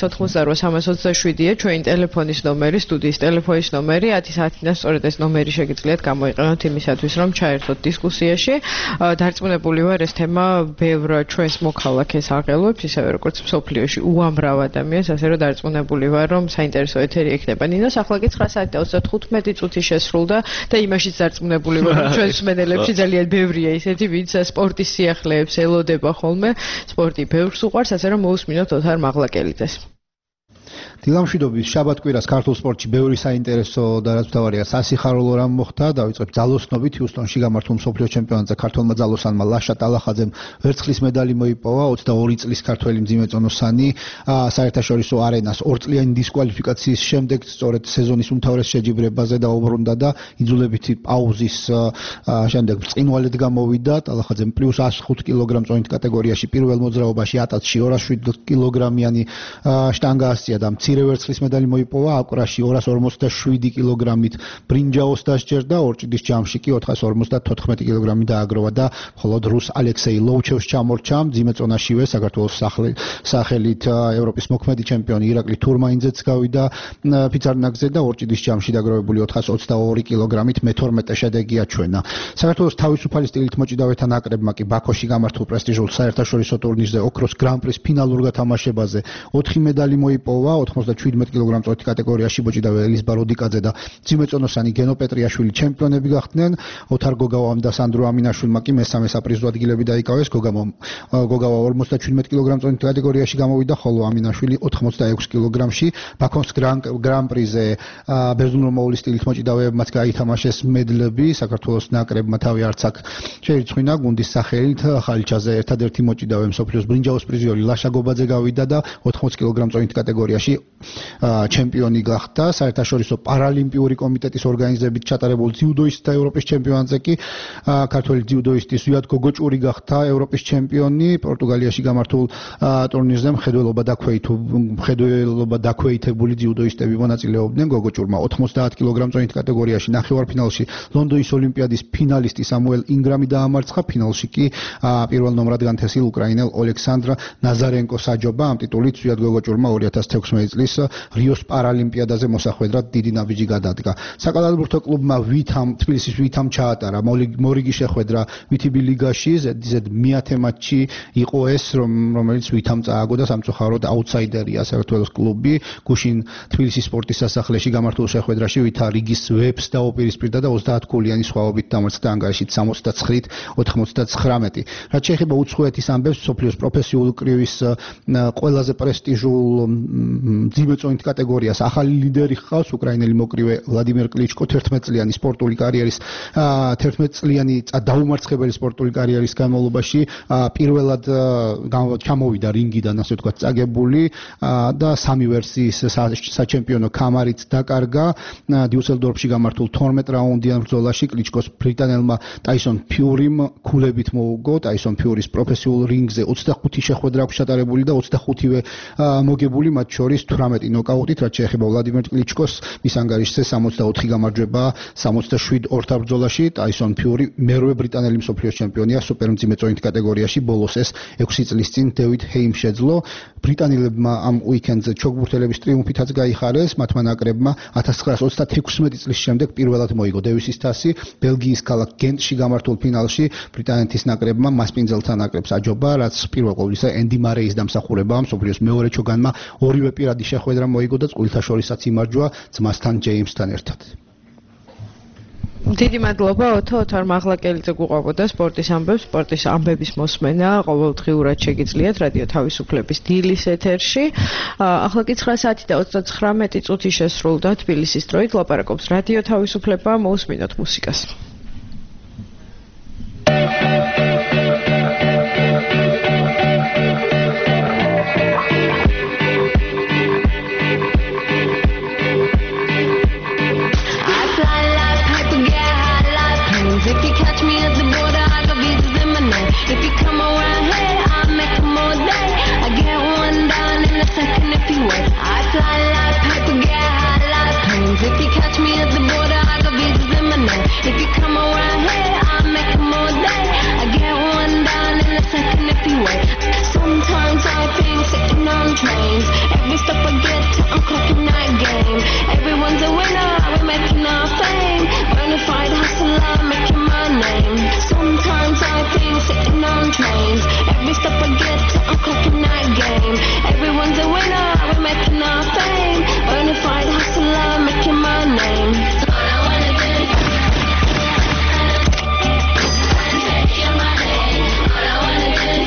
988-327-ია ჩვენი ტელეფონის ნომერი სტუდიის ტელეფონის ნომერი 10-10-დან სწორედ ეს ნომერი შეგიძლიათ გამოიყენოთ იმისათვის რომ ჩაერთოთ დისკუსიაში დარწმუნებული ვარ ეს თემა ბევრ ჩვენს მოქალაქეს აღელვებს ისევე როგორც მსოფლიოში უამრავ ადამიანს ასე რომ დარწმუნებული ვარ რომ საინტერესო ეთერი იქნება. ნინოს ახლა კი 9 საათი და 35 წუთი შესრულდა და იმაშიც დარწმუნებული ვარ რომ ჩვენს მსმენელებში ძალიან ბევრია ისეთი ვინც სპორტის სიახლეებს ელოდება ხოლმე. სპორტი ბევრს უყვარს, ასე რომ მოусმინოთ ოთარ მაღლაკელიძეს. დილამშვიდობის შაბათ-კვირას ქართულ სპორტში ბევრი საინტერესო და რაც მთავარია სასიხარულო რამ მოხდა. დავიწყებთ ძალოსნობით ჰიუსტონში გამართულ მსოფლიო ჩემპიონატზე ქართველმა ძალოსანმა ლაშა ტალახაძემ ვერცხლის medali მოიპოვა 22 წლის ქართველი მძიმეწონოსანი საერთაშორისო არენას ორწლიანი დისკვალიფიკაციის შემდეგ სწორედ სეზონის უმთავრეს შეჯიბრებაზე დაუბრუნდა და იძულებითი პაუზის შემდეგ ბრწყინვალედ გამოვიდა. ტალახაძემ პლუს 105 კილოგრამ წონით კატეგორიაში პირველ მოძრაობაში ატაცში 207 კილოგრამიანი შტანგა ასწია და მცირე ვერცხლის medali მოიპოვა აკვრაში 247 კილოგრამით ბრინჯაოს დასჯერდა ორჭიდის ჯამში კი 454 კილოგრამი დააგროვა და მხოლოდ რუს ალექსეი ლოვჩევს ჩამორჩა მძიმეწონაშივე საქართველოს სახელით ევროპის მოქმედი ჩემპიონი ირაკლი თურმაინძეც გავიდა ფიცარნაგზე და ორჭიდის ჯამში დაგროვებული 422 კილოგრამით მე-12 შედეგი აჩვენა. საქართველოს თავისუფალი სტილით მოჭიდავეთა ნაკრებმა კი ბაქოში გამართულ პრესტიჟულ საერთაშორისო ტურნირზე ოქროს გრან-პრის ფინალურ გათამაშებაზე 4 medali მოიპოვა 97 კილოგრამ წოთი კატეგორიაში ბოჭიდავე ელის ბაროდიკაძე და ძიმეწონოსანი გენო პეტრიაშვილი ჩემპიონები გახდნენ. ოთარ გოგავამ და სანდრო ამინაშვილმა კი მესამე საპრიზო ადგილები დაიკავეს. გოგავა 57 კილოგრამ წოთი კატეგორიაში გამოვიდა, ხოლო ამინაშვილი 86 კილოგრამში. ბაქოს გრან-პრიზე ბერძნულ-რომაული სტილით მოჭიდავეებმაც გაითამაშეს მედლები. საქართველოს ნაკრებმა თავი არც აქ შეირცხვინა გუნდის სახელით ხალიჩაზე ერთადერთი მოჭიდავე მსოფლიოს ბრინჯაოს პრიზიორი ლაშა გობაძე გავიდა და 80 კილოგრამ წონით კატეგორიაში ჩემპიონი გახდა. საერთაშორისო პარალიმპიური კომიტეტის ორგანიზებით ჩატარებულ ძიუდოისტთა ევროპის ჩემპიონატზე კი ქართველი ძიუდოისტი ზვიად გოგოჭური გახდა ევროპის ჩემპიონი. პორტუგალიაში გამართულ ტურნირზე მხედველობა დაქვეითებული ძიუდოისტები მონაწილეობდნენ. გოგოჭურმა 90 კილოგრამ წონით კატეგორიაში ნახევარფინალში ლონდონის ოლიმპიადის ფინალისტი სამუელ ინგრამი დაამარცხა. ფინალში კი პირველ ნომრად განთესილ უკრაინელ ოლექსანდრ ნაზარენკოს აჯობა. ამ ტიტულით ზვიად გოგოჭურმა 2016 წლის რიოს პარალიმპიადაზე მოსახვედრად დიდი ნაბიჯი გადადგა. საკალათბურთო კლუბმა თბილისის ვითამ ჩაატარა მორიგი შეხვედრა VTB ლიგაში. Z10 მატჩი იყო ეს, რომელიც ვითამ წააგო და სამწუხაროდ აუთსაიდერია საქართველოს კლუბი. გუშინ თბილისის სპორტის სასახლეში გამართულ შეხვედრაში ვითა რიგის ვებს დაუპირისპირდა და 30 გოლიანი სხვაობით დამარცხდა ანგარიშით 69-99. რაც შეეხება უცხოეთის ამბებს, მსოფლიოს პროფესიული კრივის ყველაზე პრესტიჟულ ძიმეწონით კატეგორიას ახალი ლიდერი ხავს უკრაინელი მოკრივე ვლადიმერ კლიჩკო 11 წლიანი სპორტული კარიერის 11 წლიანი დაუმარცხებელი სპორტული კარიერის განმავლობაში პირველად ჩამოვიდა რინგიდან ასე ვთქვათ წაგებული და სამი ვერსიის საჩემპიონო კამარით დაკარგა. დიუსელდორფში გამართულ 12 რაუნდიან ბრძოლაში კლიჩკოს ბრიტანელმა ტაისონ ფიურიმ ქულებით მოუგო. ტაისონ ფიურის პროფესიულ რინგზე 25 შეხვედრა აქვს ჩატარებული და 25-ვე მოგებული, მათ შორის 18 ნოკაუტით, რაც შეეხება ვლადიმერ კლიჩკოს, მის ანგარიშზე 64 გამარჯვება, 67 ორთაბ ბრძოლაში. ტაისონ ფიური მერვე ბრიტანელი მსოფლიოს ჩემპიონია სუპერმძიმე წონით კატეგორიაში. ბოლოს ეს 6 წლის წინ დევიდ ჰეიმ შეძლო. ბრიტანელებმა ამ უიკენდზე ჩოგბურთელების ტრიუმფითაც გაიხარეს. მათმა ნაკრებმა 1936 წლის შემდეგ პირველად მოიგო დევისის თასი. ბელგიის ქალაქ გენტში გამართულ ფინალში ბრიტანეთის ნაკრებმა მასპინძელთა ნაკრებს აჯობა, რაც პირველ ყოვლისა ენდი მარეის დამსახურებაა. მსოფლიოს მეორე ჩოგანმა ორივე პირადი შეხვედრა მოიგო და წყვილთა შორისაც იმარჯვა ძმასთან ჯეიმსთან ერთად. დიდი მადლობა ოთარ მაღლაკელიძე გუყვებოდა სპორტის ამბებს, სპორტის ამბების მოსმენა ყოველდღიურად შეგიძლიათ რადიო თავისუფლების დილის ეთერში. ახლა კი 9 საათი და 39 წუთი შესრულდა თბილისის დროით. ლაპარაკობს რადიო თავისუფლება, მოусმინოთ მუსიკას. Trains. Every step I get to, I'm clocking that game. Everyone's a winner, we're making our fame. Bonafide hustler, making my name. Sometimes I think sitting on trains. Every step I get to, I'm clocking that game. Everyone's a winner, we're making our fame. Bonafide hustler, making my name. All I wanna do is take your money. All I wanna do is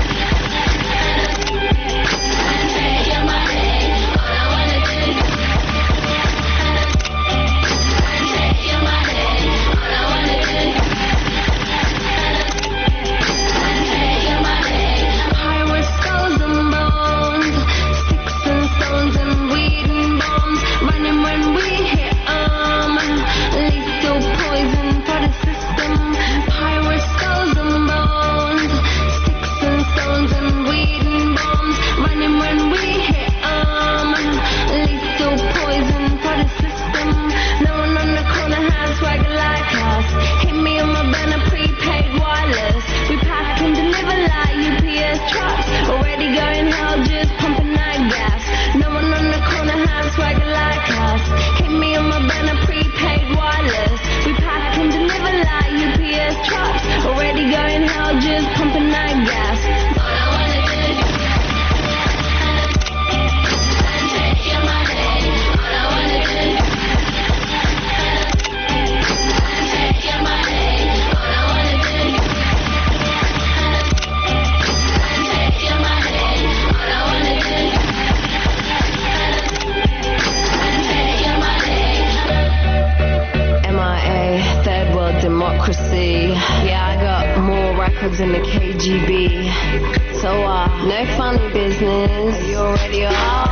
in the KGB. So no funny business. Are you already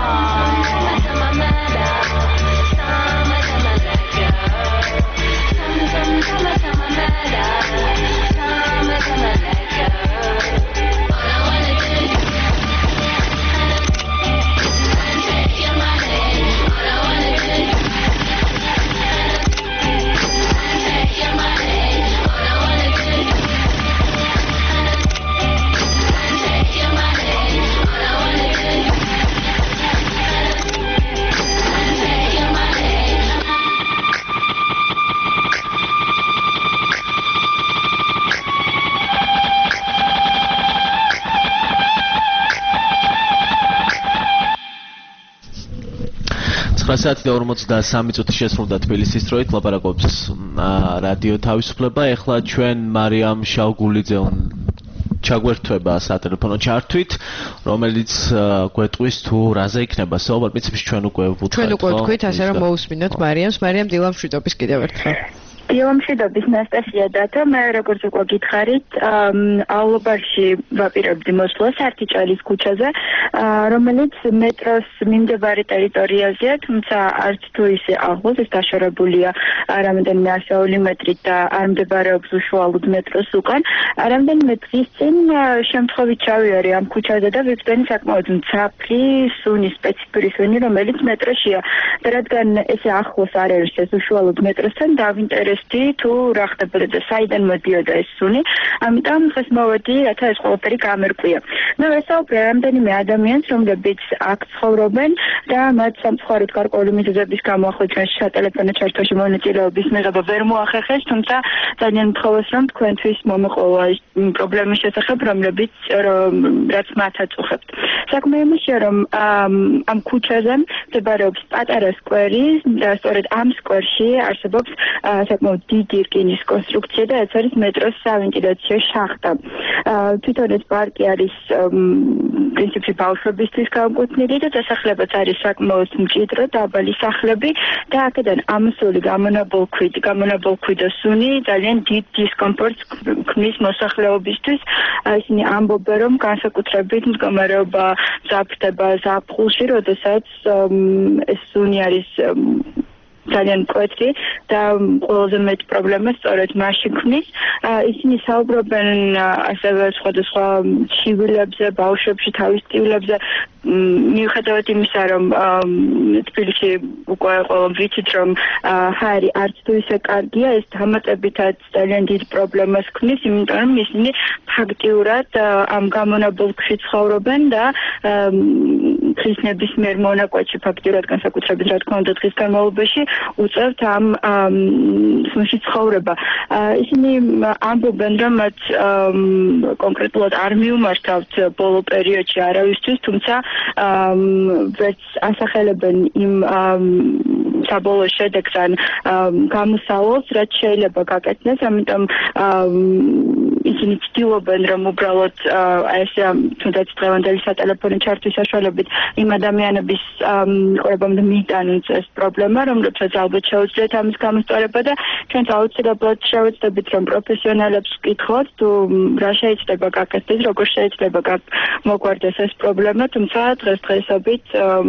საათი და 53 წუთი შესრულდა თბილისის დროით. ლაპარაკობს რადიო თავისუფლება. ეხლა ჩვენ მარიამ შავგულიძე ჩაგვერთვება სატელეფონო ჩართვით, რომელიც გვეტყვის თუ რაზე იქნება საუბარი. მიცემს ჩვენ უკვე ვთქვით, ასე რომ მოусმინოთ მარიამს. მარიამ დილამშვიდობის კიდევ ერთხელ. დილამშვიდობის ნასტასია დათო, მე როგორც უკვე გითხარით, აულობაში ვაპირებდი მოსვლას არტიჭალის ქუჩაზე, რომელიც მეტროს მიმდებარე ტერიტორიაზეა, თუმცა არც თუ ისე ახლოს, ეს დაშორებულია რამდენიმე ასეული მეტრით და არ მდებარეობს უშუალოდ მეტროს უკან. რამდენიმე დღის წინ შემთხვევით ჩავიარე ამ ქუჩაზე და ვიწყდენი საკმაოდ მცაფრი სუნი, სპეციფური სუნი, რომელიც მეტროშია. და რადგან ესე ახლოს არ არის ეს უშუალოდ მეტროსთან, დავინტერესდი თუ რა ხდებოდა და საიდან მოდიოდა ეს სუნი. ამიტომ დღეს მოვედი, რათა ეს ყველაფერი გამერკვია. მე ვესაუბრე რამდენიმე ადამიანს, რომლებიც აქ ცხოვრობენ და მათ სამწუხაროდ გარკვეული მიზეზების გამო ახლა ჩვენს სატელეფონო ჩართვაში მონაწილეობის მიღება ვერ მოახერხეს, თუმცა ძალიან მთხოვეს, რომ თქვენთვის მომეყოლა ის პრობლემის შესახებ, რაც მათ აწუხებთ. საქმე იმისია, რომ ამ ქუჩაზე მდებარეობს პატარა სკვერი და სწორედ ამ სკვერში არსებობს საკმაოდ დიდი რკინის კონსტრუქცია და ეს არის მეტროს სავენტილაციო შახტა. თვითონ ეს პარკი არის პრინციპში ბავშვებისთვის განკუთვნილი და დასახლებაც არის საკმაოდ მჭიდრო დაბალი სახლები და აქედან ამოსული გამონაბოლქვი და სუნი ძალიან დიდ დისკომფორტს ქმნის მოსახლეობისთვის. ისინი ამბობენ, რომ განსაკუთრებით მდგომარეობა მძაფრდება ზაფხულში, როდესაც ეს სუნი არის ძალიან მკვეთრი და ყველაზე მეტ პრობლემას სწორედ მასში ქმნის. ისინი საუბრობენ ასევე სხვადასხვა ჩივილებზე, ბავშვებში, თავის ტივილებზე. მიუხედავად იმისა, რომ თბილისში უკვე ყველამ ვიცით, რომ ჰაერი არც თუ ისე კარგია, ეს დამატებითად ძალიან დიდ პრობლემას ქმნის, იმიტომ რომ ისინი ფაქტიურად ამ გამონაბოლქვში ცხოვრობენ და დღის ნებისმიერ მონაკვეთში ფაქტიურად განსაკუთრებით რა თქმა უნდა დღის განმავლობაში უწევთ ამ სუნში ცხოვრება. ისინი ამბობენ, რომ მათ კონკრეტულად არ მიუმართავთ ბოლო პერიოდში არავისთვის, თუმცა ვერც ასახელებენ იმ საბოლოო შედეგს ან გამოსავალს, რაც შეიძლება გაკეთდეს, ამიტომ ისინი ცდილობენ, რომ უბრალოდ ესე თუნდაც დღევანდელი სატელეფონო ჩართვის საშუალებით იმ ადამიანების ყურებამდე მიიტანოს ეს პრობლემა, რომლებსაც ალბათ შეუძლიათ ამის გამოსწორება და ჩვენც აუცილებლად შევეცდებით, რომ პროფესიონალებს ვკითხოთ, თუ რა შეიძლება გაკეთდეს, როგორ შეიძლება მოგვარდეს ეს პრობლემა, თუმცა დღესდღეობით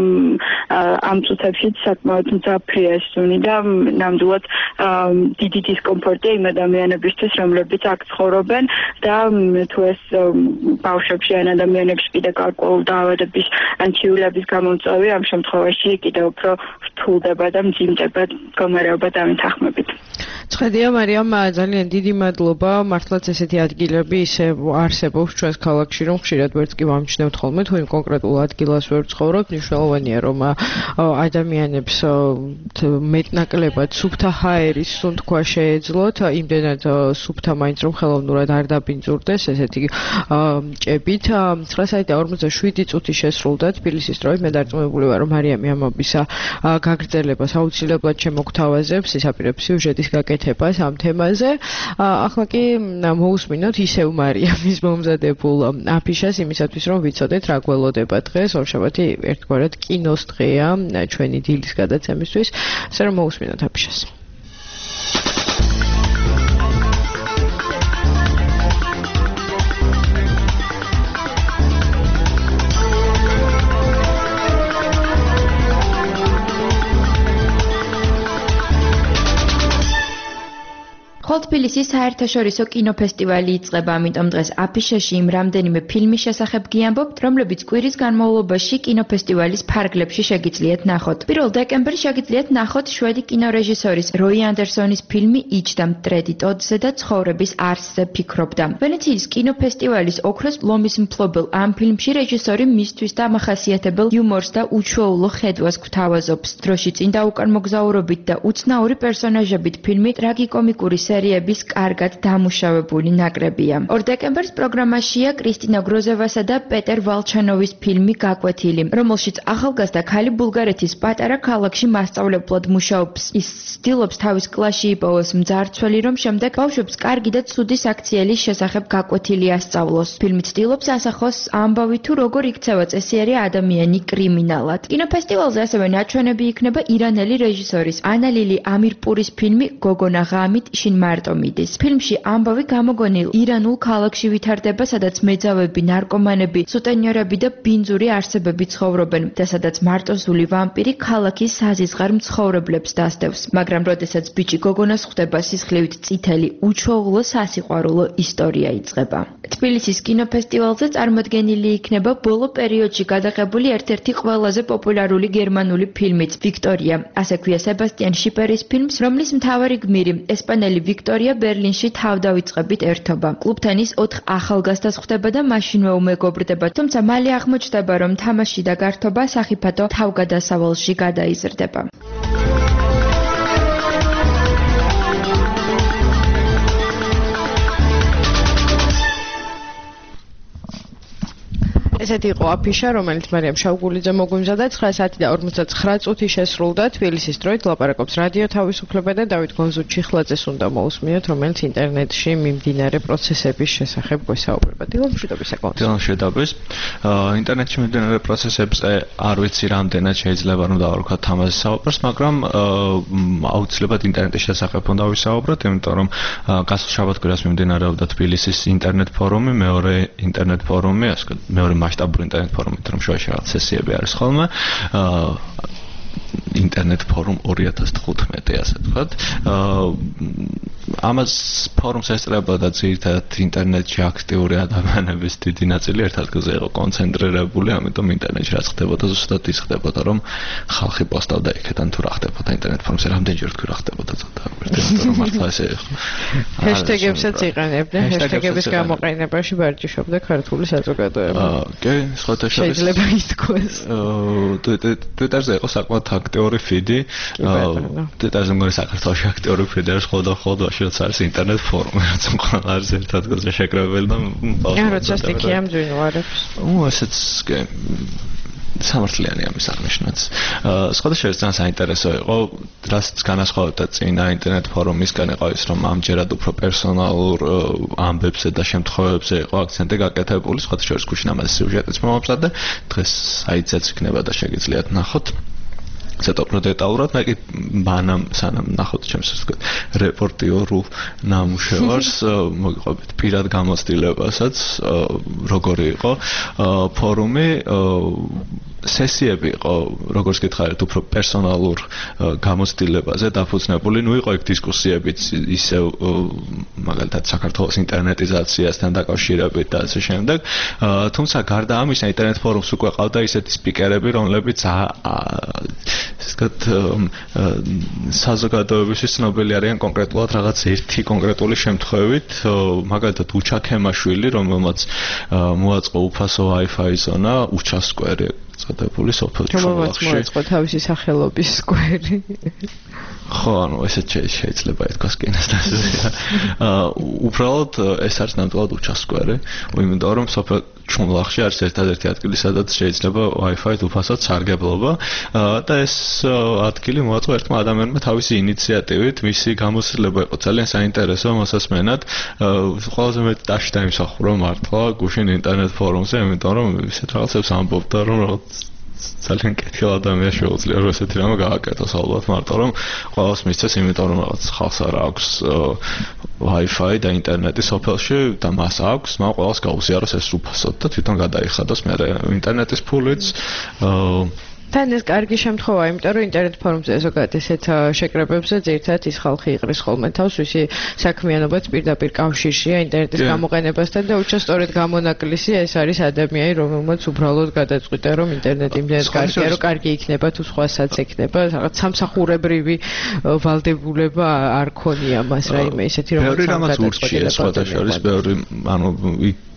ამ წუთებშიც საკმაოდ მძაფრია ეს სუნი და ნამდვილად დიდი დისკომფორტია იმ ადამიანებისთვის, რომლებიც აქ ცხოვრობენ და თუ ეს ბავშვებში ან ადამიანებში კიდე გარკვეულ დაავადების ან ჩივილების გამომწვევი, ამ შემთხვევაში კიდევ უფრო რთულდება და მძიმდება მდგომარეობა დამეთანხმებით. ცხადია, მარიამ, ძალიან დიდი მადლობა. მართლაც ესეთი ადგილები ისე არსებობს ჩვენს ქალაქში, რომ ხშირად ვერც კი ვამჩნევთ ხოლმე, თუ იმ კონკრეტულ ადგილას ვერ ვცხოვრობ. მნიშვნელოვანია, რომ ადამიანებს მეტნაკლებად სუფთა ჰაერის სუნთქვა შეეძლოთ, იმდენად სუფთა მაინც რომ ხელოვნურად არ დაბინძურდეს ესეთი ჭებით. 9:47 წუთი შესრულდა თბილისის დროით. მე დარწმუნებული ვარ, რომ მარიამი ამობის გაგრძელებას აუცილებლად შემოგთავაზებს, ისაპირებს სიუჟეტის გაკეთებას ამ თემაზე. ახლა კი მოусმინოთ ისევ მარიამის მომზადებულ აფიშას იმისათვის, რომ ვიცოდეთ რა გველოდება დღეს. ორშაბათი ერთგვარად კინოს დღეა ჩვენი დილის გადაცემისთვის. ასე რომ მოусმინოთ აფიშას. ხოლო თბილისის საერთაშორისო კინოფესტივალი იწყება, ამიტომ დღეს აფიშაში იმ რამდენიმე ფილმის შესახებ გიამბობთ, რომლებიც კვირის განმავლობაში კინოფესტივალის ფარგლებში შეგიძლიათ ნახოთ. 1 დეკემბერში შეგიძლიათ ნახოთ შვედი კინორეჟისორის როი ანდერსონის ფილმი „იჯდა მტრედი ტოდზე და ცხოვრების არსზე ფიქრობდა“. ვენეციის კინოფესტივალის ოქროს ლომის მფლობელ ამ ფილმში რეჟისორი მისთვის დამახასიათებელ იუმორს და უჩვეულო ხედვას გვთავაზობს. დროში წინ და უკან მოგზაურობით და უცნაური პერსონაჟებით ფილმი ტრაგიკომიკური სერია ისტორიების კარგად დამუშავებული ნაკრებია. 2 დეკემბერს პროგრამაშია კრისტინა გროზევასა და პეტერ ვალჩანოვის ფილმი გაკვეთილი, რომელშიც ახალგაზრდა ქალი ბულგარეთის პატარა ქალაქში მასწავლებლად მუშაობს. ის ცდილობს თავის კლასში იპოვოს მძარცველი, რომ შემდეგ ბავშვებს კარგი და ცუდი საქციელის შესახებ გაკვეთილი ასწავლოს. ფილმი ცდილობს ასახოს ამბავი თუ როგორ იქცევა წესიერი ადამიანი კრიმინალად. კინოფესტივალზე ასევე ნაჩვენები იქნება ირანელი რეჟისორის ანა ლილი ამირპურის ფილმი გოგონა ღამით შინ მარტო მიდის. ფილმში ამბავი გამოგონილ ირანულ ქალაქში ვითარდება, სადაც მეძავები, ნარკომანები, სუტენიორები და ბინძური არსებები ცხოვრობენ და სადაც მარტოზული ვამპირი ქალაქის საზიზღარ მცხოვრებლებს დასდევს. მაგრამ როდესაც ბიჭი გოგონას ხვდება, სისხლივით წითელი, უჩვეულო სასიყვარულო ისტორია იწყება. თბილისის კინოფესტივალზე წარმოდგენილი იქნება ბოლო პერიოდში გადაღებული ერთ-ერთი ყველაზე პოპულარული გერმანული ფილმიც ვიქტორია. ასე ქვია სებასტიან შიპერის ფილმს, რომლის მთავარი გმირი ესპანელი ვიქტორია ბერლინში თავდავიწყებით ერთობა. კლუბთან ის 4 ახალგაზრდას ხვდება და მაშინვე უმეგობრდება, თუმცა მალე აღმოჩნდება, რომ თამაში და გართობა სახიფათო თავგადასავალში გადაიზრდება. ესეთი იყო აფიშა, რომელიც მარიამ შავგულიძე მოგვიმზადა 9 საათი და 59 წუთი შესრულდა თბილისის დროით. ლაპარაკობს რადიო თავისუფლება და დავით გონზუჩიხლაძეს უნდა მოусმინოთ, რომელიც ინტერნეტში მიმდინარე პროცესების შესახებ გვესაუბრება. დილამშვიდობის ეკონს. დილამშვიდობის. ინტერნეტში მიმდინარე პროცესებზე არ ვიცი რამდენად შეიძლება რომ დავარქვათ თამაზე საუბარს, მაგრამ აუცილებლად ინტერნეტის შესახებ უნდა ვისაუბროთ, იმიტომ რომ გასულ შაბათ-კვირას მიმდინარეობდა თბილისის ინტერნეტ ფორუმი, მეორე ინტერნეტ ფორუმი, ასე ვთქვათ, მეორე მასშტაბური ინტერნეტ ფორუმით, რომ შუაში რაღაც სესიები არის ხოლმე. ინტერნეტ ფორუმ 2015, ასე ვთქვათ. ამას ფორუმს ესწრებოდა ძირითადად ინტერნეტში აქტიური ადამიანების დიდი ნაწილი ერთ ადგილზე იყო კონცენტრირებული, ამიტომ ინტერნეტში რაც ხდებოდა, ზუსტად ის ხდებოდა, რომ ხალხი პოსტავდა იქიდან თუ რა ხდებოდა ინტერნეტ ფორუმზე, რამდენჯერ თქვი რა ხდებოდა ცოტა გვერდით, რომ მართლა ესე ჰეშტეგებსაც იყენებდა, ჰეშტეგების გამოყენებაში ვარჯიშობდა ქართული საზოგადოება. კი, სხვათა შორის შეიძლება ითქვას. ტვიტერზე იყო საკმაოდ აქტიური ფიდი. ტვიტერზე მგონი საქართველოში აქტიური ფიდი არის ხოლმე რაც არის ინტერნეტ ფორუმი, რაც ყველა არის ერთ ადგილზე შეკრებილი და როცა სტიქი ამძვინვარებს. ესეც კი სამართლიანი ამის აღნიშვნაც. სხვათა შორის ძალიან საინტერესო იყო, რასაც განასხვავებდა წინა ინტერნეტ ფორუმისგან იყო ის, რომ ამჯერად უფრო პერსონალურ ამბებზე და შემთხვევებზე იყო აქცენტი გაკეთებული, სხვათა შორის გუშინ ამაზე სიუჟეტიც მომამზადდა. დღეს საიტზეც იქნება და შეგიძლიათ ნახოთ. ცოტა უფრო დეტალურად, მე კი ბანამ სანამ ნახოთ ჩემს ასე ვთქვათ რეპორტიორულ ნამუშევარს, მოგიყვებით პირად გამოცდილებასაც, როგორი იყო ფორუმი, სესიები იყო, როგორც გითხარით, უფრო პერსონალურ გამოცდილებაზე დაფუძნებული, ნუ იყო იქ დისკუსიებიც ისევ მაგალითად საქართველოს ინტერნეტიზაციასთან დაკავშირებით და ასე შემდეგ. თუმცა გარდა ამისა, ინტერნეტ ფორუმს უკვე ყავდა ისეთი სპიკერები, რომლებიც საზოგადოებისთვის ცნობილი არიან კონკრეტულად რაღაც ერთი კონკრეტული შემთხვევით, მაგალითად უჩა ქემაშვილი, რომელმაც მოაწყო უფასო Wi-Fi ზონა უჩასკვერი წოდებული სოფელ ჩხუბლახში. რომელმაც მოაწყო თავისი სახელობის სკვერი. ხო, ანუ ესეც შეიძლება ითქვას კინოს დასწრება. უბრალოდ ეს არის ნამდვილად უჩასკვერი, იმიტომ რომ სოფელ ჩხუბლახში არის ერთადერთი ადგილი, სადაც შეიძლება Wi-Fi-ით უფასოდ სარგებლობა და ეს ადგილი მოაწყო ერთმა ადამიანმა თავისი ინიციატივით, მისი გამოცდილება იყო ძალიან საინტერესო მოსასმენად. ყველაზე მეტი ტაში დაიმსახურა მართლა გუშინ ინტერნეტ ფორუმზე, იმიტომ რომ ისეთ რაღაცებს ამბობდა, რომ ძალიან კეთილ ადამიანს შეუძლია რომ ესეთი რამე გააკეთოს, ალბათ მარტო რომ ყველას მისცეს, იმიტომ რომ რაღაც ხალხს არ აქვს Wi-Fi და ინტერნეტი სოფელში და მას აქვს, მაგრამ ყველას გაუზიაროს ეს უფასოდ და თვითონ გადაიხადოს მე ინტერნეტის ფულიც. თან ეს კარგი შემთხვევაა, იმიტომ რომ ინტერნეტ ფორუმზე ზოგადად ესეთ შეკრებებზე ძირითადად ის ხალხი იყრის ხოლმე თავს, ვისი საქმიანობაც პირდაპირ კავშირშია ინტერნეტის გამოყენებასთან და უჩასწორედ გამონაკლისი ეს არის ადამიანი, რომელმაც უბრალოდ გადაწყვიტა, რომ ინტერნეტი იმდენად კარგია, რომ კარგი იქნება თუ სხვასაც ექნება, რაღაც სამსახურებრივი ვალდებულება არ ქონია მას რაიმე ისეთი, რომელიც ბევრი რამაც ურჩიეს, სხვათა შორის ბევრი, ანუ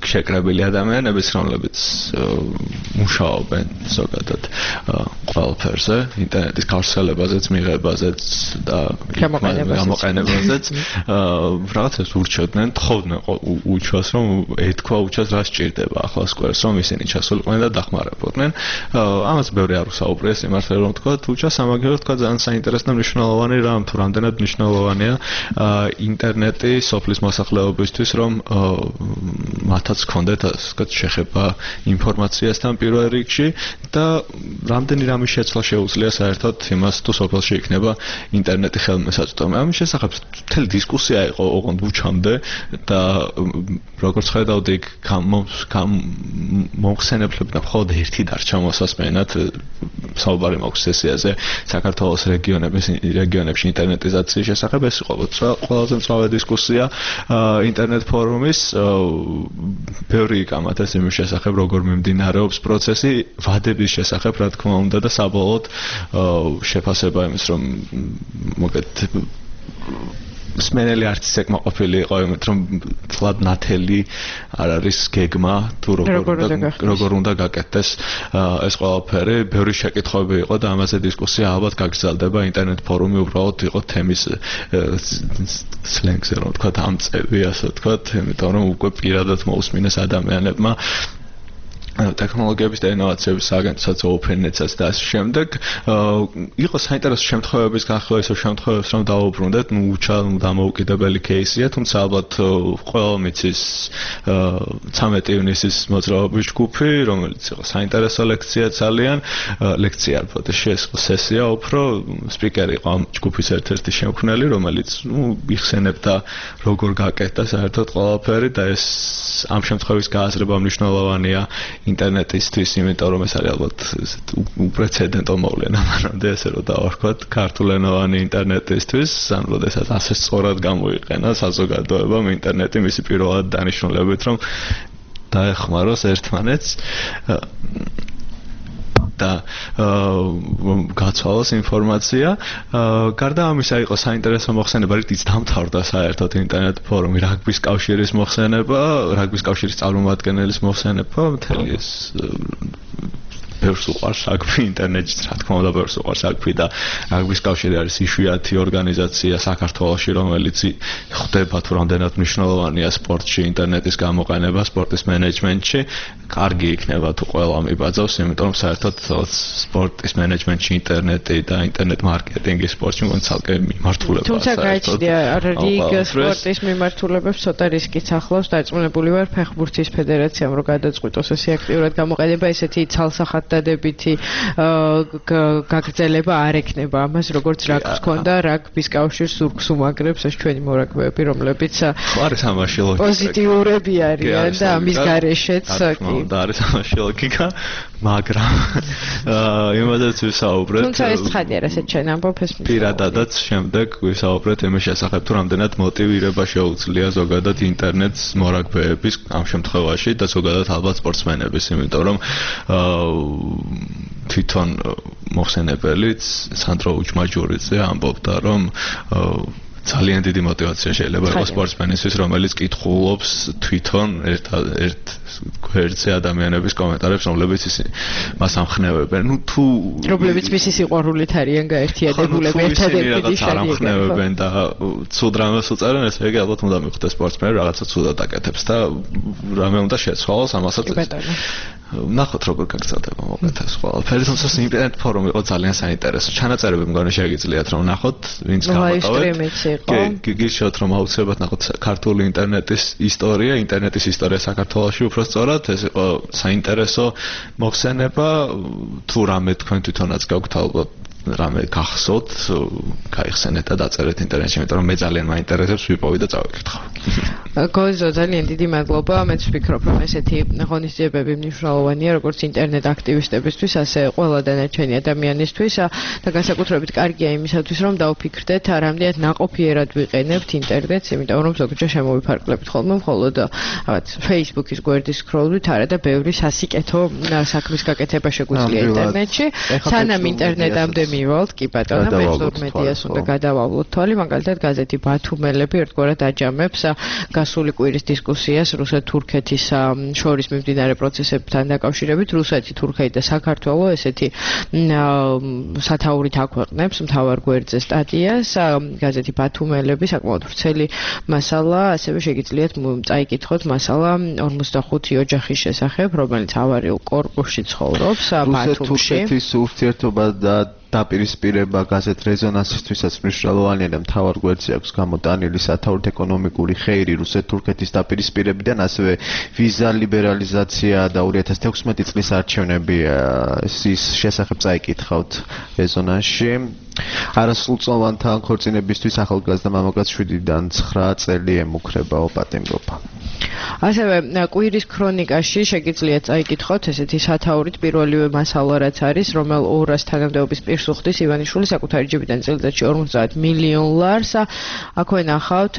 შეკრებილი ადამიანებიც, რომლებიც მუშაობენ ზოგადად ყველაფერზე, ინტერნეტის გავრცელებაზეც, მიღებაზეც და გამოყენებაზეც, რაღაცას ურჩევდნენ, თხოვდნენ უჩვას, რომ ეთქვა უჩვას რა სჭირდება ახლა სკვერს, რომ ისინი ჩასულიყვნენ და დახმარებოდნენ. ამას ბევრი არ უსაუბრეს, იმართლა რომ თქვა, უჩვას სამაგერო თქვა ძალიან საინტერესო და მნიშვნელოვანი რამ, თუ რამდენად მნიშვნელოვანია ინტერნეტი სოფლის მოსახლეობისთვის, რომ მათაც ჰქონდეთ ასე ვთქვათ შეხება ინფორმაციასთან პირველ რიგში და რამდენი რამის შეცვლა შეუძლია საერთოდ იმას თუ სოფელში იქნება ინტერნეტი ხელმისაწვდომი. ამის შესახებ მთელი დისკუსია იყო ოღონდ უჩამდე და როგორც ხედავდი იქ მომხსენებლებდა მხოლოდ ერთი დარჩა მოსასმენად საუბარი მაქვს სესიაზე საქართველოს რეგიონებში ინტერნეტიზაციის შესახებ. ეს იყო ყველაზე მწვავე დისკუსია ინტერნეტ ფორუმის. ბევრი იკამათეს იმის შესახებ, როგორ მიმდინარეობს პროცესი, ვადების შესახებ, რა თქმა უნდა და საბოლოოდ შეფასება იმის, რომ მოგეთ მსმენელი არც ისე კმაყოფილი იყო იმით, რომ თლად ნათელი არ არის გეგმა თუ როგორ უნდა გაკეთდეს ეს ყველაფერი. ბევრი შეკითხვები იყო და ამაზე დისკუსია ალბათ გაგრძელდება. ინტერნეტ ფორუმი უბრალოდ იყო თემის სლენგზე რომ ვთქვათ ამწევი, ასე ვთქვათ, იმიტომ რომ უკვე პირადად მოусმინეს ადამიანებმა ტექნოლოგიების და ინოვაციების აგენტსაც OpenNet-საც და ამ შემდეგ იყო საინტერესო შემთხვევების გახლა ისო შემთხვევებს რომ დაუბრუნდეთ, დამოუკიდებელი кейსია, თუმცა ალბათ ყველა მიცის 13 ივნისის მოძრაობის ჯგუფი, რომელიც იყო საინტერესო ლექცია ძალიან, ლექცია ეს სესია უფრო სპიკერი იყო ამ ჯგუფის ერთ-ერთი შემქმნელი, რომელიც იხსენებდა როგორ გაკეთდა საერთოდ ყველაფერი და ეს ამ შემთხვევის გააზრება მნიშვნელოვანია ინტერნეტისთვის, იმიტომ რომ ეს არის ალბათ უპრეცედენტო მოვლენა, მანამდე ესე რომ დავარქვათ, ქართულენოვანი ინტერნეტისთვის, ან როდესაც ასე სწორად გამოიყენა საზოგადოებამ ინტერნეტი მისი პირველად დანიშნულებით, რომ დაეხმაროს ერთმანეთს და გაცვალოს ინფორმაცია. გარდა ამისა იყო საინტერესო მოხსენება, რითიც დამთავრდა საერთოდ ინტერნეტ ფორუმი, რაგბის კავშირის მოხსენება, რაგბის კავშირის წარმომადგენლის მოხსენება, მთელი ეს ბევრს უყვარს რაგბი ინტერნეტში, რა თქმა უნდა ბევრს უყვარს რაგბი და რაგბის კავშირი არის იშვიათი ორგანიზაცია საქართველოში, რომელიც ხვდება თუ რამდენად მნიშვნელოვანია სპორტში ინტერნეტის გამოყენება, სპორტის მენეჯმენტში. კარგი იქნება თუ ყველა მიბაძავს, იმიტომ რომ საერთოდ სპორტის მენეჯმენტში ინტერნეტი და ინტერნეტ მარკეტინგი სპორტში მგონი ცალკე მიმართულება. თუმცა გაიჩნია რიგ სპორტის მიმართულებებს ცოტა რისკიც ახლავს. დარწმუნებული ვარ ფეხბურთის ფედერაციამ რომ გადაწყვიტოს ესე აქტიურად გამოყენება, ესეთი ცალსახად დადებითი გაგრძელება არ ექნება ამას, როგორც რაგბს ჰქონდა, რაგბის კავშირს ზურგს უმაგრებს ეს ჩვენი მორაგბეები, რომლებიც არის ამაში ლოგიკა. პოზიტიურები არიან და ამის გარეშეც კი. და არის ამაში ლოგიკა, მაგრამ იმადაც ვისაუბრეთ. თუმცა ეს ცხადია, რასაც ჩვენ ამბობ ეს პირადადაც შემდეგ ვისაუბრეთ იმის შესახებ, თუ რამდენად მოტივირება შეუძლია ზოგადად ინტერნეტს მორაგბეების ამ შემთხვევაში და ზოგადად ალბათ სპორტსმენების, იმიტომ რომ თვითონ მოხსენებელიც სანდრო უჯმაჯურიძე ამბობდა, რომ ძალიან დიდი мотиваცია შეიძლება იყოს სპორტსმენისთვის, რომელიც კითხულობს თვითონ ერთ გვერდზე ადამიანების კომენტარებს, რომლებიც მას ამხნევებენ. ნუ თუ რომლებიც მისი სიყვარულით არიან გაერთიანებულები, ერთადერთი შედიებენ და ცუდ რამეს უწერენ, ესე იგი ალბათ უნდა მიხვდეს სპორტსმენი რაღაცა ცუდად აკეთებს და რამე უნდა შეცვალოს ამასაც. ნახოთ როგორ გაგრძელდება მოკლედ ეს ყველაფერი, თუმცა ინტერნეტ ფორუმი იყო ძალიან საინტერესო. ჩანაწერები მგონი შეგიძლიათ რომ ნახოთ, ვინც გამოტოვეთ. გიშოთ რომ აუცილებლად ნახოთ ქართული ინტერნეტის ისტორია, ინტერნეტის ისტორია საქართველოში უფრო სწორად, ეს იყო საინტერესო მოხსენება. თუ რამე თქვენ თვითონაც გაქვთ ალბათ რამე გახსოვთ, გაიხსენეთ და დაწერეთ ინტერნეტში, იმიტომ რომ მე ძალიან მაინტერესებს, ვიპოვი და წავიკითხავ. გოზო, ძალიან დიდი მადლობა. მეც ვფიქრობ, რომ ესეთი ღონისძიებები მნიშვნელოვანია, როგორც ინტერნეტ აქტივისტებისთვის, ასე ყველა დანარჩენი ადამიანისთვის და განსაკუთრებით კარგია იმისათვის, რომ დავფიქრდეთ, რამდენად ნაყოფიერად ვიყენებთ ინტერნეტს, იმიტომ რომ ზოგჯერ შემოვიფარგლებით ხოლმე მხოლოდ რაღაც Facebook-ის გვერდის სკროლით, არა და ბევრი სასიკეთო საქმის გაკეთება შეგვიძლია ინტერნეტში. სანამ ინტერნეტამდე მივალთ, კი ბატონო, მეწურ მედიას უნდა გადავალოთ თვალი, მაგალითად გაზეთი ბათუმელები ერთგვარად აჯამებს გასული კვირის დისკუსიას რუსეთ-თურქეთის შორის მიმდინარე პროცესებთან დაკავშირებით. რუსეთი-თურქეთი და საქართველო ესეთი სათაურით აქვეყნებს მთავარ გვერდზე სტატიას. გაზეთი ბათუმელები საკმაოდ ვრცელი მასალა, ასევე შეგიძლიათ წაიკითხოთ მასალა 45 ოჯახის შესახებ, რომელიც ავარიულ კორპუსში ცხოვრობს ბათუმში. რუსეთ-თურქეთის ურთიერთობა და დაპირისპირება გაზეთ რეზონანსისთვისაც მნიშვნელოვანია და მთავარ გვერდზე აქვს გამოტანილი სათაურით ეკონომიკური ხეირი რუსეთ-თურქეთის დაპირისპირებიდან, ასევე ვიზა ლიბერალიზაცია და 2016 წლის არჩევნები ის შესახებ წაიკითხავთ რეზონანსში. არასრულწლოვანთა ქორწინებისთვის ახალგაზრდა მამაკაც 7-დან 9 წელი ემუქრებაო პატიმრობა. ასევე კვირის ქრონიკაში შეგიძლიათ წაიკითხოთ ესეთი სათაურით პირველივე მასალა რაც არის, რომელ ორას თანამდებობის პირს უხდის ივანიშვილი საკუთარი ჯებიდან წელიწადში 50 მილიონ ლარს. აქვე ნახავთ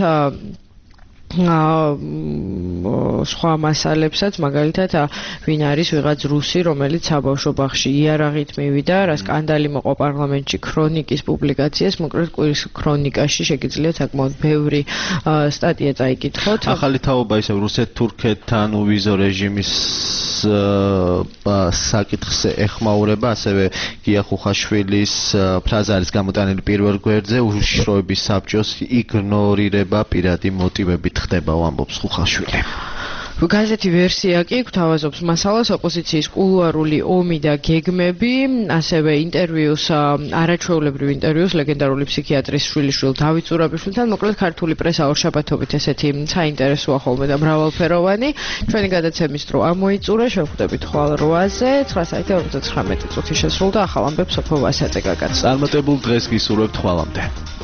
სხვა მასალებსაც, მაგალითად ვინ არის ვიღაც რუსი, რომელიც საბავშვო ბაღში იარაღით მივიდა, რა სკანდალი მოყვა პარლამენტში ქრონიკის პუბლიკაციას, მოკლედ კვირის ქრონიკაში შეგიძლიათ საკმაოდ ბევრი სტატია წაიკითხოთ. ახალი თაობა ისევ რუსეთ-თურქეთთან უვიზო რეჟიმის საკითხს ეხმაურება, ასევე გია ხუხაშვილის ფრაზა არის გამოტანილი პირველ გვერდზე, უშიშროების საბჭოს იგნორირება პირადი მოტივებით ხდებაო, ამბობს ხუხაშვილი. გაზეთი ვერსია კი გვთავაზობს მასალას ოპოზიციის კულუარული ომი და გეგმები, ასევე ინტერვიუს, არაჩვეულებრივ ინტერვიუს ლეგენდარული ფსიქიატრის შვილიშვილ დავით ზურაბიშვილთან. მოკლედ ქართული პრესა ორშაბათობით ესეთი საინტერესოა ხოლმე და მრავალფეროვანი. ჩვენი გადაცემის დრო ამოიწურა, შევხვდებით ხვალ 8-ზე, 9:59 წუთი შესრულდა. ახალ ამბებს სოფო ვასაძე გაგაცნო. წარმატებულ დღეს გისურვებთ, ხვალამდე.